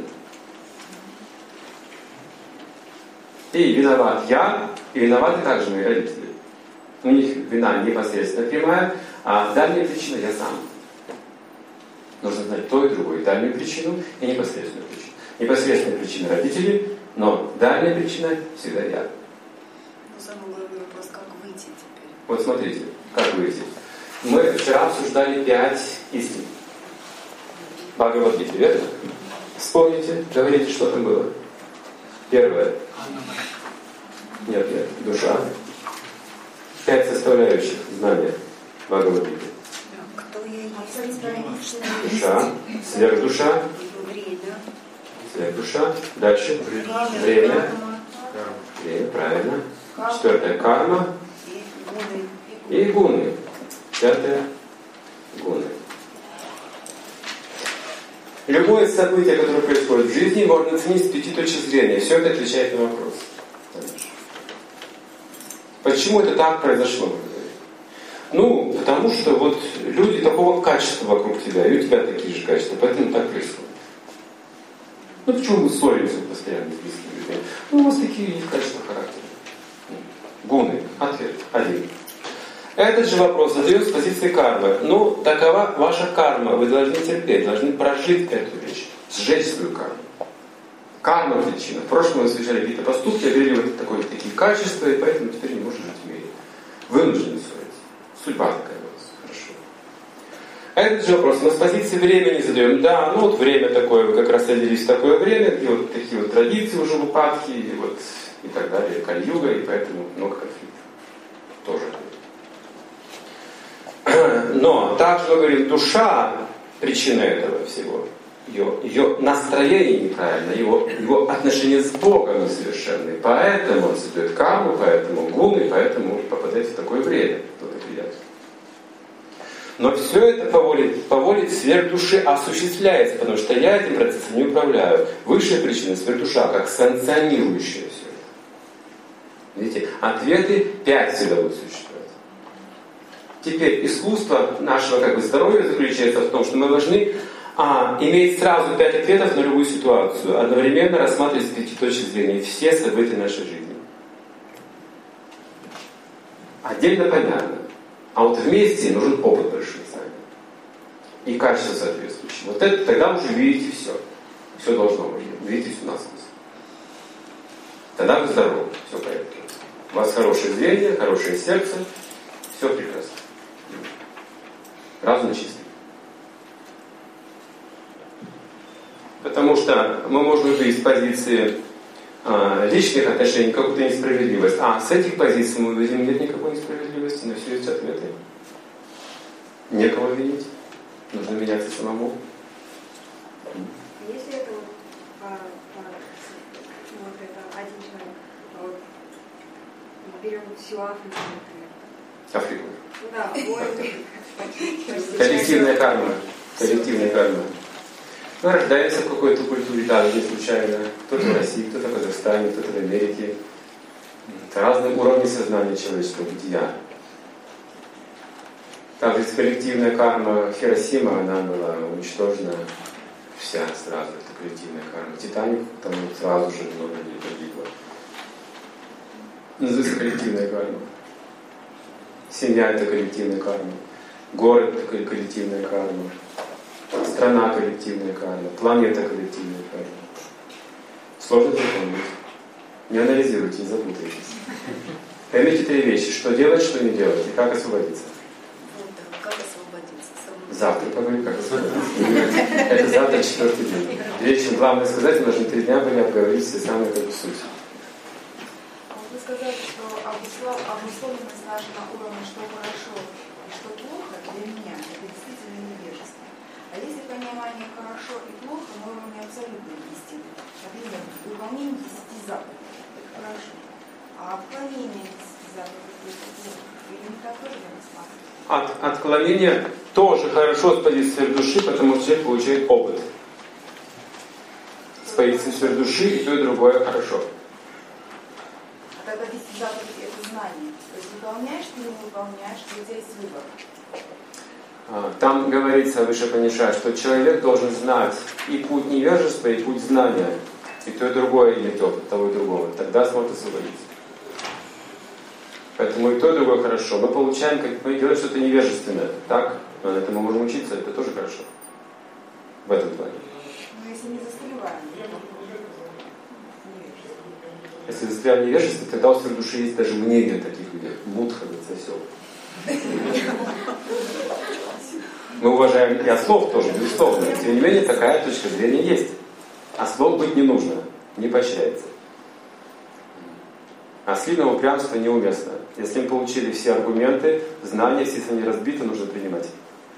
И виноват я, и виноваты также мои родители. У них вина непосредственно прямая, а дальняя причина я сам. Нужно знать то и другое. Дальнюю причину и непосредственную причину. Непосредственная причина родители, но дальняя причина всегда я. Но самый главный вопрос, как выйти теперь? Вот смотрите, как выйти. Мы вчера обсуждали пять истин. Бхагавад-гита, верно? Вспомните, говорите, что там было. Первое. Нет, нет, душа. Пять составляющих знания Бхагавад-гиты. Кто я есть? Душа, сверхдуша, Время. сверхдуша. Дальше. Время. Время, правильно. Четвертое. Карма. И гуны. Пятое. Гуны. Любое событие, которое происходит в жизни, можно оценить с пяти точек зрения. Все это отвечает на вопрос. Почему это так произошло? Ну, потому что вот люди такого качества вокруг тебя, и у тебя такие же качества, поэтому так происходит. Ну, почему мы ссоримся постоянно с близкими людьми? Ну, у вас такие есть качества характера. Гуны. Ответ. Один. Этот же вопрос задаем с позиции кармы. Ну, такова ваша карма. Вы должны терпеть, должны прожить эту вещь. Сжечь свою карму. Карма причина. В прошлом мы совершали какие-то поступки, обрели вот такое, такие качества, и поэтому теперь не можем жить в мире. Вынуждены ссориться. Судьба такая у вас. Хорошо. А этот же вопрос мы с позиции времени задаем. Да, ну вот время такое, вы как раз родились в такое время, где вот такие вот традиции уже в упадке, и вот и так далее, кальюга, и поэтому много конфликтов. Тоже. Но также мы говорим, душа причина этого всего. Ее, ее настроение неправильно, его, его отношение с Богом несовершенное. Поэтому он создает карму, поэтому гуны, поэтому попадает в такое время. Но все это по воле, по воле сверхдуши осуществляется, потому что я этим процессом не управляю. Высшая причина сверхдуша, как санкционирующая все это. Видите, ответы пять всегда будут существовать. Теперь искусство нашего как бы здоровья заключается в том, что мы должны а, иметь сразу пять ответов на любую ситуацию, одновременно рассматривать с пяти точек зрения все события нашей жизни. Отдельно понятно. А вот вместе нужен опыт большой знаний. И качество соответствующее. Вот это тогда уже видите все. Все должно быть. Видите все насквозь. Тогда вы здоровы. Все в порядке. У вас хорошее зрение, хорошее сердце. Все прекрасно. Разум чистый. Потому что мы можем увидеть с позиции э, личных отношений какую-то несправедливость. А с этих позиций мы видим, нет никакой несправедливости, но все эти ответы. Некого винить. Нужно меняться самому. Если это вот, по, по, вот это один человек, вот, берем всю Африку, например. Африку. Ну да, войны. Коллективная карма. Коллективная карма. Мы рождаемся в какой-то культуре, да, не случайно. Кто-то в России, кто-то в Казахстане, кто-то в Америке. Это разные уровни сознания человеческого бытия. Также коллективная карма Хиросима, она была уничтожена вся сразу, это коллективная карма. Титаник, там сразу же много людей погибло. Называется коллективная карма. Семья — это коллективная карма. Город — это коллективная карма. Страна — коллективная карма. Планета — коллективная карма. Сложно запомнить. Не анализируйте, не запутайтесь. Поймите три вещи. Что делать, что не делать. И как освободиться. Вот так, как освободиться? Завтра поговорим, как освободиться. Это завтра четвертый день. Прежде чем главное сказать, мы должны три дня были обговорить все самые как суть. Вы сказали, что обусловленность наша на уровне, что хорошо и что плохо, и для меня это действительно невежество. А если понимание хорошо и плохо на уровне абсолютной истины, например, выполнение десяти заповедей, это хорошо. А отклонение десяти заповедей это плохо. Или не так тоже не рассматривать? От, отклонение тоже хорошо с позиции сферы души, потому что человек получает опыт. С позиции сферы души и то, и другое хорошо. А тогда десять заповедей это знание. То есть выполняешь ты или не выполняешь, у тебя есть выбор. Там говорится выше Панишая, что человек должен знать и путь невежества, и путь знания. И то, и другое иметь опыт того и другого. Тогда сможет освободиться. Поэтому и то, и другое хорошо. Мы получаем, как мы делаем что-то невежественное. Так? Но на этом мы можем учиться, это тоже хорошо. В этом плане. Но если не застреваем, если застрял в невежестве, тогда у сферы души есть даже мнение таких людей. Мудха, засосел. Мы уважаем и ослов тоже, безусловно. Тем не менее, такая точка зрения есть. Ослов быть не нужно, не поощряется. Ослиное упрямство неуместно. Если мы получили все аргументы, знания, если они разбиты, нужно принимать.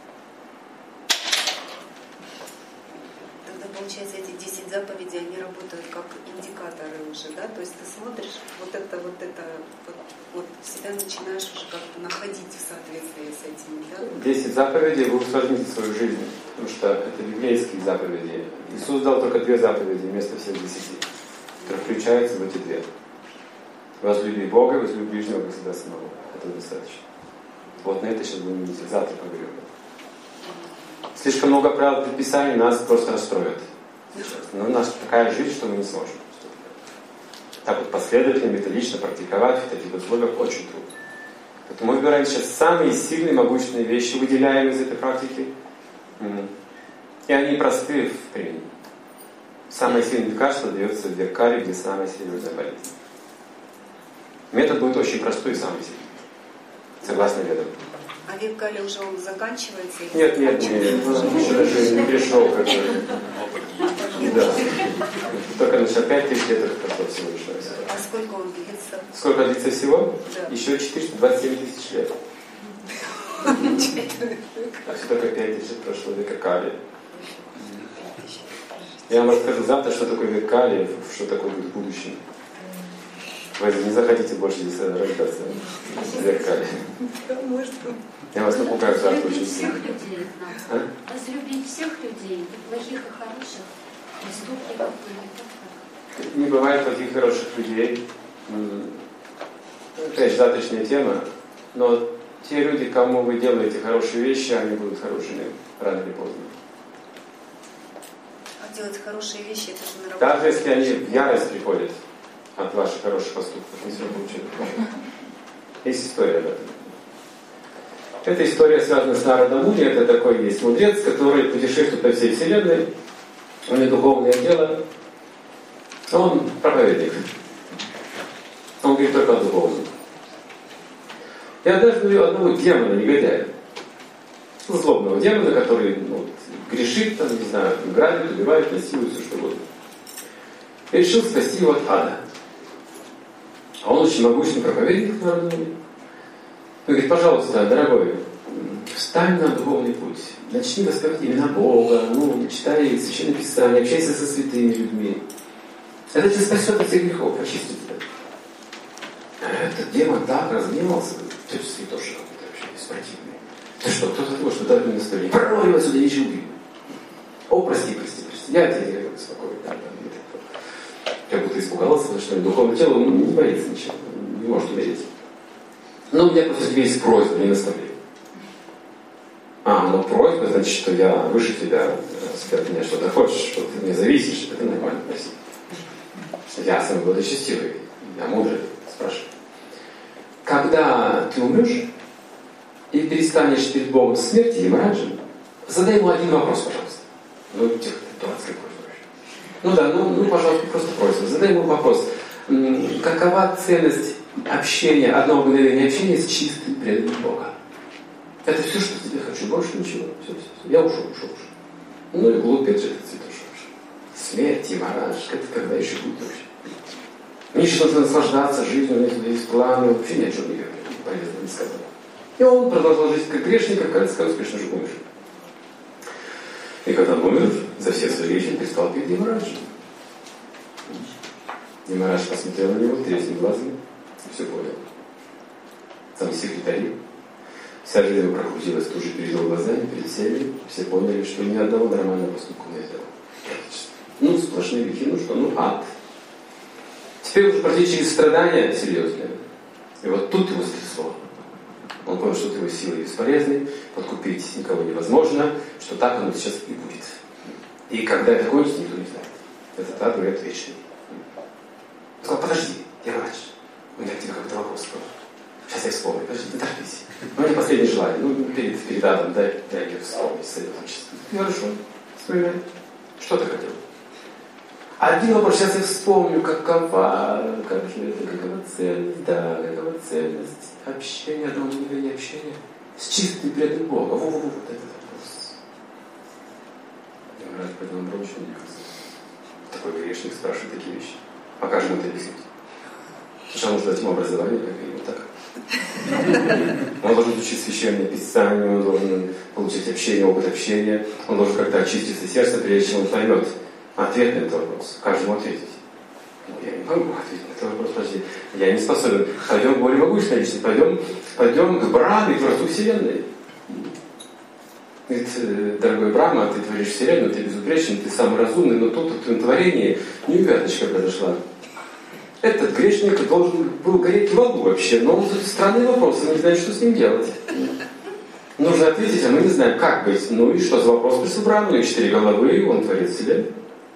Тогда, получается, эти десять заповедей, они работают как индикаторы уже, да? То есть ты смотришь, вот это, вот это, вот, вот себя начинаешь уже как-то находить в соответствии с этим, да? Десять заповедей вы усложните свою жизнь, потому что это библейские заповеди. Иисус дал только две заповеди вместо всех десяти, которые включаются в эти две. Возлюби Бога, возлюби ближнего, как себя самого. Это достаточно. Вот на это сейчас будем видеть. Завтра поговорим. Слишком много правил предписаний нас просто расстроит. Но у нас такая жизнь, что мы не сможем. Так вот последовательно, методично практиковать в таких условиях очень трудно. Поэтому мы выбираем сейчас самые сильные, могущественные вещи, выделяем из этой практики. И они простые в применении. Самое сильное лекарство дается в Веккале, где самая серьезная болезнь. Метод будет очень простой и самый сильный. Согласно ведам. А век Кали уже он заканчивается? Или нет, нет, нет, еще даже не пришел как бы. Да. Только значит, опять тысяч лет это прошло всего лишь. А сколько он длится? Сколько длится всего? Да. Еще четыреста двадцать семь тысяч лет. А все только пять тысяч лет прошло века Кали. Я вам расскажу завтра, что такое век Кали, что такое будет в будущем. Вы не захотите больше здесь рождаться в век Кали. Я вас напугаю завтра очень сильно. А? Возлюбить всех людей, и плохих, и хороших, преступников, и не бывает плохих, хороших людей. Опять же, завтрашняя тема. Но те люди, кому вы делаете хорошие вещи, они будут хорошими рано или поздно. А делать хорошие вещи, это же на работе. Даже если они в ярость приходят от ваших хороших поступков, не все равно получают. Есть история об этом. Эта история связана с Народом Муни. Это такой есть мудрец, который путешествует по всей вселенной. У него духовное дело. Он проповедник. Он говорит только о духовном. И однажды увидел одного демона, негодяя. Злобного демона, который ну, грешит, там, не знаю, грабит, убивает, насилует, все что угодно. И решил спасти его от ада. А он очень могущественный проповедник Народа Муни. Он говорит, пожалуйста, дорогой, встань на духовный путь. Начни воспевать имена Бога, ну, читай Священное Писание, общайся со святыми людьми. Это тебя спасет от всех грехов, очистит тебя. А этот демон так разгневался. Ты святоша какой-то вообще, беспротивный. Ты что, кто-то твой, что дает мне историю? Прорвай его сюда, ничего убью. О, прости, прости, прости. Я тебя не говорю спокойно. Да, да, как будто испугался, потому что духовное тело ну, не боится ничего, не может умереть. Но у меня просто тебе есть просьба, не наставление. А, ну просьба, значит, что я выше тебя, если ты от меня что-то хочешь, что ты от меня зависишь, это нормально, прости. Я самый благочестивый, я мудрый, спрашиваю. Когда ты умрешь и перестанешь перед Богом смерти и мраджем, задай ему один вопрос, пожалуйста. Ну, тихо, дурацкая просьба вообще. Ну да, ну, ну, пожалуйста, просто просьба. Задай ему вопрос. Какова ценность общения, одного мгновения общения с чистым преданным Бога? Это все, что тебе хочу, больше ничего. Все, все, все. Я ушел, ушел, ушел. Ну и глупец же этот цветош. Смерть и мараж, это когда еще будет вообще? Мне еще нужно наслаждаться жизнью, у меня тут есть планы, вообще ни о чем не говорю, полезно не сказал. И он продолжал жить как грешник, а в конце концов, конечно же, умер. И когда он умер, за все свои вещи предстал перед Ямараджем. Ямарадж посмотрел на него третьим глазом и все понял. Там секретари. Вся жизнь его прокрутилась тут же перед его глазами, перед всеми. Все поняли, что ни одного нормального поступка не сделал. Ну, сплошные грехи, ну что, ну ад. Теперь уже практически страдания серьезные. И вот тут его стрясло. Он понял, что его силы бесполезны, подкупить никого невозможно, что так оно сейчас и будет. И когда это кончится, никто не знает. Этот ад, говорят, вечный. Он сказал, подожди, я врач. У меня к тебе какой-то вопрос. Сейчас я вспомню. Подожди, не торопись. Ну, это последнее желание. Ну, перед, перед адом, дай, дай мне вспомнить с этим чувством. Хорошо, вспоминай. Что ты хотел? Один вопрос, сейчас я вспомню, какова, как же это, какова ценность, да, какова ценность общения, одного мгновения общения с чистым преданным Бога. Во-во-во, вот этот вопрос. Я рад, поэтому он очень удивился. Такой грешник спрашивает такие вещи. А как же ему это объяснить? Сначала нужно дать ему образование, как и вот так. Он должен учить священное писание, он должен получить общение, опыт общения, он должен как-то очиститься сердце, прежде чем он поймет ответ на этот вопрос. Каждому ответить. Ну, я не могу ответить на этот вопрос, подожди. Я не способен. Пойдем к более могущественной личности, пойдем, пойдем к Брахме, к Творцу Вселенной. Говорит, дорогой Брахма, ты творишь Вселенную, ты безупречен, ты самый разумный, но тут в твоем творении неувязочка произошла. Этот грешник должен был гореть в аду вообще, но он странный вопрос, мы не знаем, что с ним делать. Нужно ответить, а мы не знаем, как быть. Ну и что за вопрос пришел Брахма? У него четыре головы, он творит Вселенную.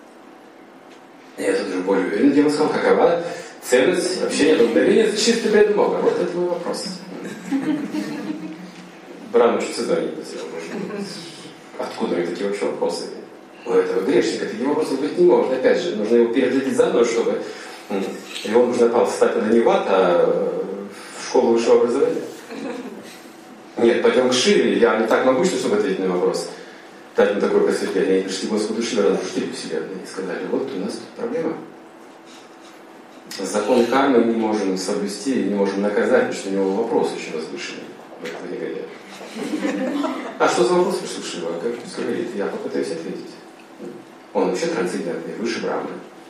Я тут уже более уверен, я сказал, какова ценность общения до мгновения с чистым преданным Бога. Вот это мой вопрос. Брахма чуть сюда не потерял. Откуда у них такие вообще вопросы? У этого грешника таких вопросов быть не может. Опять же, нужно его переглядеть заново, чтобы его нужно встать на Неват, а в школу высшего образования. Нет, пойдем к Шиве, я не так могущественный, чтобы ответить на вопрос. Дать ему такое просветление. Они пришли к Господу Шиве, разрушили Вселенную и сказали, вот у нас тут проблема. Закон кармы мы не можем соблюсти и не можем наказать, потому что у него вопрос очень возвышенный в этом негодяя. А что за вопрос пришел Шива? Как он говорит, я попытаюсь ответить. Он вообще трансцендентный, выше Брахмы.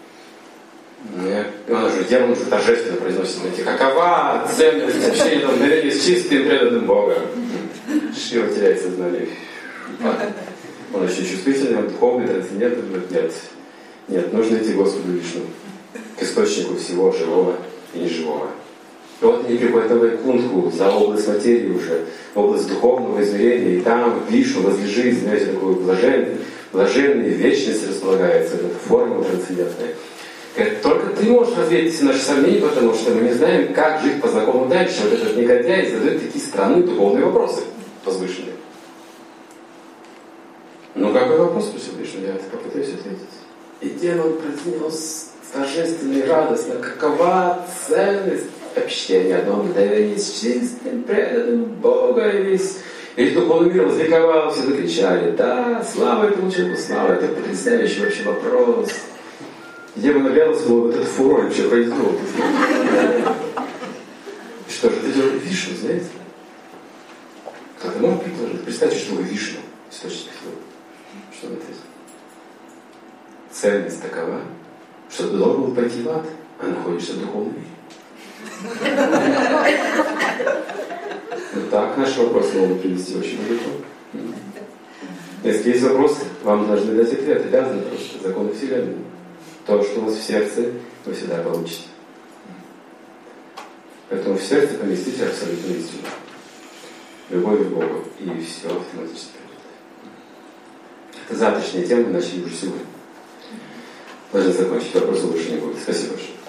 И он уже демон уже торжественно произносит, знаете, какова ценность общения на мгновение с чистым преданным Богом. Шива теряет сознание. Он очень чувствительный, он духовный, трансцендентный. Говорит, нет, нет, нужно идти к Господу Вишну, к источнику всего живого и неживого. И вот они приходят на Вайкунтху, за область материи уже, область духовного измерения, и там Вишну возлежит, знаете, такой блаженный, блаженный, вечность располагается, эта форма трансцендентная. Говорит, только ты можешь развеять все наши сомнения, потому что мы не знаем, как жить по закону дальше. Вот этот негодяй задает такие странные духовные вопросы, возвышенные. Ну, какой вопрос пришел, я попытаюсь ответить. И демон произнес торжественно и радостно, какова ценность общения одного мгновения с чистым, преданным Бога весь. И духовный мир возликовал, все закричали, да, слава этому человеку, слава, это потрясающий вообще вопрос. Демон оглянулся, был вот этот фурор вообще произвел. Что же, это делает Вишну, знаете? Кто-то может предложить? Представьте, что вы Вишну, источник всего. Что он ответил? Ценность такова, что ты должен был пойти в ад, а находишься в духовном мире. Вот так наши вопросы могут привести очень далеко. Если есть вопросы, вам должны дать ответ, обязаны просто законы Вселенной. То, что у вас в сердце, вы всегда получите. Поэтому в сердце поместите абсолютную истину. Любовь к Богу. И все автоматически придет. Это завтрашняя тема, иначе уже сегодня. Должны закончить. Вопросы больше не будет. Спасибо большое.